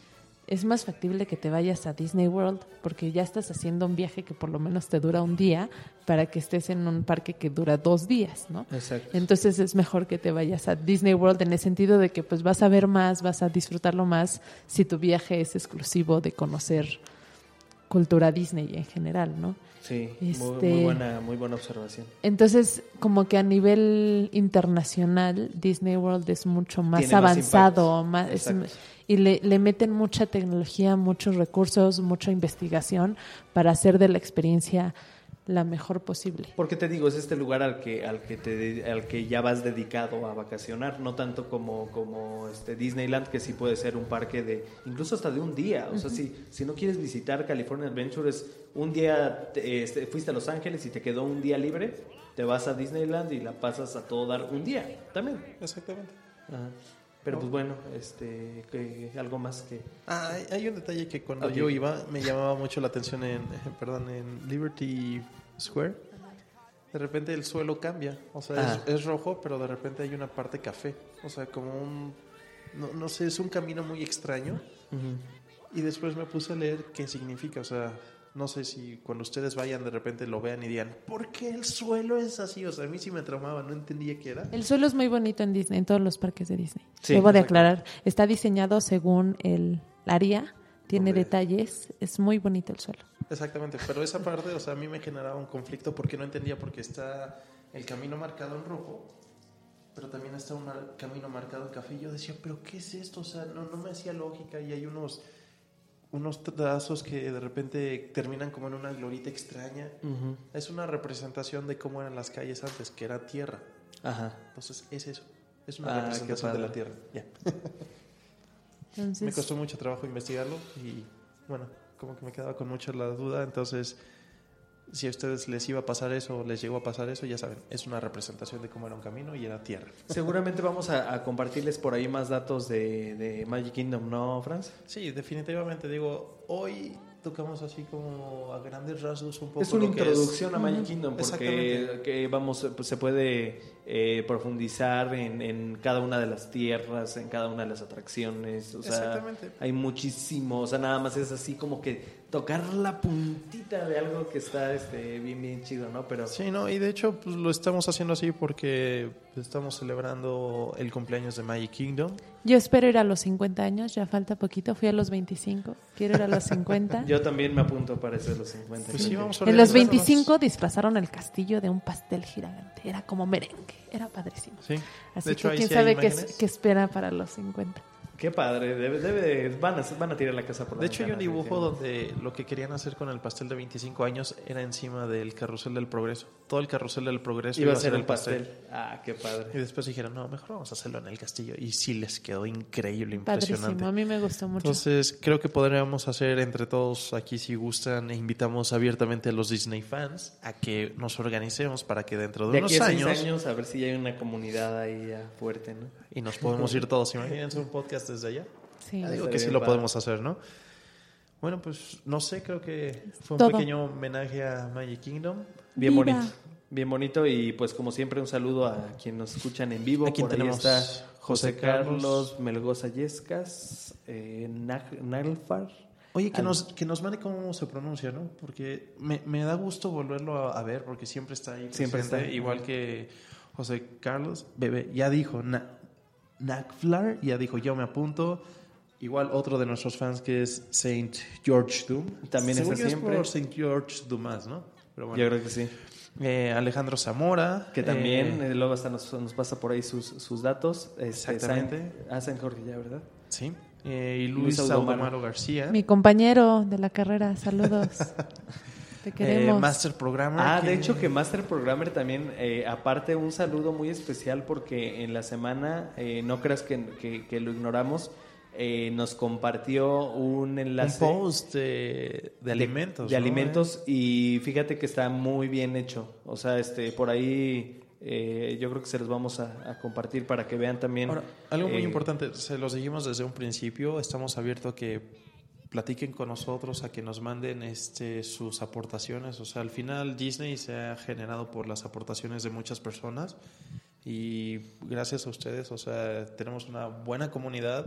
Speaker 2: es más factible que te vayas a Disney World porque ya estás haciendo un viaje que por lo menos te dura un día para que estés en un parque que dura dos días, ¿no?
Speaker 3: Exacto.
Speaker 2: Entonces es mejor que te vayas a Disney World en el sentido de que pues vas a ver más, vas a disfrutarlo más si tu viaje es exclusivo de conocer cultura Disney en general, ¿no?
Speaker 3: Sí,
Speaker 2: Este,
Speaker 3: muy, muy buena, muy buena observación.
Speaker 2: Entonces, como que a nivel internacional, Disney World es mucho más
Speaker 3: Tiene más
Speaker 2: avanzado,
Speaker 3: impacto.
Speaker 2: más, es-
Speaker 3: Exacto.
Speaker 2: y le, le meten mucha tecnología, muchos recursos, mucha investigación para hacer de la experiencia la mejor posible.
Speaker 3: Porque te digo, es este lugar al que al que te al que ya vas dedicado a vacacionar, no tanto como como este Disneyland, que sí puede ser un parque de incluso hasta de un día. O uh-huh. sea, si si no quieres visitar California Adventure, es un día te, este, fuiste a Los Ángeles y te quedó un día libre, te vas a Disneyland y la pasas a todo dar un día también.
Speaker 1: Exactamente.
Speaker 3: Ajá. Pero pues bueno, este, que, algo más que...
Speaker 1: Ah, hay, hay un detalle que cuando
Speaker 3: Okay.
Speaker 1: yo iba me llamaba mucho la atención en, perdón, en Liberty Square. De repente el suelo cambia, o sea, es, es rojo, pero de repente hay una parte café, o sea, como un, no, no sé, es un camino muy extraño. Uh-huh. Y después me puse a leer qué significa, o sea, no sé si cuando ustedes vayan de repente lo vean y digan, ¿por qué el suelo es así? O sea, a mí sí me traumaba, no entendía qué era.
Speaker 2: El suelo es muy bonito en Disney, en todos los parques de Disney.
Speaker 3: Sí,
Speaker 2: Debo de
Speaker 3: exacto.
Speaker 2: aclarar, está diseñado según el área, tiene
Speaker 1: Hombre.
Speaker 2: detalles, es muy bonito el suelo.
Speaker 1: Exactamente, pero esa parte, o sea, a mí me generaba un conflicto porque no entendía porque está el camino marcado en rojo, pero también está un camino marcado en café. Y yo decía, ¿pero qué es esto? O sea, no, no me hacía lógica y hay unos... unos trazos que de repente terminan como en una glorita extraña. Uh-huh. Es una representación de cómo eran las calles antes, que era tierra.
Speaker 3: Ajá.
Speaker 1: Entonces es eso, es una
Speaker 3: ah,
Speaker 1: representación de la tierra. Ya.
Speaker 2: Entonces...
Speaker 1: Me costó mucho trabajo investigarlo y bueno, como que me quedaba con mucho la duda. Entonces, si a ustedes les iba a pasar eso, les llegó a pasar eso, ya saben, es una representación de cómo era un camino y era tierra.
Speaker 3: Seguramente vamos a, a compartirles por ahí más datos de, de Magic Kingdom, ¿no, Franz?
Speaker 1: Sí, definitivamente. Digo, hoy tocamos así como a grandes rasgos un poco.
Speaker 3: Es una
Speaker 1: lo que
Speaker 3: introducción
Speaker 1: es.
Speaker 3: a Magic Kingdom porque que vamos, pues, se puede eh, profundizar en, en cada una de las tierras, en cada una de las atracciones. O sea, hay muchísimo. O sea, nada más es así como que tocar la puntita de algo que está este, bien, bien chido, ¿no? Pero
Speaker 1: sí, no, y de hecho pues, lo estamos haciendo así porque estamos celebrando el cumpleaños de Magic Kingdom.
Speaker 2: Yo espero ir a los cincuenta años, ya falta poquito, fui a los veinticinco, quiero ir a los cincuenta.
Speaker 3: Yo también me apunto para eso de los cincuenta.
Speaker 1: Pues sí, vamos a
Speaker 2: en los veinticinco disfrazaron el castillo de un pastel gigante, era como merengue, era padrísimo.
Speaker 1: Sí.
Speaker 2: Así
Speaker 1: de hecho,
Speaker 2: que quién
Speaker 1: sí
Speaker 2: sabe qué, qué espera para los cincuenta.
Speaker 3: Qué padre, debe, debe, van, a, van a tirar la casa por la
Speaker 1: De hecho, hay un
Speaker 3: ventana,
Speaker 1: dibujo donde lo que querían hacer con el pastel de veinticinco años era encima del carrusel del progreso. Todo el carrusel del progreso
Speaker 3: iba, iba a ser el pastel. pastel. Ah, qué padre.
Speaker 1: Y después dijeron, no, mejor vamos a hacerlo en el castillo. Y sí les quedó increíble, impresionante.
Speaker 2: Padrísimo, a mí me gustó mucho.
Speaker 1: Entonces, creo que podríamos hacer entre todos aquí, si gustan, e invitamos abiertamente a los Disney fans a que nos organicemos para que dentro de,
Speaker 3: de
Speaker 1: unos
Speaker 3: aquí a
Speaker 1: años...
Speaker 3: seis años, a ver si hay una comunidad ahí ya fuerte, ¿no?
Speaker 1: Y nos podemos ir todos. Imagínense un podcast desde allá.
Speaker 2: Sí.
Speaker 1: Ah, digo que sí lo podemos hacer, ¿no? Bueno, pues no sé, creo que fue un
Speaker 2: Todo.
Speaker 1: pequeño homenaje a Magic Kingdom.
Speaker 3: Bien
Speaker 2: Viva.
Speaker 3: bonito. Bien bonito y pues como siempre un saludo a quienes nos escuchan en vivo.
Speaker 1: Aquí
Speaker 3: Por ahí
Speaker 1: tenemos
Speaker 3: está
Speaker 1: José
Speaker 3: José
Speaker 1: Carlos.
Speaker 3: Carlos Melgoza Yescas, eh, Naglfar.
Speaker 1: Oye, que nos, que nos mande cómo se pronuncia, ¿no? Porque me, me da gusto volverlo a, a ver porque siempre está ahí presente,
Speaker 3: Siempre está.
Speaker 1: igual que José Carlos. Bebé, ya dijo na, Naglfar, ya dijo yo me apunto. Igual otro de nuestros fans que es Saint George Doom.
Speaker 3: También
Speaker 1: Según
Speaker 3: está
Speaker 1: yo
Speaker 3: siempre.
Speaker 1: Es por Saint George Dumas, ¿no? Pero bueno.
Speaker 3: Yo creo que sí.
Speaker 1: Eh, Alejandro Zamora.
Speaker 3: Que también,
Speaker 1: eh,
Speaker 3: eh, luego hasta nos, nos pasa por ahí sus, sus datos. Este,
Speaker 1: Exactamente.
Speaker 3: Saint, ah, San Jorge ya, ¿verdad?
Speaker 1: Sí. Eh, y Luis,
Speaker 3: Luis
Speaker 1: Audomaro
Speaker 3: Audomaro
Speaker 1: García.
Speaker 2: Mi compañero de la carrera, saludos. Te queremos.
Speaker 1: Eh, Master Programmer.
Speaker 3: Ah,
Speaker 1: que...
Speaker 3: de hecho que Master Programmer también, eh, aparte un saludo muy especial porque en la semana, eh, no creas que, que, que lo ignoramos, eh, nos compartió un enlace.
Speaker 1: Un post de, de alimentos.
Speaker 3: De
Speaker 1: ¿no?
Speaker 3: alimentos y fíjate que está muy bien hecho. O sea, este por ahí eh, yo creo que se los vamos a, a compartir para que vean también.
Speaker 1: Ahora, algo muy
Speaker 3: eh,
Speaker 1: importante, se los dijimos desde un principio, estamos abiertos a que platiquen con nosotros, a que nos manden este sus aportaciones. O sea, al final Disney se ha generado por las aportaciones de muchas personas y gracias a ustedes, o sea, tenemos una buena comunidad.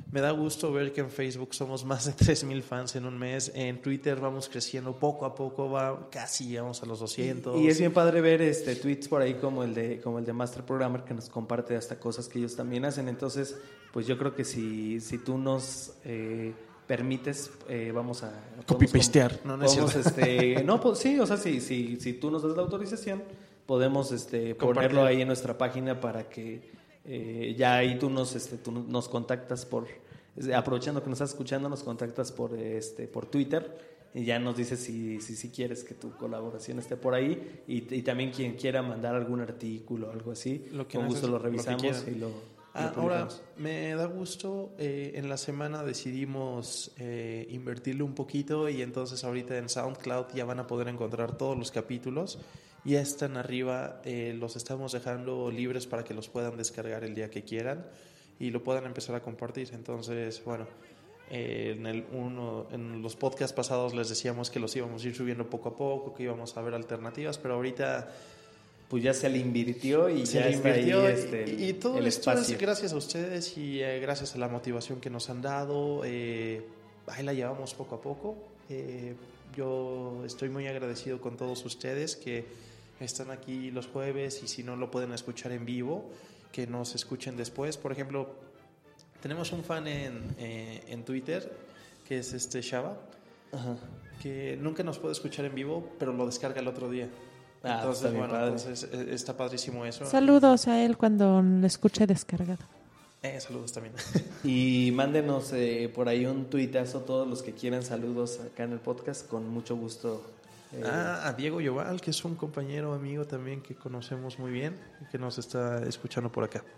Speaker 1: Me da gusto ver que en Facebook somos más de tres mil fans en un mes. En Twitter vamos creciendo poco a poco, va casi llegamos a los doscientos.
Speaker 3: Y, y es bien padre ver este tweets por ahí como el de como el de Master Programmer, que nos comparte hasta cosas que ellos también hacen. Entonces, pues yo creo que si, si tú nos eh, permites, eh, vamos a...
Speaker 1: Copy-pastear, no, no es
Speaker 3: podemos,
Speaker 1: cierto.
Speaker 3: este, no, pues sí, o sea, si, si, si tú nos das la autorización, podemos este, ponerlo ahí en nuestra página para que eh, ya ahí tú nos, este, tú nos contactas por... Aprovechando que nos estás escuchando, nos contactas por, este, por Twitter y ya nos dices si, si, si quieres que tu colaboración esté por ahí y, y también quien quiera mandar algún artículo o algo así,
Speaker 1: Lo que
Speaker 3: con gusto
Speaker 1: neces-
Speaker 3: lo revisamos
Speaker 1: lo que
Speaker 3: y lo,
Speaker 1: Ah,
Speaker 3: lo
Speaker 1: ahora,
Speaker 3: publicamos.
Speaker 1: me da gusto, eh, en la semana decidimos eh, invertirle un poquito y entonces ahorita en SoundCloud ya van a poder encontrar todos los capítulos. Ya están arriba, eh, los estamos dejando libres para que los puedan descargar el día que quieran y lo puedan empezar a compartir. Entonces, bueno, eh, en, el uno, en los podcasts pasados les decíamos que los íbamos a ir subiendo poco a poco, que íbamos a ver alternativas, pero ahorita...
Speaker 3: Pues ya se le invirtió y
Speaker 1: se
Speaker 3: ya
Speaker 1: le
Speaker 3: está
Speaker 1: invirtió
Speaker 3: ahí
Speaker 1: y-
Speaker 3: este,
Speaker 1: y, y todo
Speaker 3: el
Speaker 1: esto
Speaker 3: espacio.
Speaker 1: es gracias a ustedes y eh, gracias a la motivación que nos han dado. Eh, ahí la llevamos poco a poco. Eh, yo estoy muy agradecido con todos ustedes que están aquí los jueves y si no lo pueden escuchar en vivo, que nos escuchen después. Por ejemplo, tenemos un fan en, eh, en Twitter que es este Shaba,
Speaker 3: Ajá.
Speaker 1: que nunca nos puede escuchar en vivo, pero lo descarga el otro día.
Speaker 3: Ah,
Speaker 1: Entonces,
Speaker 3: está bien
Speaker 1: bueno,
Speaker 3: padre.
Speaker 1: entonces eh, está padrísimo eso.
Speaker 2: Saludos a él cuando lo escuche descargado.
Speaker 1: Eh, saludos también.
Speaker 3: Y mándenos eh, por ahí un tuitazo todos los que quieran saludos acá en el podcast, con mucho gusto. eh,
Speaker 1: Ah, a Diego Yoval, que es un compañero amigo también que conocemos muy bien y que nos está escuchando por acá.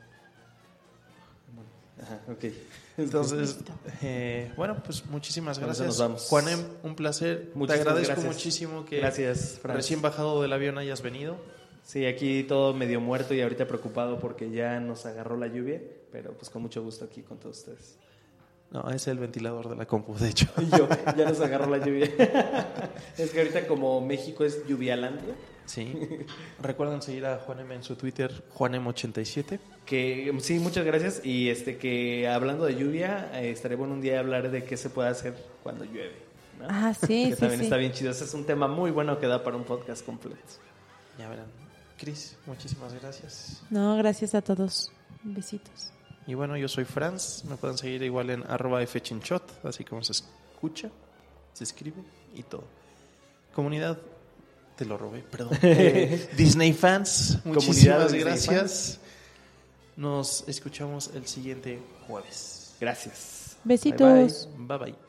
Speaker 3: Ajá, ok.
Speaker 1: Entonces, eh, bueno, pues muchísimas
Speaker 3: Con eso
Speaker 1: gracias.
Speaker 3: nos vamos.
Speaker 1: Juanem, un placer.
Speaker 3: Muchísimas
Speaker 1: Te agradezco
Speaker 3: gracias.
Speaker 1: muchísimo que
Speaker 3: Gracias, Franz.
Speaker 1: recién bajado del avión hayas venido.
Speaker 3: Sí, aquí todo medio muerto y ahorita preocupado porque ya nos agarró la lluvia, pero pues con mucho gusto aquí con todos ustedes.
Speaker 1: No, es el ventilador de la compu, de hecho.
Speaker 3: Y yo, ya nos agarró la lluvia. Es que ahorita como México es lluvialandia,
Speaker 1: Sí. Recuerden seguir a Juanem en su Twitter, Juanem ochenta y siete.
Speaker 3: que sí, muchas gracias. Y este que hablando de lluvia, eh, estaría bueno un día hablar de qué se puede hacer cuando llueve, ¿no?
Speaker 2: Ah, sí,
Speaker 3: que
Speaker 2: sí,
Speaker 3: también
Speaker 2: sí.
Speaker 3: está bien chido. Ese es un tema muy bueno que da para un podcast completo.
Speaker 1: Ya verán. Cris, muchísimas gracias.
Speaker 2: No, gracias a todos. Besitos.
Speaker 1: Y bueno, yo soy Franz, me pueden seguir igual en arroba fchinchot, así como se escucha, se escribe y todo. Comunidad, te lo robé, perdón. Eh, Disney fans,
Speaker 3: Comunidad
Speaker 1: muchísimas
Speaker 3: Disney
Speaker 1: gracias. Nos escuchamos el siguiente jueves.
Speaker 3: Gracias.
Speaker 2: Besitos.
Speaker 1: Bye bye.